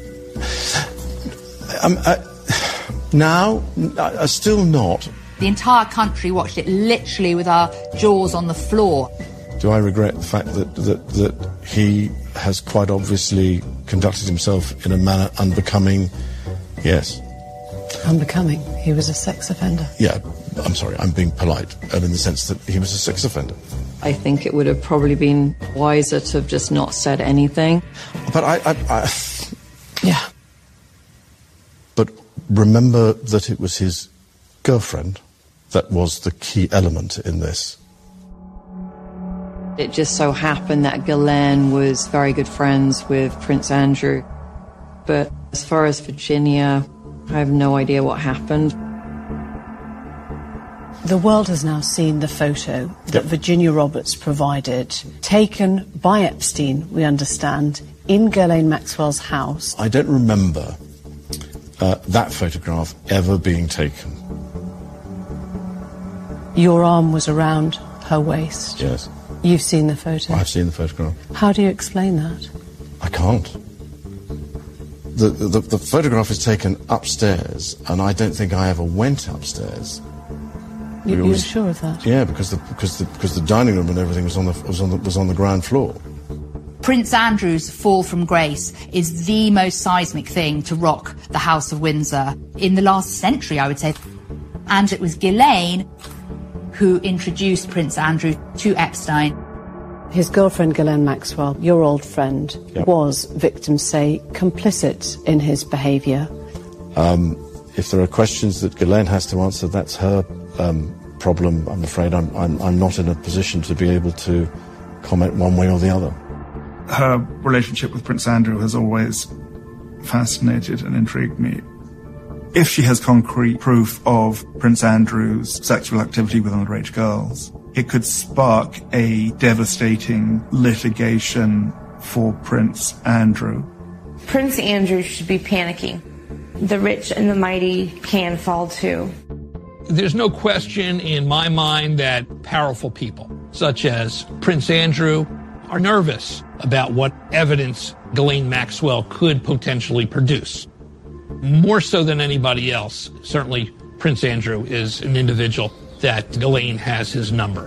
Now, still not. The entire country watched it literally with our jaws on the floor. Do I regret the fact that he has quite obviously conducted himself in a manner unbecoming? Yes. Unbecoming? He was a sex offender. Yeah, I'm sorry, I'm being polite, in the sense that he was a sex offender. I think it would have probably been wiser to have just not said anything. But Yeah. But remember that it was his girlfriend that was the key element in this. It just so happened that Ghislaine was very good friends with Prince Andrew. But as far as Virginia, I have no idea what happened. The world has now seen the photo that Virginia Roberts provided, taken by Epstein, we understand, in Ghislaine Maxwell's house. I don't remember that photograph ever being taken. Your arm was around her waist. Yes. You've seen the photo? I've seen the photograph. How do you explain that? I can't. The photograph is taken upstairs, and I don't think I ever went upstairs. You're sure of that? Yeah, because the dining room and everything was on the ground floor. Prince Andrew's fall from grace is the most seismic thing to rock the House of Windsor in the last century, I would say. And it was Ghislaine who introduced Prince Andrew to Epstein. His girlfriend, Ghislaine Maxwell, your old friend, was, victims say, complicit in his behaviour. If there are questions that Ghislaine has to answer, that's her problem. I'm afraid I'm not in a position to be able to comment one way or the other. Her relationship with Prince Andrew has always fascinated and intrigued me. If she has concrete proof of Prince Andrew's sexual activity with underage girls, it could spark a devastating litigation for Prince Andrew. Prince Andrew should be panicking. The rich and the mighty can fall too. There's no question in my mind that powerful people, such as Prince Andrew, are nervous about what evidence Ghislaine Maxwell could potentially produce. More so than anybody else, certainly Prince Andrew is an individual that Ghislaine has his number.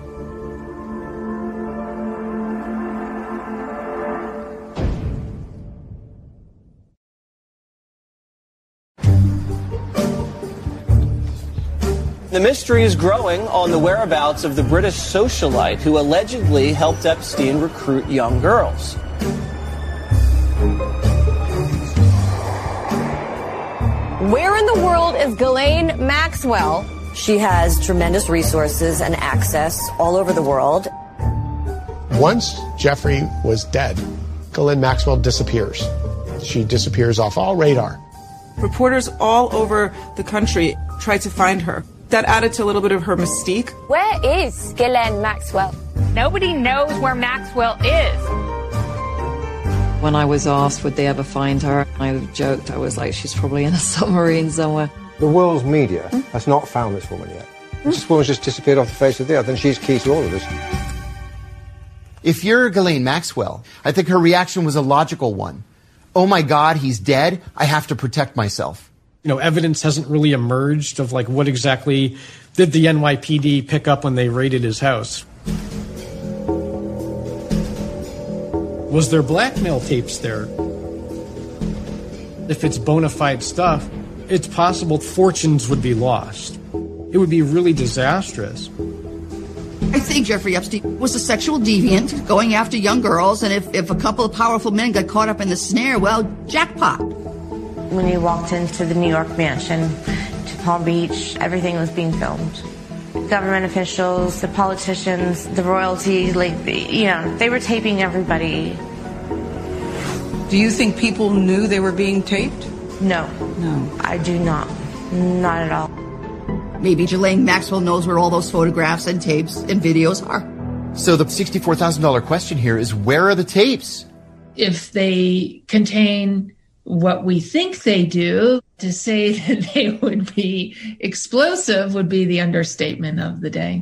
The mystery is growing on the whereabouts of the British socialite who allegedly helped Epstein recruit young girls. Where in the world is Ghislaine Maxwell? She has tremendous resources and access all over the world. Once Jeffrey was dead, Ghislaine Maxwell disappears. She disappears off all radar. Reporters all over the country tried to find her. That added to a little bit of her mystique. Where is Ghislaine Maxwell? Nobody knows where Maxwell is. When I was asked would they ever find her, I joked, I was like, she's probably in a submarine somewhere. The world's media has not found this woman yet. This woman's just disappeared off the face of the earth, and she's key to all of this. If you're Ghislaine Maxwell, I think her reaction was a logical one. Oh my God, he's dead. I have to protect myself. You know, evidence hasn't really emerged of like what exactly did the NYPD pick up when they raided his house. Was there blackmail tapes there? If it's bona fide stuff, it's possible fortunes would be lost. It would be really disastrous. I think Jeffrey Epstein was a sexual deviant going after young girls, and if a couple of powerful men got caught up in the snare, well, jackpot. When you walked into the New York mansion to Palm Beach, everything was being filmed. Government officials, the politicians, the royalty, they were taping everybody. Do you think people knew they were being taped? No. No. I do not. Not at all. Maybe Ghislaine Maxwell knows where all those photographs and tapes and videos are. So the $64,000 question here is, where are the tapes? If they contain what we think they do, to say that they would be explosive would be the understatement of the day.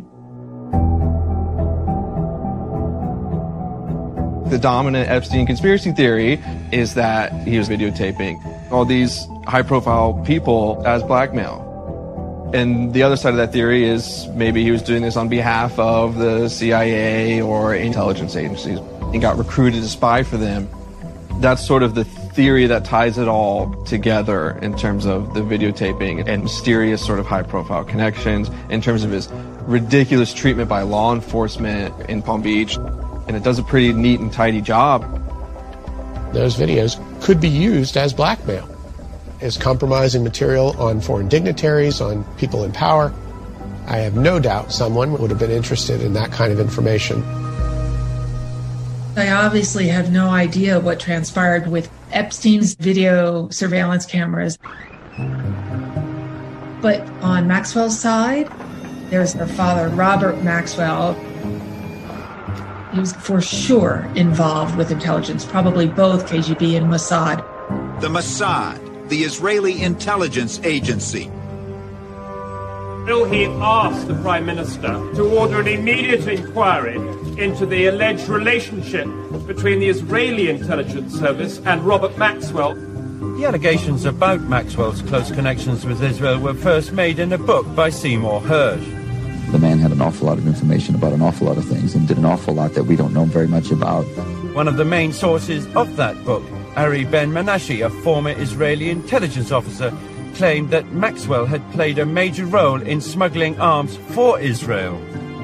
The dominant Epstein conspiracy theory is that he was videotaping all these high-profile people as blackmail. And the other side of that theory is maybe he was doing this on behalf of the CIA or intelligence agencies and got recruited to spy for them. That's sort of the theory that ties it all together in terms of the videotaping and mysterious sort of high-profile connections, in terms of his ridiculous treatment by law enforcement in Palm Beach. And it does a pretty neat and tidy job. Those videos could be used as blackmail, as compromising material on foreign dignitaries, on people in power. I have no doubt someone would have been interested in that kind of information. I obviously have no idea what transpired with Epstein's video surveillance cameras. But on Maxwell's side, there's her father, Robert Maxwell. He was for sure involved with intelligence, probably both KGB and Mossad. The Mossad, the Israeli intelligence agency. Will he ask the Prime Minister to order an immediate inquiry into the alleged relationship between the Israeli intelligence service and Robert Maxwell? The allegations about Maxwell's close connections with Israel were first made in a book by Seymour Hersh. The man had an awful lot of information about an awful lot of things and did an awful lot that we don't know very much about. One of the main sources of that book, Ari Ben-Menashe, a former Israeli intelligence officer, claimed that Maxwell had played a major role in smuggling arms for Israel.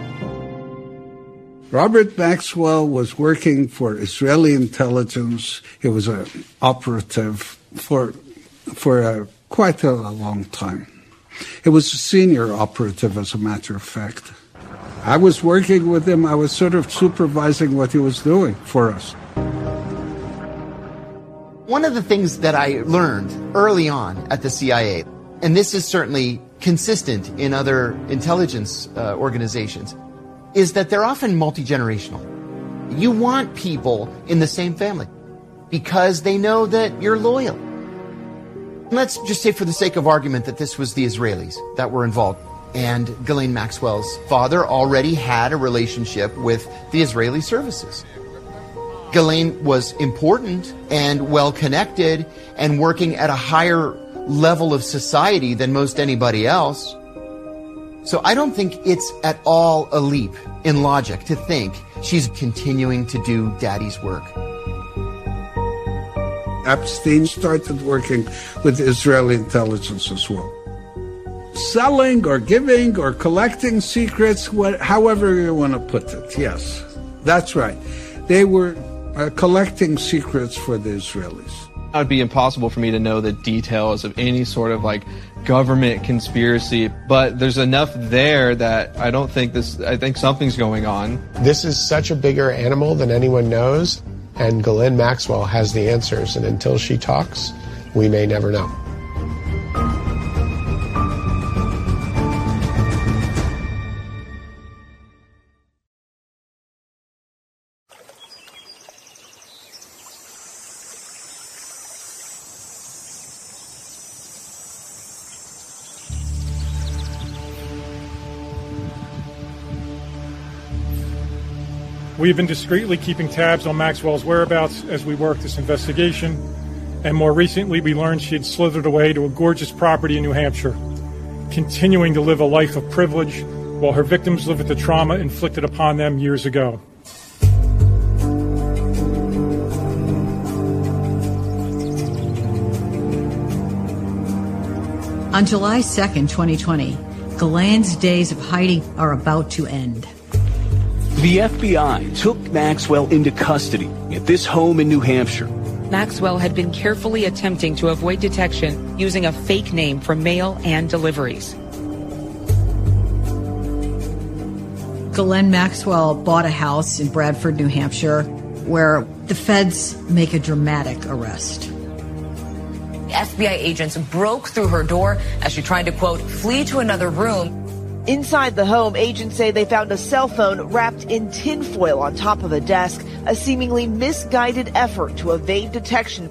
Robert Maxwell was working for Israeli intelligence. He was an operative for quite a long time. He was a senior operative, as a matter of fact. I was working with him. I was sort of supervising what he was doing for us. One of the things that I learned early on at the CIA, and this is certainly consistent in other intelligence organizations, is that they're often multi-generational. You want people in the same family because they know that you're loyal. Let's just say for the sake of argument that this was the Israelis that were involved. And Ghislaine Maxwell's father already had a relationship with the Israeli services. Ghislaine was important and well-connected and working at a higher level of society than most anybody else. So I don't think it's at all a leap in logic to think she's continuing to do Daddy's work. Epstein started working with Israeli intelligence as well. Selling or giving or collecting secrets, however you want to put it, yes, that's right. They were collecting secrets for the Israelis. It would be impossible for me to know the details of any sort of government conspiracy, but there's enough there that I think something's going on. This is such a bigger animal than anyone knows, and Ghislaine Maxwell has the answers, and until she talks, we may never know. We've been discreetly keeping tabs on Maxwell's whereabouts as we work this investigation, and more recently we learned she had slithered away to a gorgeous property in New Hampshire, continuing to live a life of privilege while her victims live with the trauma inflicted upon them years ago. On July 2nd, 2020, Ghislaine's days of hiding are about to end. The FBI took Maxwell into custody at this home in New Hampshire. Maxwell had been carefully attempting to avoid detection using a fake name for mail and deliveries. Ghislaine Maxwell bought a house in Bradford, New Hampshire, where the feds make a dramatic arrest. FBI agents broke through her door as she tried to, quote, flee to another room. Inside the home, agents say they found a cell phone wrapped in tinfoil on top of a desk, a seemingly misguided effort to evade detection.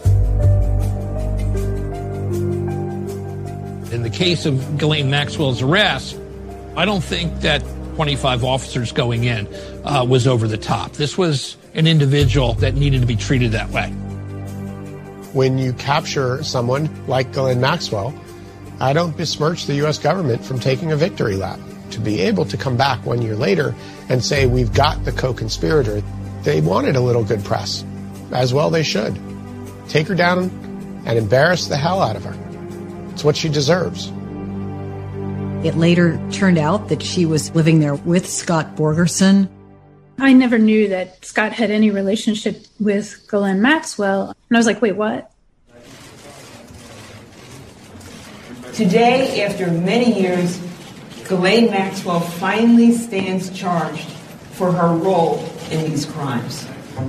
In the case of Ghislaine Maxwell's arrest, I don't think that 25 officers going in was over the top. This was an individual that needed to be treated that way. When you capture someone like Ghislaine Maxwell, I don't besmirch the U.S. government from taking a victory lap. To be able to come back 1 year later and say, we've got the co-conspirator, they wanted a little good press. As well they should. Take her down and embarrass the hell out of her. It's what she deserves. It later turned out that she was living there with Scott Borgerson. I never knew that Scott had any relationship with Ghislaine Maxwell. And I was like, wait, what? Today, after many years, Ghislaine Maxwell finally stands charged for her role in these crimes.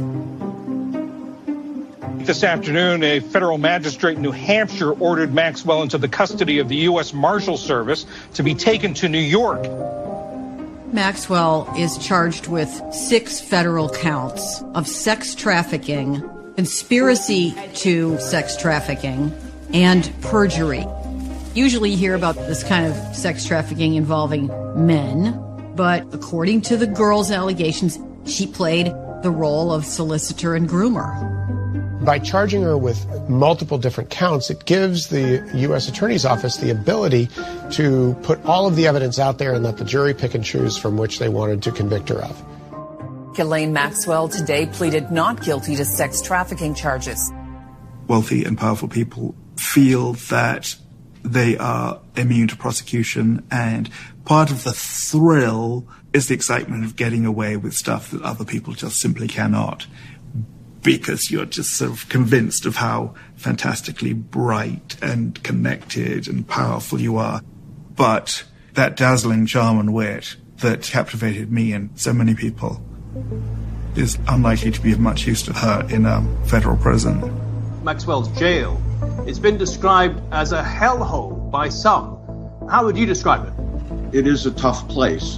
This afternoon, a federal magistrate in New Hampshire ordered Maxwell into the custody of the U.S. Marshal Service to be taken to New York. Maxwell is charged with 6 federal counts of sex trafficking, conspiracy to sex trafficking, and perjury. Usually you hear about this kind of sex trafficking involving men, but according to the girl's allegations, she played the role of solicitor and groomer. By charging her with multiple different counts, it gives the U.S. Attorney's Office the ability to put all of the evidence out there and let the jury pick and choose from which they wanted to convict her of. Ghislaine Maxwell today pleaded not guilty to sex trafficking charges. Wealthy and powerful people feel that they are immune to prosecution, and part of the thrill is the excitement of getting away with stuff that other people just simply cannot, because you're just sort of convinced of how fantastically bright and connected and powerful you are. But that dazzling charm and wit that captivated me and so many people is unlikely to be of much use to her in a federal prison. Maxwell's jail. It's been described as a hellhole by some. How would you describe it? It is a tough place.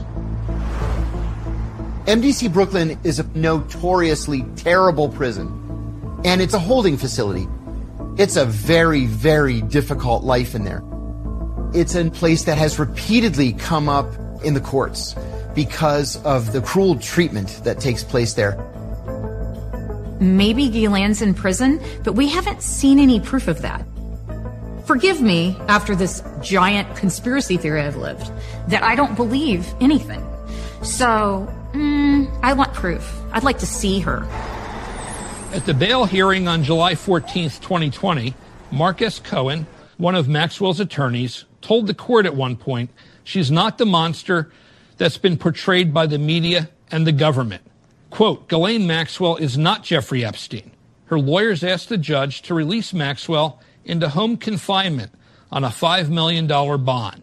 MDC Brooklyn is a notoriously terrible prison, and it's a holding facility. It's a very, very difficult life in there. It's a place that has repeatedly come up in the courts because of the cruel treatment that takes place there. Maybe Ghislaine's in prison, but we haven't seen any proof of that. Forgive me, after this giant conspiracy theory I've lived, that I don't believe anything. So, I want proof. I'd like to see her. At the bail hearing on July 14th, 2020, Marcus Cohen, one of Maxwell's attorneys, told the court at one point she's not the monster that's been portrayed by the media and the government. Quote, Ghislaine Maxwell is not Jeffrey Epstein. Her lawyers asked the judge to release Maxwell into home confinement on a $5 million bond.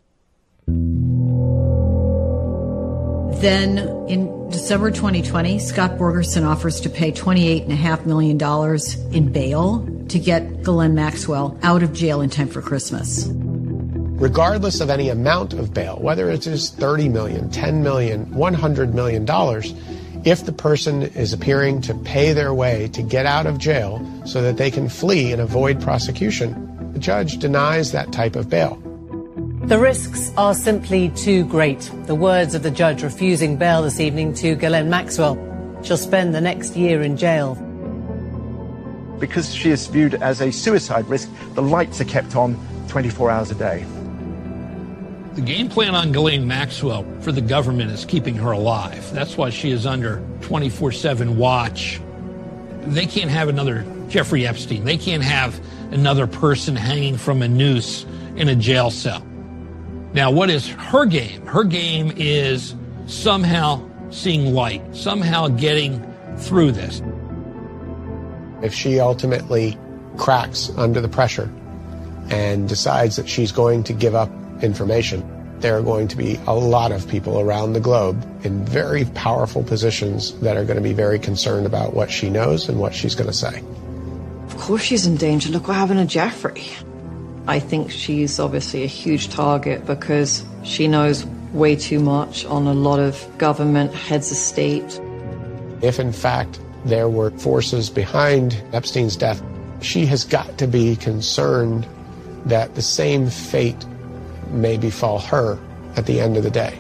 Then, in December 2020, Scott Borgerson offers to pay $28.5 million in bail to get Ghislaine Maxwell out of jail in time for Christmas. Regardless of any amount of bail, whether it is $30 million, $10 million, $100 million, if the person is appearing to pay their way to get out of jail so that they can flee and avoid prosecution, the judge denies that type of bail. The risks are simply too great. The words of the judge refusing bail this evening to Ghislaine Maxwell. She'll spend the next year in jail. Because she is viewed as a suicide risk, the lights are kept on 24 hours a day. The game plan on Ghislaine Maxwell for the government is keeping her alive. That's why she is under 24/7 watch. They can't have another Jeffrey Epstein. They can't have another person hanging from a noose in a jail cell. Now, what is her game? Her game is somehow seeing light, somehow getting through this. If she ultimately cracks under the pressure and decides that she's going to give up information, there are going to be a lot of people around the globe in very powerful positions that are going to be very concerned about what she knows and what she's going to say. Of course she's in danger. Look what happened to Jeffrey. I think she's obviously a huge target because she knows way too much on a lot of government heads of state. If in fact there were forces behind Epstein's death, she has got to be concerned that the same fate may befall her at the end of the day.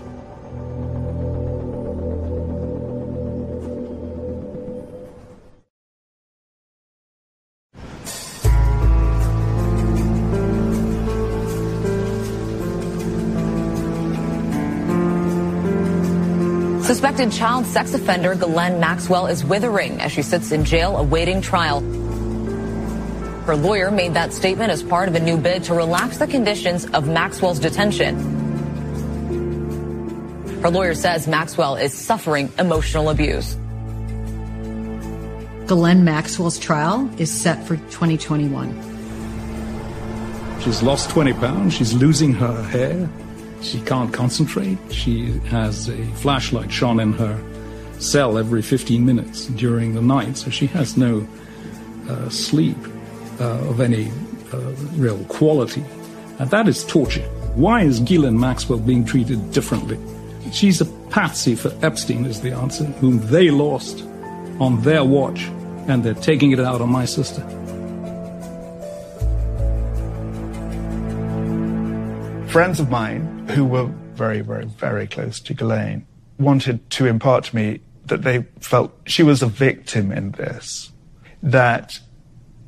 Suspected child sex offender Ghislaine Maxwell is withering as she sits in jail awaiting trial. Her lawyer made that statement as part of a new bid to relax the conditions of Maxwell's detention. Her lawyer says Maxwell is suffering emotional abuse. Ghislaine Maxwell's trial is set for 2021. She's lost 20 pounds. She's losing her hair. She can't concentrate. She has a flashlight shone in her cell every 15 minutes during the night, so she has no sleep of any real quality. And that is torture. Why is Ghislaine Maxwell being treated differently? She's a patsy for Epstein is the answer, whom they lost on their watch, and they're taking it out on my sister. Friends of mine who were very, very, very close to Ghislaine wanted to impart to me that they felt she was a victim in this, that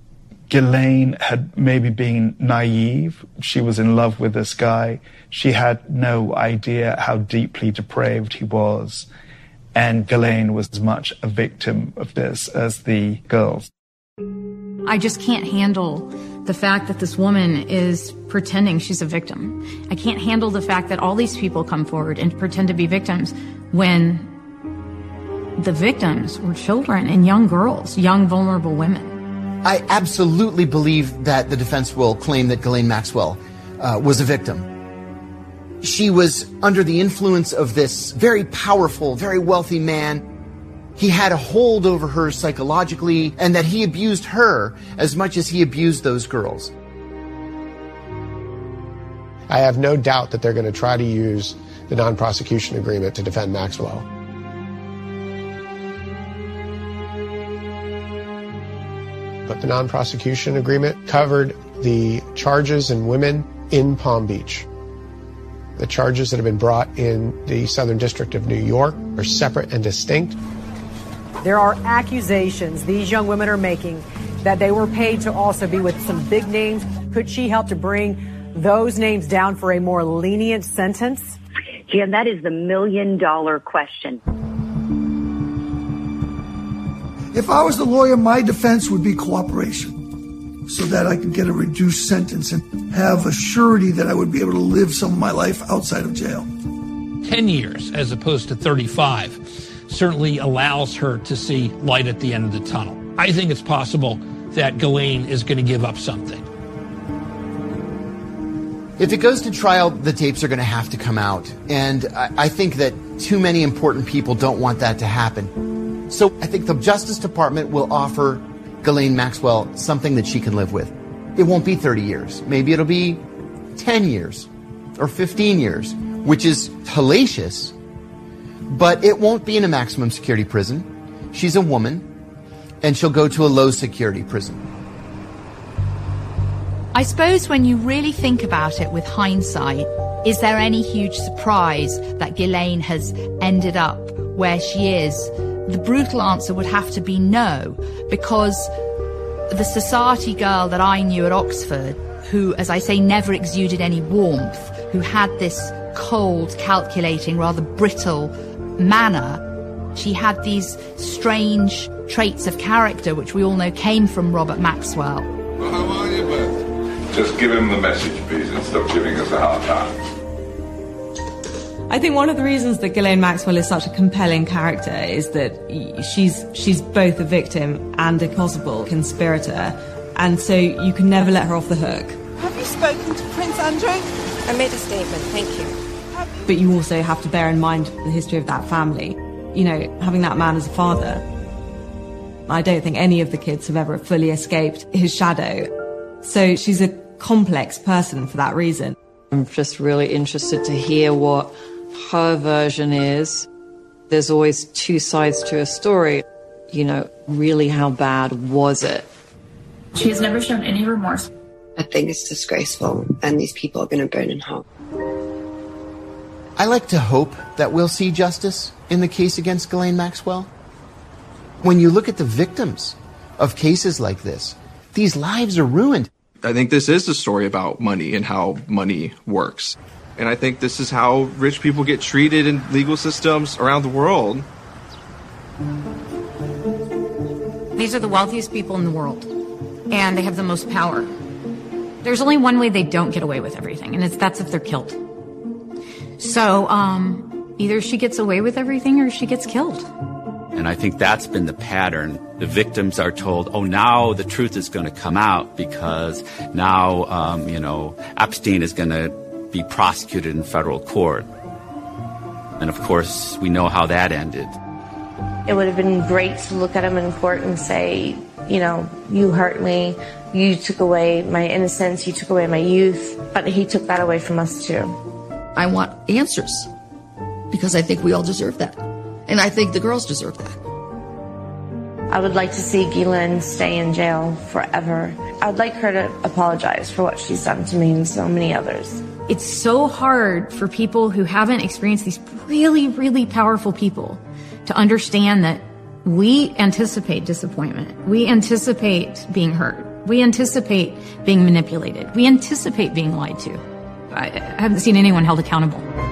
Ghislaine had maybe been naive. She was in love with this guy. She had no idea how deeply depraved he was. And Ghislaine was as much a victim of this as the girls. I just can't handle the fact that this woman is pretending she's a victim. I can't handle the fact that all these people come forward and pretend to be victims when the victims were children and young girls, young vulnerable women. I absolutely believe that the defense will claim that Ghislaine Maxwell was a victim. She was under the influence of this very powerful, very wealthy man. He had a hold over her psychologically, and that he abused her as much as he abused those girls. I have no doubt that they're going to try to use the non-prosecution agreement to defend Maxwell. But the non-prosecution agreement covered the charges in women in Palm Beach. The charges that have been brought in the Southern District of New York are separate and distinct. There are accusations these young women are making that they were paid to also be with some big names. Could she help to bring those names down for a more lenient sentence? Jan, that is the million-dollar question. If I was the lawyer, my defense would be cooperation so that I could get a reduced sentence and have a surety that I would be able to live some of my life outside of jail. 10 years as opposed to 35 certainly allows her to see light at the end of the tunnel. I think it's possible that Ghislaine is going to give up something. If it goes to trial, the tapes are going to have to come out. And I think that too many important people don't want that to happen. So I think the Justice Department will offer Ghislaine Maxwell something that she can live with. It won't be 30 years. Maybe it'll be 10 years or 15 years, which is hellacious. But it won't be in a maximum security prison. She's a woman, and she'll go to a low security prison. I suppose when you really think about it with hindsight, is there any huge surprise that Ghislaine has ended up where she is? The brutal answer would have to be no, because the society girl that I knew at Oxford, who, as I say, never exuded any warmth, who had this cold, calculating, rather brittle manner, she had these strange traits of character which we all know came from Robert Maxwell. Well, how are you, Beth? Just give him the message, please, and stop giving us a hard time. I think one of the reasons that Ghislaine Maxwell is such a compelling character is that she's both a victim and a possible conspirator, and so you can never let her off the hook. Have you spoken to Prince Andrew? I made a statement, thank you. But you also have to bear in mind the history of that family. You know, having that man as a father. I don't think any of the kids have ever fully escaped his shadow. So she's a complex person for that reason. I'm just really interested to hear what her version is. There's always two sides to a story. You know, really, how bad was it? She has never shown any remorse. I think it's disgraceful, and these people are going to burn in hell. I like to hope that we'll see justice in the case against Ghislaine Maxwell. When you look at the victims of cases like this, these lives are ruined. I think this is a story about money and how money works. And I think this is how rich people get treated in legal systems around the world. These are the wealthiest people in the world, and they have the most power. There's only one way they don't get away with everything, and that's if they're killed. So, either she gets away with everything or she gets killed. And I think that's been the pattern. The victims are told, oh, now the truth is going to come out because now, Epstein is going to be prosecuted in federal court. And of course, we know how that ended. It would have been great to look at him in court and say, you hurt me, you took away my innocence, you took away my youth, but he took that away from us too. I want answers because I think we all deserve that. And I think the girls deserve that. I would like to see Ghislaine stay in jail forever. I would like her to apologize for what she's done to me and so many others. It's so hard for people who haven't experienced these really, really powerful people to understand that We anticipate disappointment. We anticipate being hurt. We anticipate being manipulated. We anticipate being lied to. I haven't seen anyone held accountable.